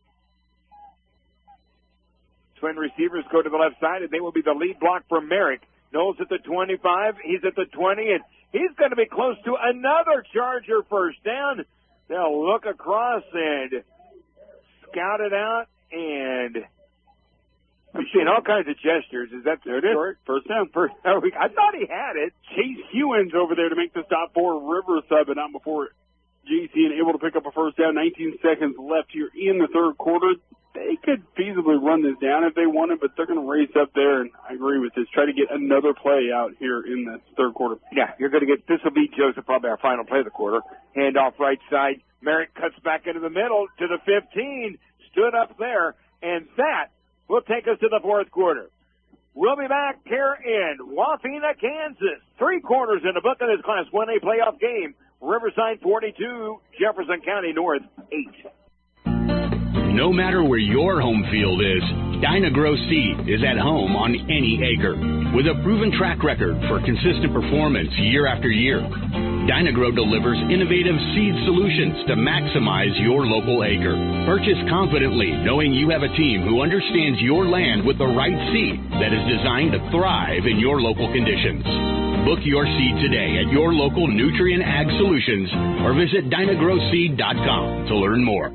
S16: Twin receivers go to the left side, and they will be the lead block for Merrick. Knowles at the 25. He's at the 20, and he's going to be close to another Charger first down. They'll look across and scout it out, and I'm seeing all kinds of gestures. Is that there? It is.
S5: First down.
S16: I thought he had it.
S5: Chase Hewins over there to make the stop for Riverside, but not before JCN able to pick up a first down. 19 seconds left here in the third quarter. They could feasibly run this down if they wanted, but they're going to race up there, and I agree with this. Try to get another play out here in the third quarter.
S16: Yeah, you're going to get, this will be, Joseph, probably our final play of the quarter. Handoff right side. Merrick cuts back into the middle to the 15, stood up there, and that will take us to the fourth quarter. We'll be back here in Waukegan, Kansas. 3 quarters in the book of this Class 1A playoff game. Riverside 42, Jefferson County North 8.
S1: No matter where your home field is, Dyna-Gro Seed is at home on any acre. With a proven track record for consistent performance year after year, Dyna-Gro delivers innovative seed solutions to maximize your local acre. Purchase confidently, knowing you have a team who understands your land with the right seed that is designed to thrive in your local conditions. Book your seed today at your local Nutrien Ag Solutions or visit dynagroseed.com to learn more.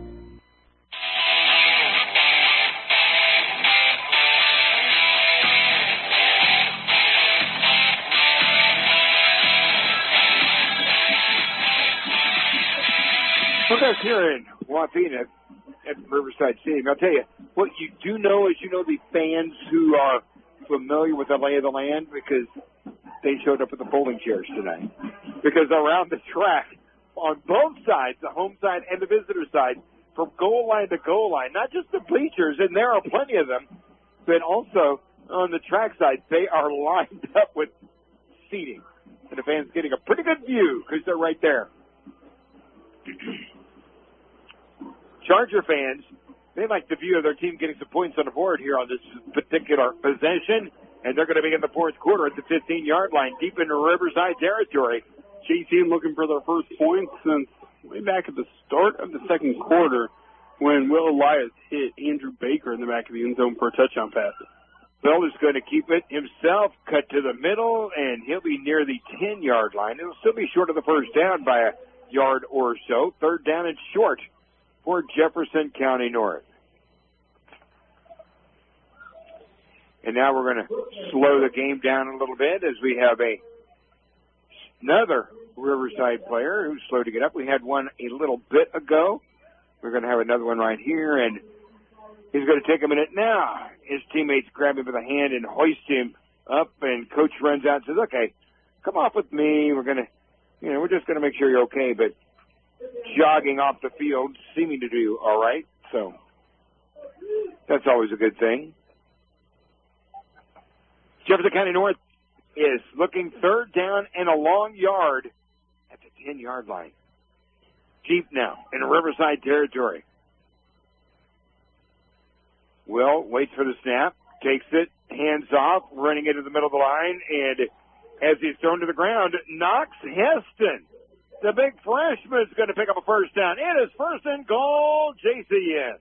S16: We're back here in Waukegan at Riverside Stadium. I'll tell you, what you do know is the fans who are familiar with the lay of the land because they showed up with the folding chairs tonight. Because around the track, on both sides, the home side and the visitor side, from goal line to goal line, not just the bleachers, and there are plenty of them, but also on the track side, they are lined up with seating. And the fans getting a pretty good view because they're right there. Charger fans, they like the view of their team getting some points on the board here on this particular possession, and they're going to be in the fourth quarter at the 15-yard line, deep into Riverside territory.
S5: JCN looking for their first points since way back at the start of the second quarter when Will Elias hit Andrew Baker in the back of the end zone for a touchdown pass.
S16: Bill is going to keep it himself, cut to the middle, and he'll be near the 10-yard line. It'll still be short of the first down by a yard or so. Third down and short for Jefferson County North. And now we're going to slow the game down a little bit as we have another Riverside player who's slow to get up. We had one a little bit ago. We're going to have another one right here, and he's going to take a minute now. His teammates grab him by the hand and hoist him up, and coach runs out and says, okay, come off with me. We're going to, we're just going to make sure you're okay, but jogging off the field, seeming to do all right. So that's always a good thing. Jefferson County North is looking third down and a long yard at the 10-yard line. Deep now in Riverside territory. Will waits for the snap, takes it, hands off, running into the middle of the line, and as he's thrown to the ground, Knox Heston, the big freshman, is going to pick up a first down. It is first and goal, JCN.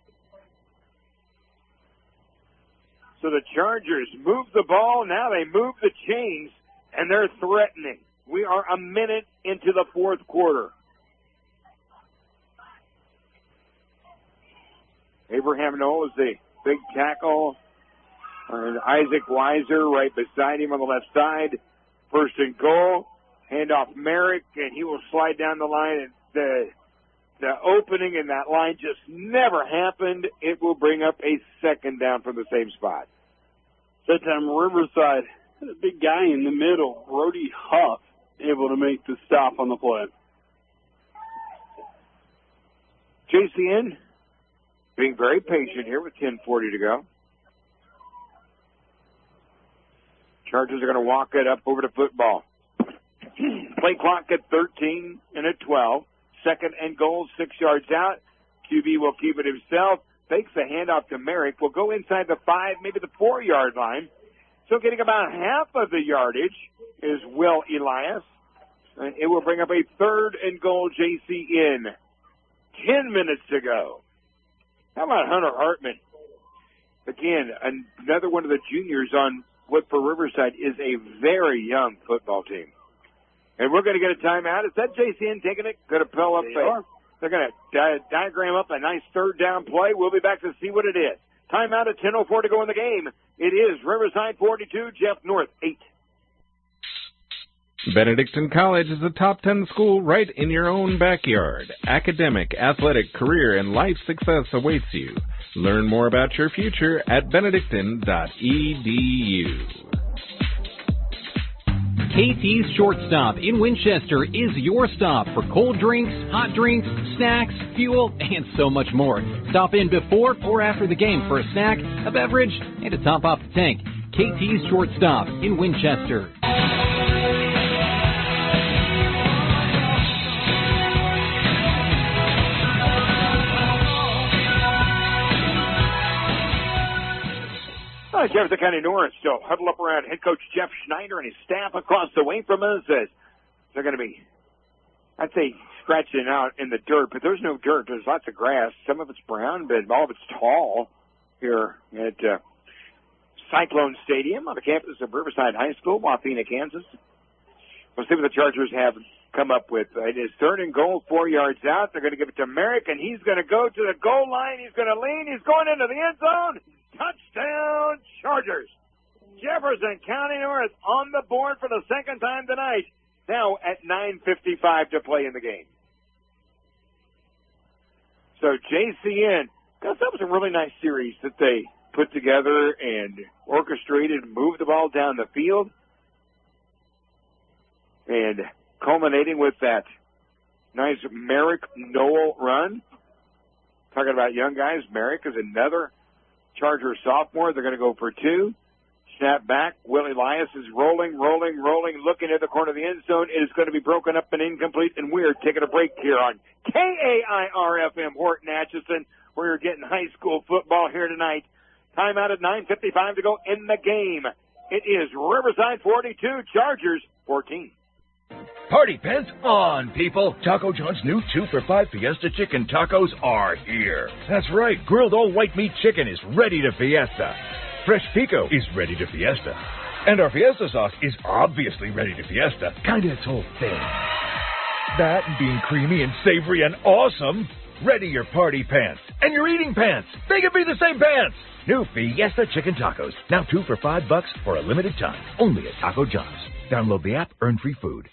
S16: So the Chargers move the ball. Now they move the chains, and they're threatening. We are a minute into the fourth quarter. Abraham Knoll is the big tackle. And Isaac Weiser right beside him on the left side. First and goal. Handoff Merrick, and he will slide down the line. And the opening in that line just never happened. It will bring up a second down from the same spot.
S5: That time Riverside, the big guy in the middle, Brody Huff, able to make the stop on the play.
S16: JCN being very patient here with 10:40 to go. Chargers are going to walk it up over to football. Play clock at 13 and at 12. Second and goal, 6 yards out. QB will keep it himself. Fakes the handoff to Merrick. Will go inside the 5, maybe the 4-yard line. So getting about half of the yardage is Will Elias. And it will bring up a third and goal, JCN. 10 minutes to go. How about Hunter Hartman? Again, another one of the juniors on what for Riverside is a very young football team. And we're going to get a timeout. Is that JCN taking it? Going to pull up they're going to diagram up a nice third down play. We'll be back to see what it is. Timeout at 10:04 to go in the game. It is Riverside 42, Jeff North 8.
S7: Benedictine College is a top 10 school right in your own backyard. Academic, athletic, career, and life success awaits you. Learn more about your future at benedictine.edu.
S9: KT's Shortstop in Winchester is your stop for cold drinks, hot drinks, snacks, fuel, and so much more. Stop in before or after the game for a snack, a beverage, and to top off the tank. KT's Shortstop in Winchester.
S16: Jefferson County North still huddled up around head coach Jeff Schneider and his staff across the way from us as they're going to be, I'd say, scratching out in the dirt, but there's no dirt. There's lots of grass. Some of it's brown, but all of it's tall here at Cyclone Stadium on the campus of Riverside High School, Waukegan, Kansas. We'll see what the Chargers have come up with. It is third and goal, 4 yards out. They're going to give it to Merrick, and he's going to go to the goal line. He's going to lean. He's going into the end zone. Touchdown, Chargers. Jefferson County North on the board for the second time tonight. Now at 9:55 to play in the game. So JCN, that was a really nice series that they put together and orchestrated and moved the ball down the field. And culminating with that nice Merrick Knoll run. Talking about young guys, Merrick is another Charger sophomore. They're going to go for 2. Snap back. Will Elias is rolling, looking at the corner of the end zone. It is going to be broken up and incomplete, and we're taking a break here on KAIR-FM Horton Atchison. We're getting high school football here tonight. Timeout at 9:55 to go in the game. It is Riverside 42, Chargers 14.
S2: Party pants on, people. Taco John's new 2 for $5 Fiesta Chicken Tacos are here. That's right. Grilled all white meat chicken is ready to fiesta. Fresh pico is ready to fiesta. And our Fiesta sauce is obviously ready to fiesta. Kinda its whole thing. That and being creamy and savory and awesome. Ready your party pants. And your eating pants. They can be the same pants. New Fiesta Chicken Tacos. Now 2 for $5 for a limited time. Only at Taco John's. Download the app, earn free food.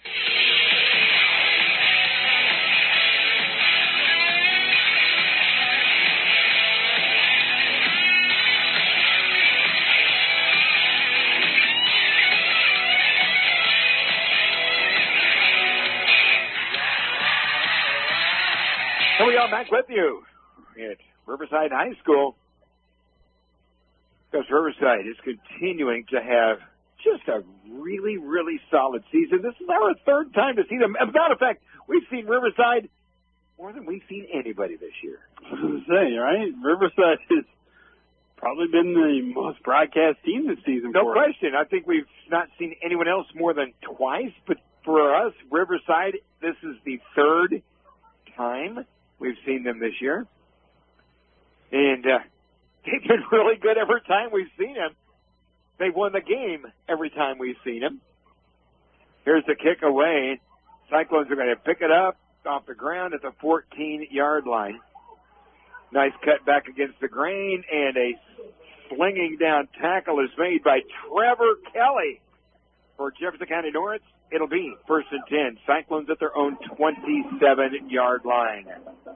S16: So we are back with you at Riverside High School. Because Riverside is continuing to have just a really, really solid season. This is our third time to see them. As a matter of fact, we've seen Riverside more than we've seen anybody this year.
S5: I was going to say, right? Riverside is probably been the most broadcast team this season.
S16: No question. I think we've not seen anyone else more than twice, but for us, Riverside, this is the third time we've seen them this year. And they've been really good every time we've seen them. They've won the game every time we've seen them. Here's the kick away. Cyclones are going to pick it up off the ground at the 14-yard line. Nice cut back against the grain, and a slinging down tackle is made by Trevor Kelly for Jefferson County North. It'll be 1st and 10. Cyclones at their own 27-yard line.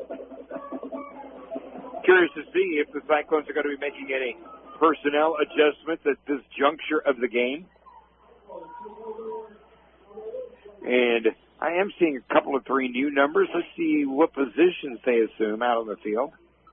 S16: Curious to see if the Cyclones are going to be making any personnel adjustments at this juncture of the game. And I am seeing a couple of 3 new numbers. Let's see what positions they assume out on the field.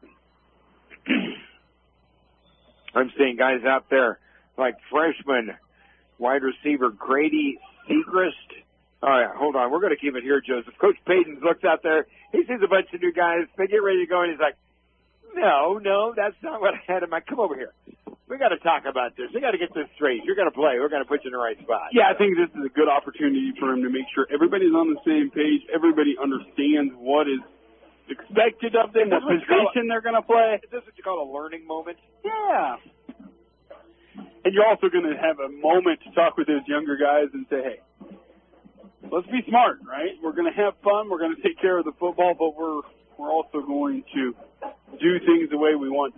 S16: I'm seeing guys out there like freshman wide receiver Grady Segrist. All right, hold on. We're going to keep it here, Joseph. Coach Payton looks out there. He sees a bunch of new guys. They get ready to go, and he's like, no, that's not what I had in mind. Come over here. We got to talk about this. We got to get this straight. You're going to play. We're going to put you in the right spot.
S5: Yeah, I think this is a good opportunity for him to make sure everybody's on the same page. Everybody understands what is expected of them, what position they're going to play.
S16: Is this what you call a learning moment?
S5: Yeah. And you're also going to have a moment to talk with those younger guys and say, hey, let's be smart, right? We're going to have fun. We're going to take care of the football, but we're also going to do things the way we want.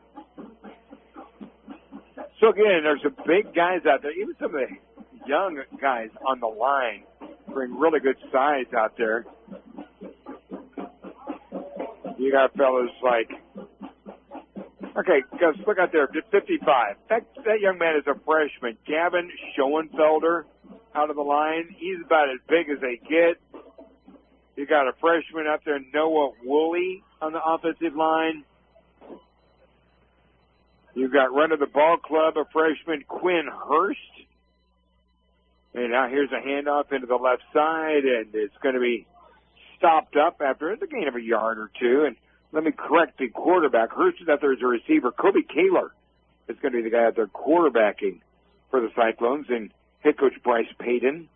S16: So, again, there's some big guys out there. Even some of the young guys on the line bring really good size out there. You got fellas like, okay, guys, look out there, 55. That young man is a freshman. Gavin Schoenfelder out of the line. He's about as big as they get. You got a freshman out there, Noah Woolley, on the offensive line. You've got run of the ball club, a freshman, Quinn Hurst. And now here's a handoff into the left side, and it's going to be stopped up after the gain of a yard or two. And let me correct the quarterback. Hurst is out there as a receiver. Kobe Kaler is going to be the guy out there quarterbacking for the Cyclones, and head coach Bryce Payton.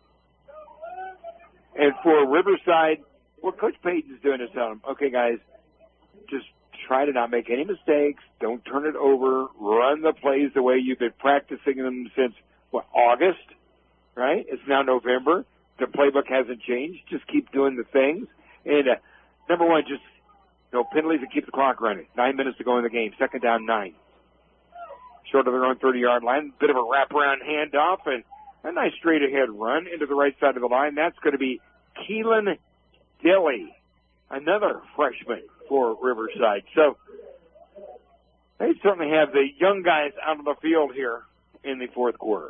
S16: And for Riverside, what Coach Payton's doing is telling them, okay, guys, just try to not make any mistakes. Don't turn it over. Run the plays the way you've been practicing them since, August, right? It's now November. The playbook hasn't changed. Just keep doing the things. And number one, just no penalties and keep the clock running. 9 minutes to go in the game. 2nd down, 9. Short of their own 30-yard line. Bit of a wraparound handoff and a nice straight-ahead run into the right side of the line. That's going to be Keelan Dilly, another freshman for Riverside. So they certainly have the young guys out of the field here in the fourth quarter.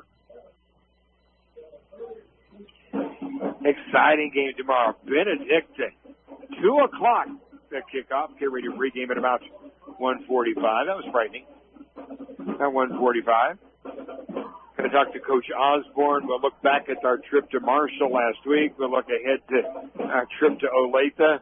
S16: Exciting game tomorrow. Benedictine, 2 o'clock the kickoff. Get ready to pregame at about 1:45. That was frightening. At 1:45. Going to talk to Coach Osborne. We'll look back at our trip to Marshall last week. We'll look ahead to our trip to Olathe.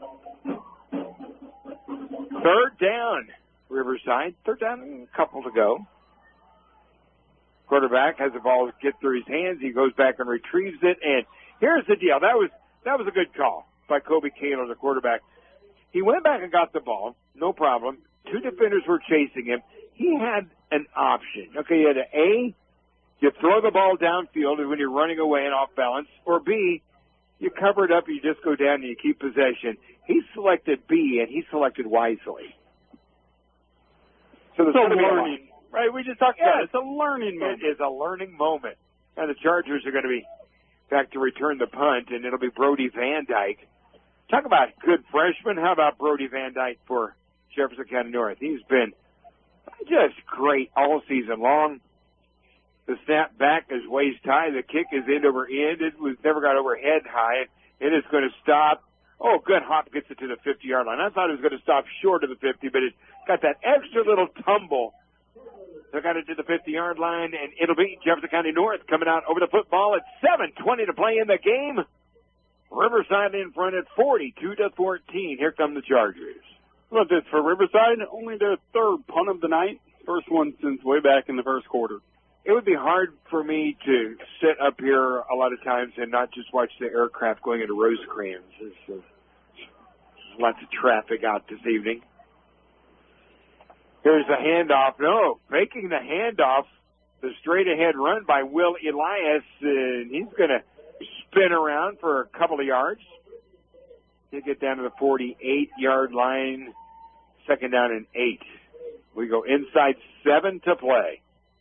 S16: 3rd down, Riverside. 3rd down, a couple to go. Quarterback has the ball get through his hands. He goes back and retrieves it. And here's the deal. That was a good call by Kobe Kaler, the quarterback. He went back and got the ball. No problem. 2 defenders were chasing him. He had an option. Okay, he had an A, you throw the ball downfield when you're running away and off balance, or B, you cover it up, you just go down and you keep possession. He selected B, and he selected wisely. So there's
S5: learning, right? We just talked about it. It's a learning moment.
S16: It is a learning moment. And the Chargers are going to be back to return the punt, and it'll be Brody Van Dyke. Talk about good freshman. How about Brody Van Dyke for Jefferson County North? He's been just great all season long. The snap back is waist high. The kick is end over end. It was never got over head high. It is going to stop. Oh, good hop gets it to the 50-yard line. I thought it was going to stop short of the 50, but it got that extra little tumble. They got it to the 50-yard line, and it'll be Jefferson County North coming out over the football at 7:20 to play in the game. Riverside in front at 42-14. Here come the Chargers.
S5: Look, this for Riverside, only their 3rd punt of the night. First one since way back in the first quarter.
S16: It would be hard for me to sit up here a lot of times and not just watch the aircraft going into Rosecrans. There's lots of traffic out this evening. Here's the handoff. No, making the handoff, the straight-ahead run by Will Elias, and he's going to spin around for a couple of yards. He'll get down to the 48-yard line, second down and 8. We go inside 7 to play.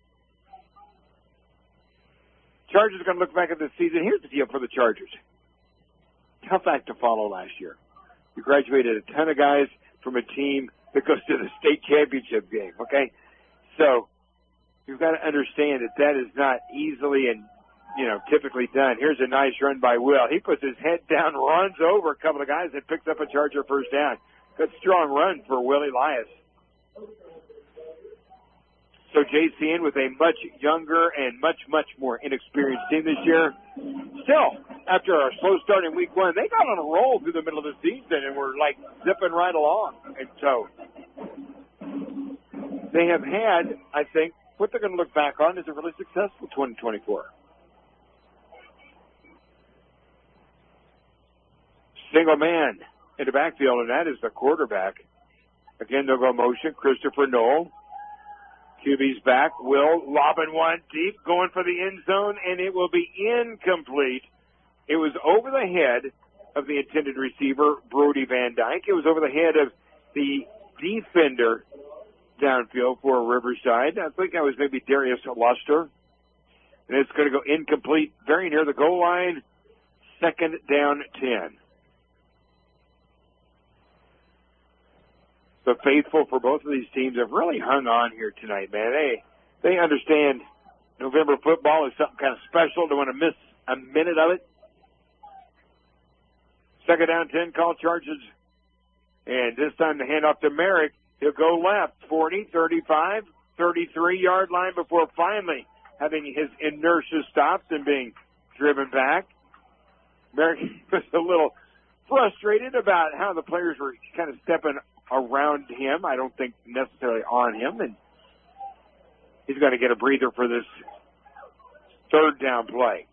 S16: Chargers are going to look back at this season. Here's the deal for the Chargers. Tough act to follow last year. You graduated a ton of guys from a team that goes to the state championship game, okay? So you've got to understand that is not easily and, typically done. Here's a nice run by Will. He puts his head down, runs over a couple of guys, and picks up a Charger first down. Good strong run for Will Elias. So JCN with a much younger and much, much more inexperienced team this year. Still, after a slow start in week 1, they got on a roll through the middle of the season and were like zipping right along. And so they have had, I think, what they're going to look back on is a really successful 2024. Single man in the backfield, and that is the quarterback. Again, they'll go motion. Christopher Knoll. QB's back. Will lobbing one deep, going for the end zone, and it will be incomplete. It was over the head of the intended receiver, Brody Van Dyke. It was over the head of the defender downfield for Riverside. I think that was maybe Darius Luster. And it's going to go incomplete very near the goal line. Second down 10. The faithful for both of these teams have really hung on here tonight, man. They understand November football is something kind of special. They want to miss a minute of it. Second down 10, call Chargers. And this time the handoff to Merrick. He'll go left, 40, 35, 33-yard line before finally having his inertia stopped and being driven back. Merrick was a little frustrated about how the players were kind of stepping around him. I don't think necessarily on him. And he's going to get a breather for this third down play.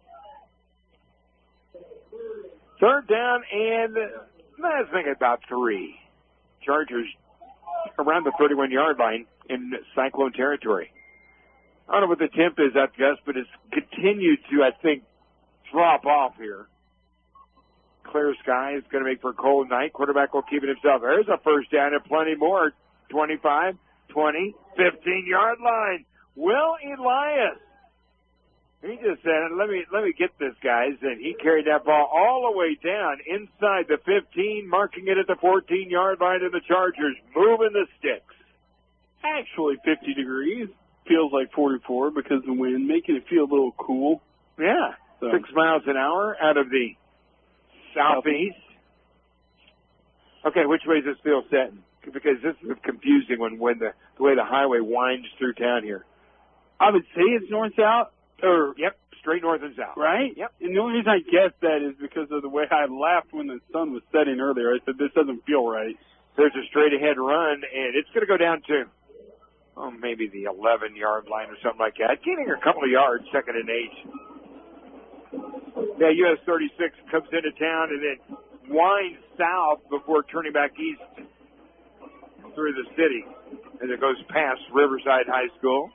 S16: Third down and I think about 3. Chargers around the 31-yard line in Cyclone territory. I don't know what the temp is up, Gus, but it's continued to, I think, drop off here. Clear sky is going to make for a cold night. Quarterback will keep it himself. There's a first down and plenty more. 25, 20, 15-yard line. Will Elias. He just said, let me get this, guys. And he carried that ball all the way down inside the 15, marking it at the 14-yard line of the Chargers, moving the sticks.
S5: Actually 50 degrees. Feels like 44 because of the wind, making it feel a little cool.
S16: Yeah, so 6 miles an hour out of the southeast. Okay, which way is this field setting? Because this is confusing when the way the highway winds through town here.
S5: I would say it's north-south.
S16: Yep, straight north and south.
S5: Right?
S16: Yep.
S5: And the only reason I guessed that is because of the way I laughed when the sun was setting earlier. I said, this doesn't feel right.
S16: There's a straight-ahead run, and it's going to go down to, maybe the 11-yard line or something like that. Gaining a couple of yards, second and 8. Yeah, US 36 comes into town and then winds south before turning back east through the city as it goes past Riverside High School.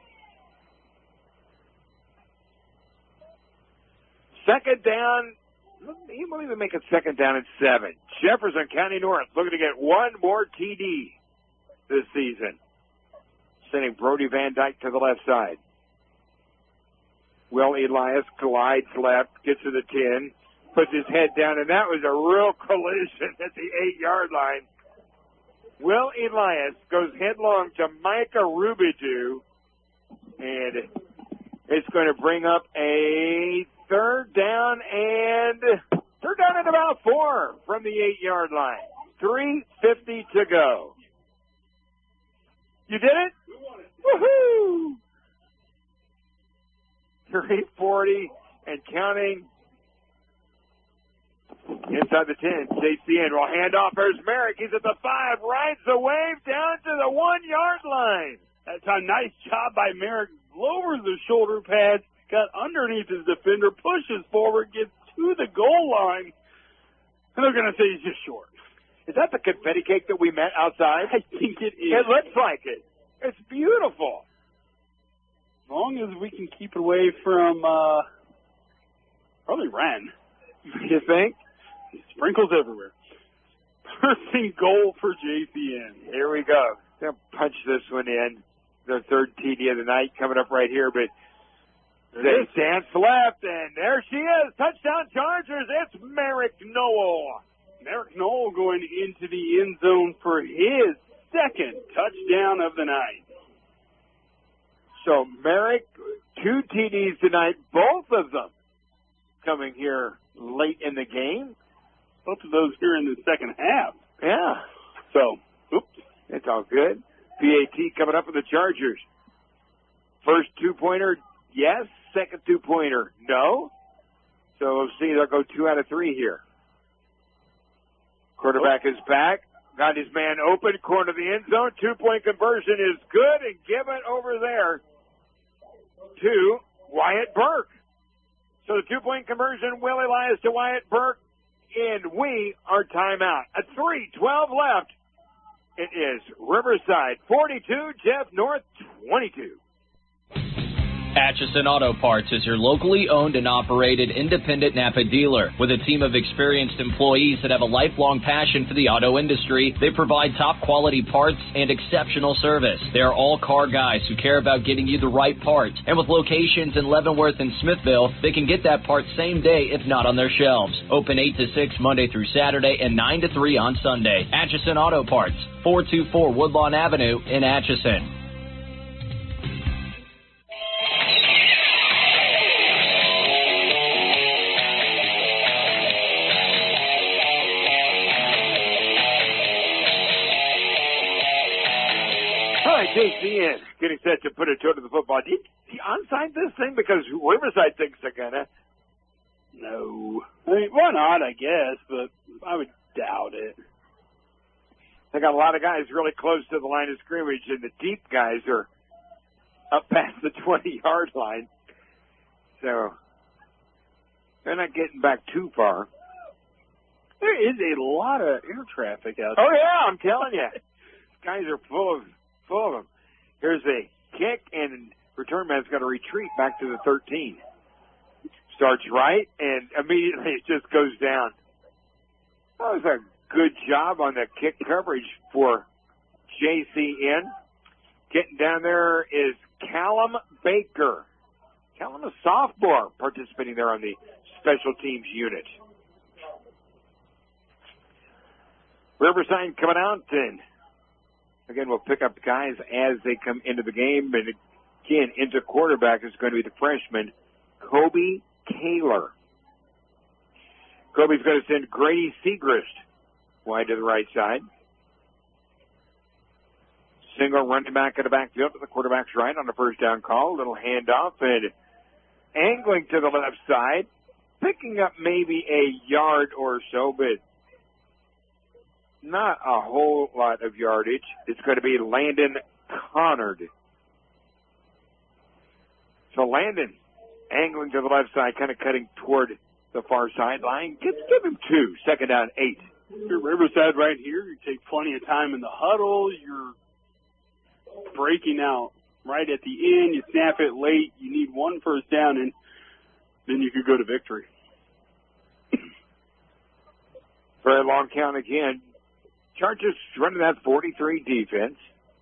S16: Second down, he won't even make it second down and 7. Jefferson County North looking to get one more TD this season. Sending Brody Van Dyke to the left side. Will Elias glides left, gets to the 10, puts his head down, and that was a real collision at the 8-yard line. Will Elias goes headlong to Micah Rubidoux, and it's going to bring up a third down and about 4 from the 8-yard line. 3:50 to go. You did it? Woohoo! 3:40 and counting. Inside the 10, JCN will hand off. There's Merrick. He's at the 5, rides the wave down to the 1-yard line.
S5: That's a nice job by Merrick. Lowers the shoulder pads, got underneath his defender, pushes forward, gets to the goal line, and they're going to say he's just short.
S16: Is that the confetti cake that we met outside?
S5: I think it is.
S16: It looks like it. It's beautiful.
S5: As long as we can keep it away from probably Wren.
S16: You think?
S5: Sprinkles everywhere. First and goal for JCN.
S16: Here we go. They'll punch this one in. Their third TD of the night coming up right here, but they dance left, and there she is. Touchdown Chargers. It's Merrick Noel.
S5: Merrick Noel going into the end zone for his second touchdown of the night.
S16: So Merrick, 2 TDs tonight, both of them coming here late in the game.
S5: Both of those here in the second half.
S16: Yeah.
S5: So, oops.
S16: It's all good. PAT coming up with the Chargers. First 2-pointer, yes. Second 2-pointer, no. So we'll see. They'll go 2 out of 3 here. Quarterback is back. Got his man open. Corner of the end zone. 2-point conversion is good. And give it over there to Wyatt Burke. So the 2-point conversion will lies to Wyatt Burke. And we are timeout. At 3:12 left. It is Riverside 42, Jeff North 22.
S6: Atchison Auto Parts is your locally owned and operated independent Napa dealer. With a team of experienced employees that have a lifelong passion for the auto industry, they provide top quality parts and exceptional service. They are all car guys who care about getting you the right part. And with locations in Leavenworth and Smithville, they can get that part same day if not on their shelves. Open 8 to 6 Monday through Saturday and 9 to 3 on Sunday. Atchison Auto Parts, 424 Woodlawn Avenue in Atchison.
S16: JCN getting set to put a toe to the football. Did he onside this thing? Because Riverside thinks they're gonna.
S5: No. I mean, why not, I guess, but I would doubt it.
S16: They got a lot of guys really close to the line of scrimmage, and the deep guys are up past the 20-yard line. So they're not getting back too far.
S5: There is a lot of air traffic out there.
S16: Oh, yeah, I'm telling you. Guys are full of them. Here's a kick, and return man's got to retreat back to the 13. Starts right, and immediately it just goes down. That was a good job on the kick coverage for JCN. Getting down there is Callum Baker. Callum, a sophomore, participating there on the special teams unit. Riverside coming out, and again, we'll pick up guys as they come into the game. And again, into quarterback is going to be the freshman, Kobe Kaler. Kobe's going to send Grady Segrist wide to the right side. Single running back at the backfield to the quarterback's right on the first down call. Little handoff and angling to the left side. Picking up maybe a yard or so, but not a whole lot of yardage. It's going to be Landon Connard. So Landon angling to the left side, kind of cutting toward the far sideline. Give him 2. Second down, 8.
S5: You're Riverside right here. You take plenty of time in the huddle. You're breaking out right at the end. You snap it late. You need 1 first down, and then you could go to victory.
S16: Very long count again. Chargers running that 43 defense.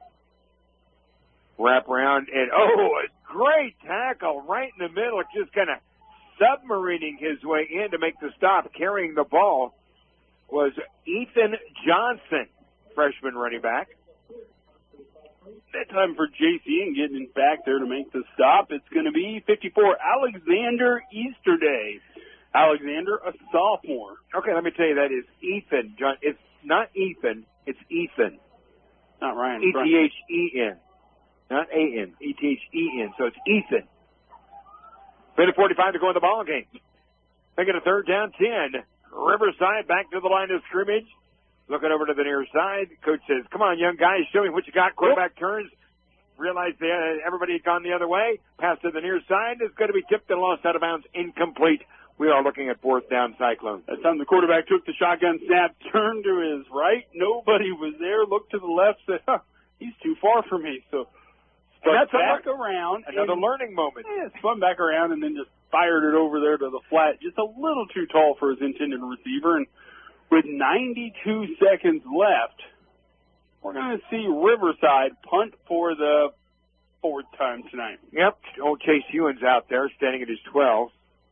S16: Wrap around, and a great tackle right in the middle, just kind of submarining his way in to make the stop. Carrying the ball was Ethan Johnson, freshman running back.
S5: That time for JCN getting back there to make the stop. It's going to be 54, Alexander Easterday. Alexander, a sophomore.
S16: Okay, let me tell you, that is Ethan. It's not Ethan, it's Ethan.
S5: Not Ryan.
S16: E-T-H-E-N. Not A-N. E-T-H-E-N. So it's Ethan. Minute 45 to go in the ball game. Making a third down, 10 Riverside back to the line of scrimmage. Looking over to the near side. Coach says, come on, young guys, show me what you got. Quarterback turns. Realized everybody had gone the other way. Pass to the near side is going to be tipped and lost out of bounds. Incomplete. We are looking at fourth down, Cyclones.
S5: That time the quarterback took the shotgun snap, turned to his right. Nobody was there. Looked to the left, said, he's too far for me. So spun back around.
S16: Another learning moment.
S5: Yeah, spun back around and then just fired it over there to the flat. Just a little too tall for his intended receiver. And with 92 seconds left, we're going to see Riverside punt for the fourth time tonight.
S16: Yep. Old Chase Ewan's out there standing at his 12.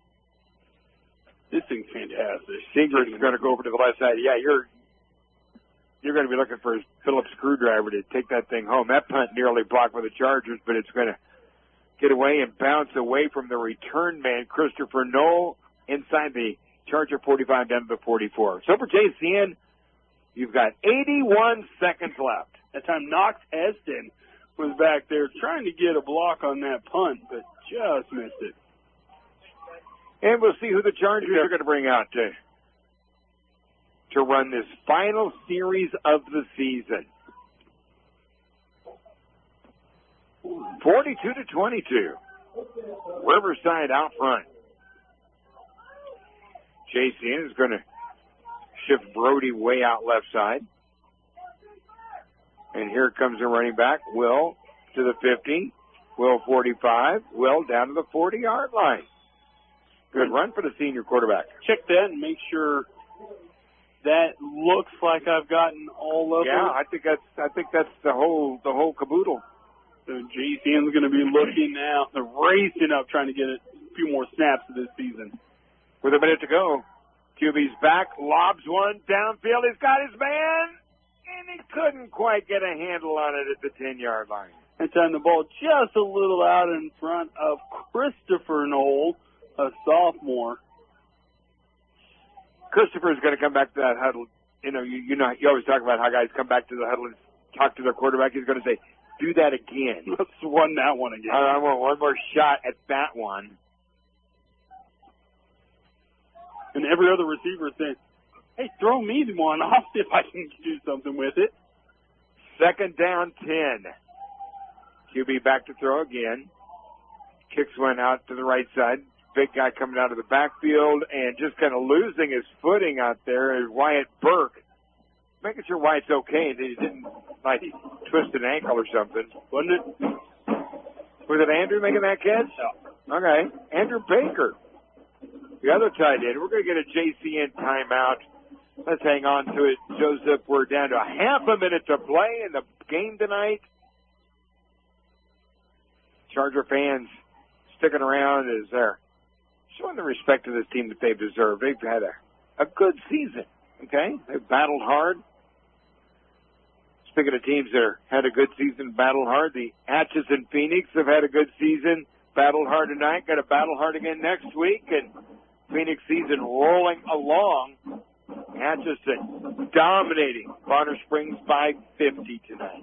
S5: This thing's fantastic.
S16: Seegers is going to go over to the left side. Yeah, you're going to be looking for a Phillips screwdriver to take that thing home. That punt nearly blocked by the Chargers, but it's going to get away and bounce away from the return man, Christopher Knoll, inside the Charger 45 down to the 44. So for JCN, you've got 81 seconds left.
S5: That time Knox Heston was back there trying to get a block on that punt, but just missed it.
S16: And we'll see who the Chargers are going to bring out to run this final series of the season. 42-22. Riverside out front. JCN is going to shift Brody way out left side. And here comes the running back, Will, to the 50. Will 45. Will down to the 40-yard line. Good run for the senior quarterback.
S5: Check that and make sure that looks like I've gotten all of it.
S16: Yeah, I think that's the whole caboodle.
S5: So JCN's going to be looking now. They're racing up trying to get a few more snaps this season.
S16: With a minute to go, QB's back, lobs one downfield. He's got his man, and he couldn't quite get a handle on it at the 10-yard line.
S5: That time the ball just a little out in front of Christopher Knoll, a sophomore.
S16: Christopher is going to come back to that huddle. You always talk about how guys come back to the huddle and talk to their quarterback. He's going to say, do that again.
S5: Let's run that one again.
S16: I want one more shot at that one.
S5: And every other receiver is saying, hey, throw me the one. I'll see if I can do something with it.
S16: Second down, 10. QB back to throw again. Kicks one out to the right side. Big guy coming out of the backfield and just kind of losing his footing out there is Wyatt Burke. Making sure Wyatt's okay that he didn't, twist an ankle or something.
S5: Wasn't it?
S16: Was it Andrew making that catch?
S5: No.
S16: Okay. Andrew Baker, the other tight end. We're going to get a JCN timeout. Let's hang on to it, Joseph. We're down to a half a minute to play in the game tonight. Charger fans sticking around as they're showing the respect to this team that they've deserved. They've had a good season, okay? They've battled hard. Speaking of teams that had a good season, battled hard, the Atchison Phoenix have had a good season, battled hard tonight, got to battle hard again next week, and Phoenix season rolling along. Atchison dominating Bonner Springs by 50 tonight.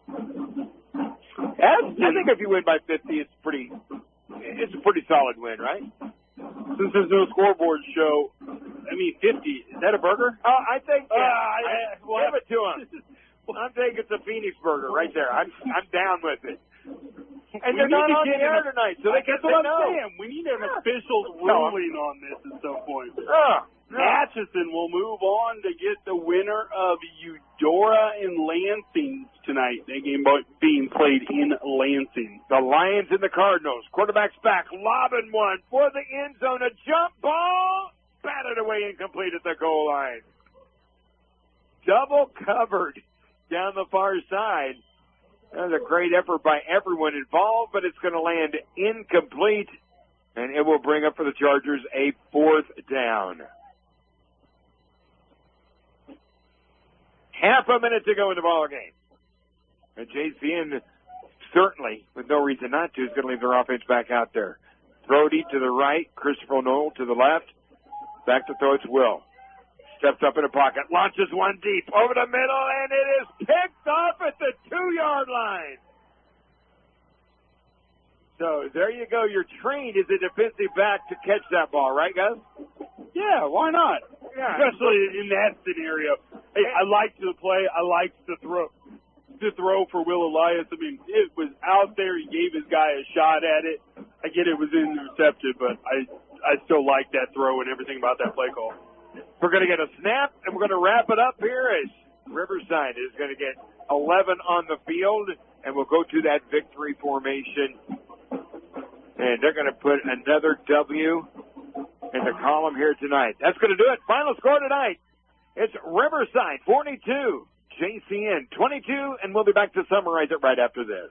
S16: I think if you win by 50, it's a pretty solid win, right?
S5: Since there's no scoreboard show, 50. Is that a burger?
S16: I think give it to him. I'm thinking it's a Phoenix burger right there. I'm down with it. And they're not on the air tonight, so
S5: that's what I'm saying. We need an official ruling on this at some point. Atchison will move on to get the winner of Eudora and Lansing tonight. That game being played in Lansing.
S16: The Lions and the Cardinals. Quarterback's back, lobbing one for the end zone. A jump ball, batted away, incomplete at the goal line. Double covered down the far side. That was a great effort by everyone involved, but it's going to land incomplete, and it will bring up for the Chargers a fourth down. Half a minute to go in the ball game. And JCN, certainly, with no reason not to, is going to leave their offense back out there. Brody to the right, Christopher Knoll to the left. Back to throw, it's Will. Steps up in the pocket, launches one deep, over the middle, and it is picked off at the 2-yard line. So there you go. You're trained as a defensive back to catch that ball, right, guys?
S5: Yeah, why not?
S16: Yeah.
S5: Especially in that scenario. Hey, I liked the play. I liked the throw. The throw for Will Elias. I mean, it was out there. He gave his guy a shot at it. I get it was intercepted, but I still like that throw and everything about that play call.
S16: We're going to get a snap, and we're going to wrap it up here as Riverside is going to get 11 on the field, and we'll go to that victory formation. And they're going to put another W in the column here tonight. That's going to do it. Final score tonight. It's Riverside 42, JCN 22, and we'll be back to summarize it right after this.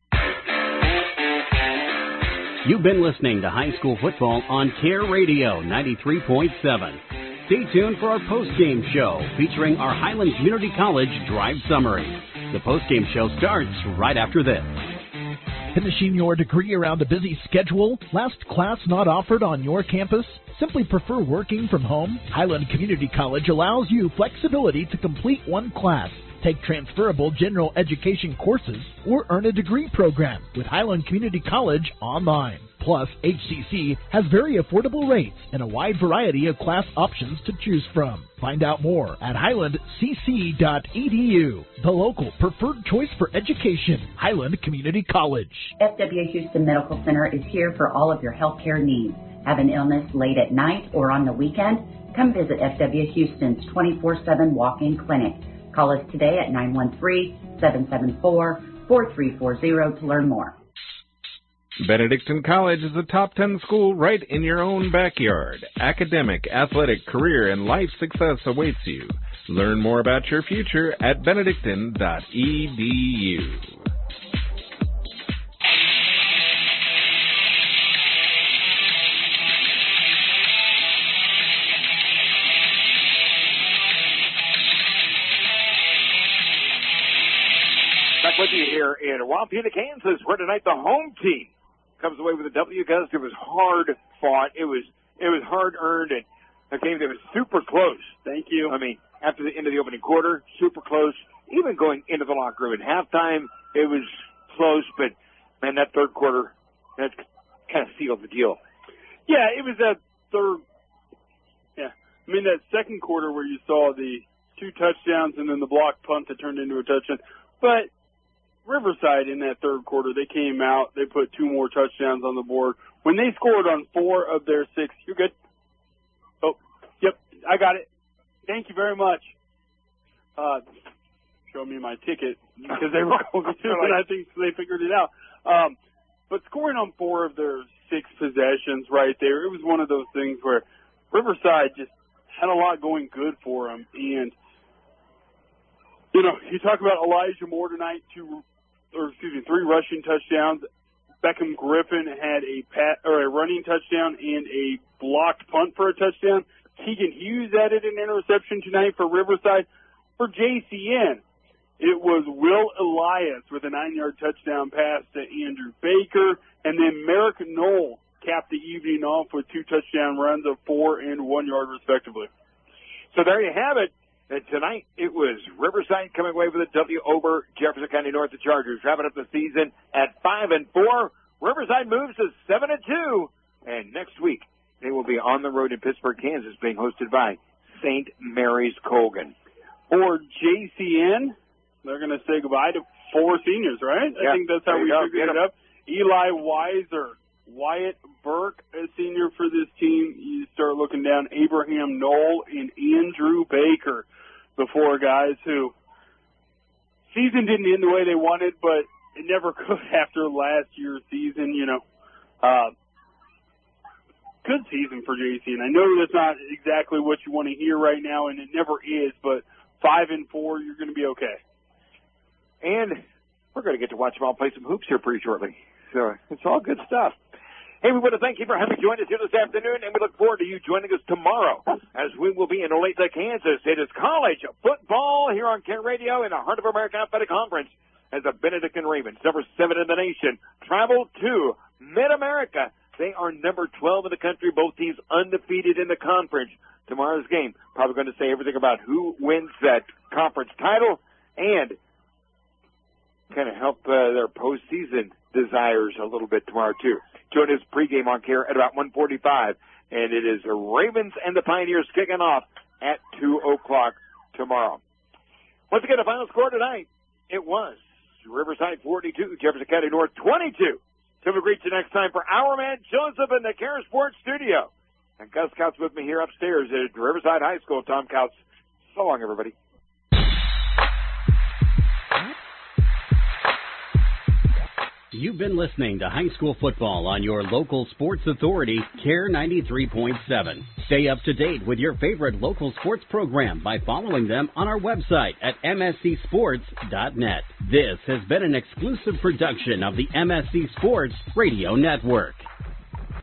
S1: You've been listening to high school football on Care Radio 93.7. Stay tuned for our post-game show featuring our Highland Community College Drive Summary. The post-game show starts right after this.
S11: Finishing your degree around a busy schedule? Last class not offered on your campus? Simply prefer working from home? Highland Community College allows you flexibility to complete one class, take transferable general education courses, or earn a degree program with Highland Community College online. Plus, HCC has very affordable rates and a wide variety of class options to choose from. Find out more at highlandcc.edu. The local preferred choice for education, Highland Community College.
S8: FW Houston Medical Center is here for all of your healthcare needs. Have an illness late at night or on the weekend? Come visit FW Houston's 24/7 walk-in clinic. Call us today at 913-774-4340 to learn more.
S7: Benedictine College is a top 10 school right in your own backyard. Academic, athletic, career, and life success awaits you. Learn more about your future at benedictine.edu.
S16: Back with you here in Wapena, Kansas, where tonight the home team comes away with a W because it was hard fought. It was hard earned, and a game that was super close.
S5: Thank you.
S16: I mean, after the end of the opening quarter, super close. Even going into the locker room at halftime, it was close, but man, that third quarter, that kind of sealed the deal.
S5: Yeah, it was that third. Yeah, I mean that second quarter where you saw the 2 touchdowns and then the blocked punt that turned into a touchdown, but Riverside in that third quarter, they came out, they put 2 more touchdowns on the board. When they scored on 4 of their 6, you're good. Oh, yep, I got it. Thank you very much. Show me my ticket because they were going to, and I think they figured it out. But scoring on 4 of their 6 possessions right there, it was one of those things where Riverside just had a lot going good for them. And, you know, you talk about Elijah Moore tonight, 3 rushing touchdowns. Beckham Griffin had a running touchdown and a blocked punt for a touchdown. Keegan Hughes added an interception tonight for Riverside. For JCN, it was Will Elias with a 9-yard touchdown pass to Andrew Baker, and then Merrick Knoll capped the evening off with 2 touchdown runs of 4 and 1 yard respectively.
S16: So there you have it. And tonight it was Riverside coming away with a W over Jefferson County North. The Chargers wrapping up the season at 5-4. Riverside moves to 7-2, and next week they will be on the road in Pittsburgh, Kansas, being hosted by St. Mary's Colgan.
S5: For JCN, they're going to say goodbye to 4 seniors, right?
S16: Yeah,
S5: I think that's how we figured it up. Eli Weiser, Wyatt Burke, a senior for this team. You start looking down, Abraham Knoll and Andrew Baker, the 4 guys who season didn't end the way they wanted, but it never could after last year's season, you know. Good season for JCN. I know that's not exactly what you want to hear right now, and it never is, but 5-4, you're going to be okay.
S16: And we're going to get to watch them all play some hoops here pretty shortly. So it's all good stuff. Hey, we want to thank you for having joined us here this afternoon, and we look forward to you joining us tomorrow as we will be in Olathe, Kansas. It is college football here on Care Radio in the Heart of America Athletic Conference as the Benedictine Ravens, number 7 in the nation, travel to Mid-America. They are number 12 in the country, both teams undefeated in the conference. Tomorrow's game, probably going to say everything about who wins that conference title and kind of help their postseason desires a little bit tomorrow, too. Join us pregame on Care at about 1:45.
S4: And it is the Ravens and the Pioneers kicking off at 2 o'clock tomorrow. Once again, the final score tonight, it was Riverside 42, Jefferson County North 22. So we'll greet you next time for our man Joseph in the Care Sports Studio. And Gus Couts with me here upstairs at Riverside High School. Tom Couts. So long, everybody.
S1: You've been listening to high school football on your local sports authority, CARE 93.7. Stay up to date with your favorite local sports program by following them on our website at mscsports.net. This has been an exclusive production of the MSC Sports Radio Network.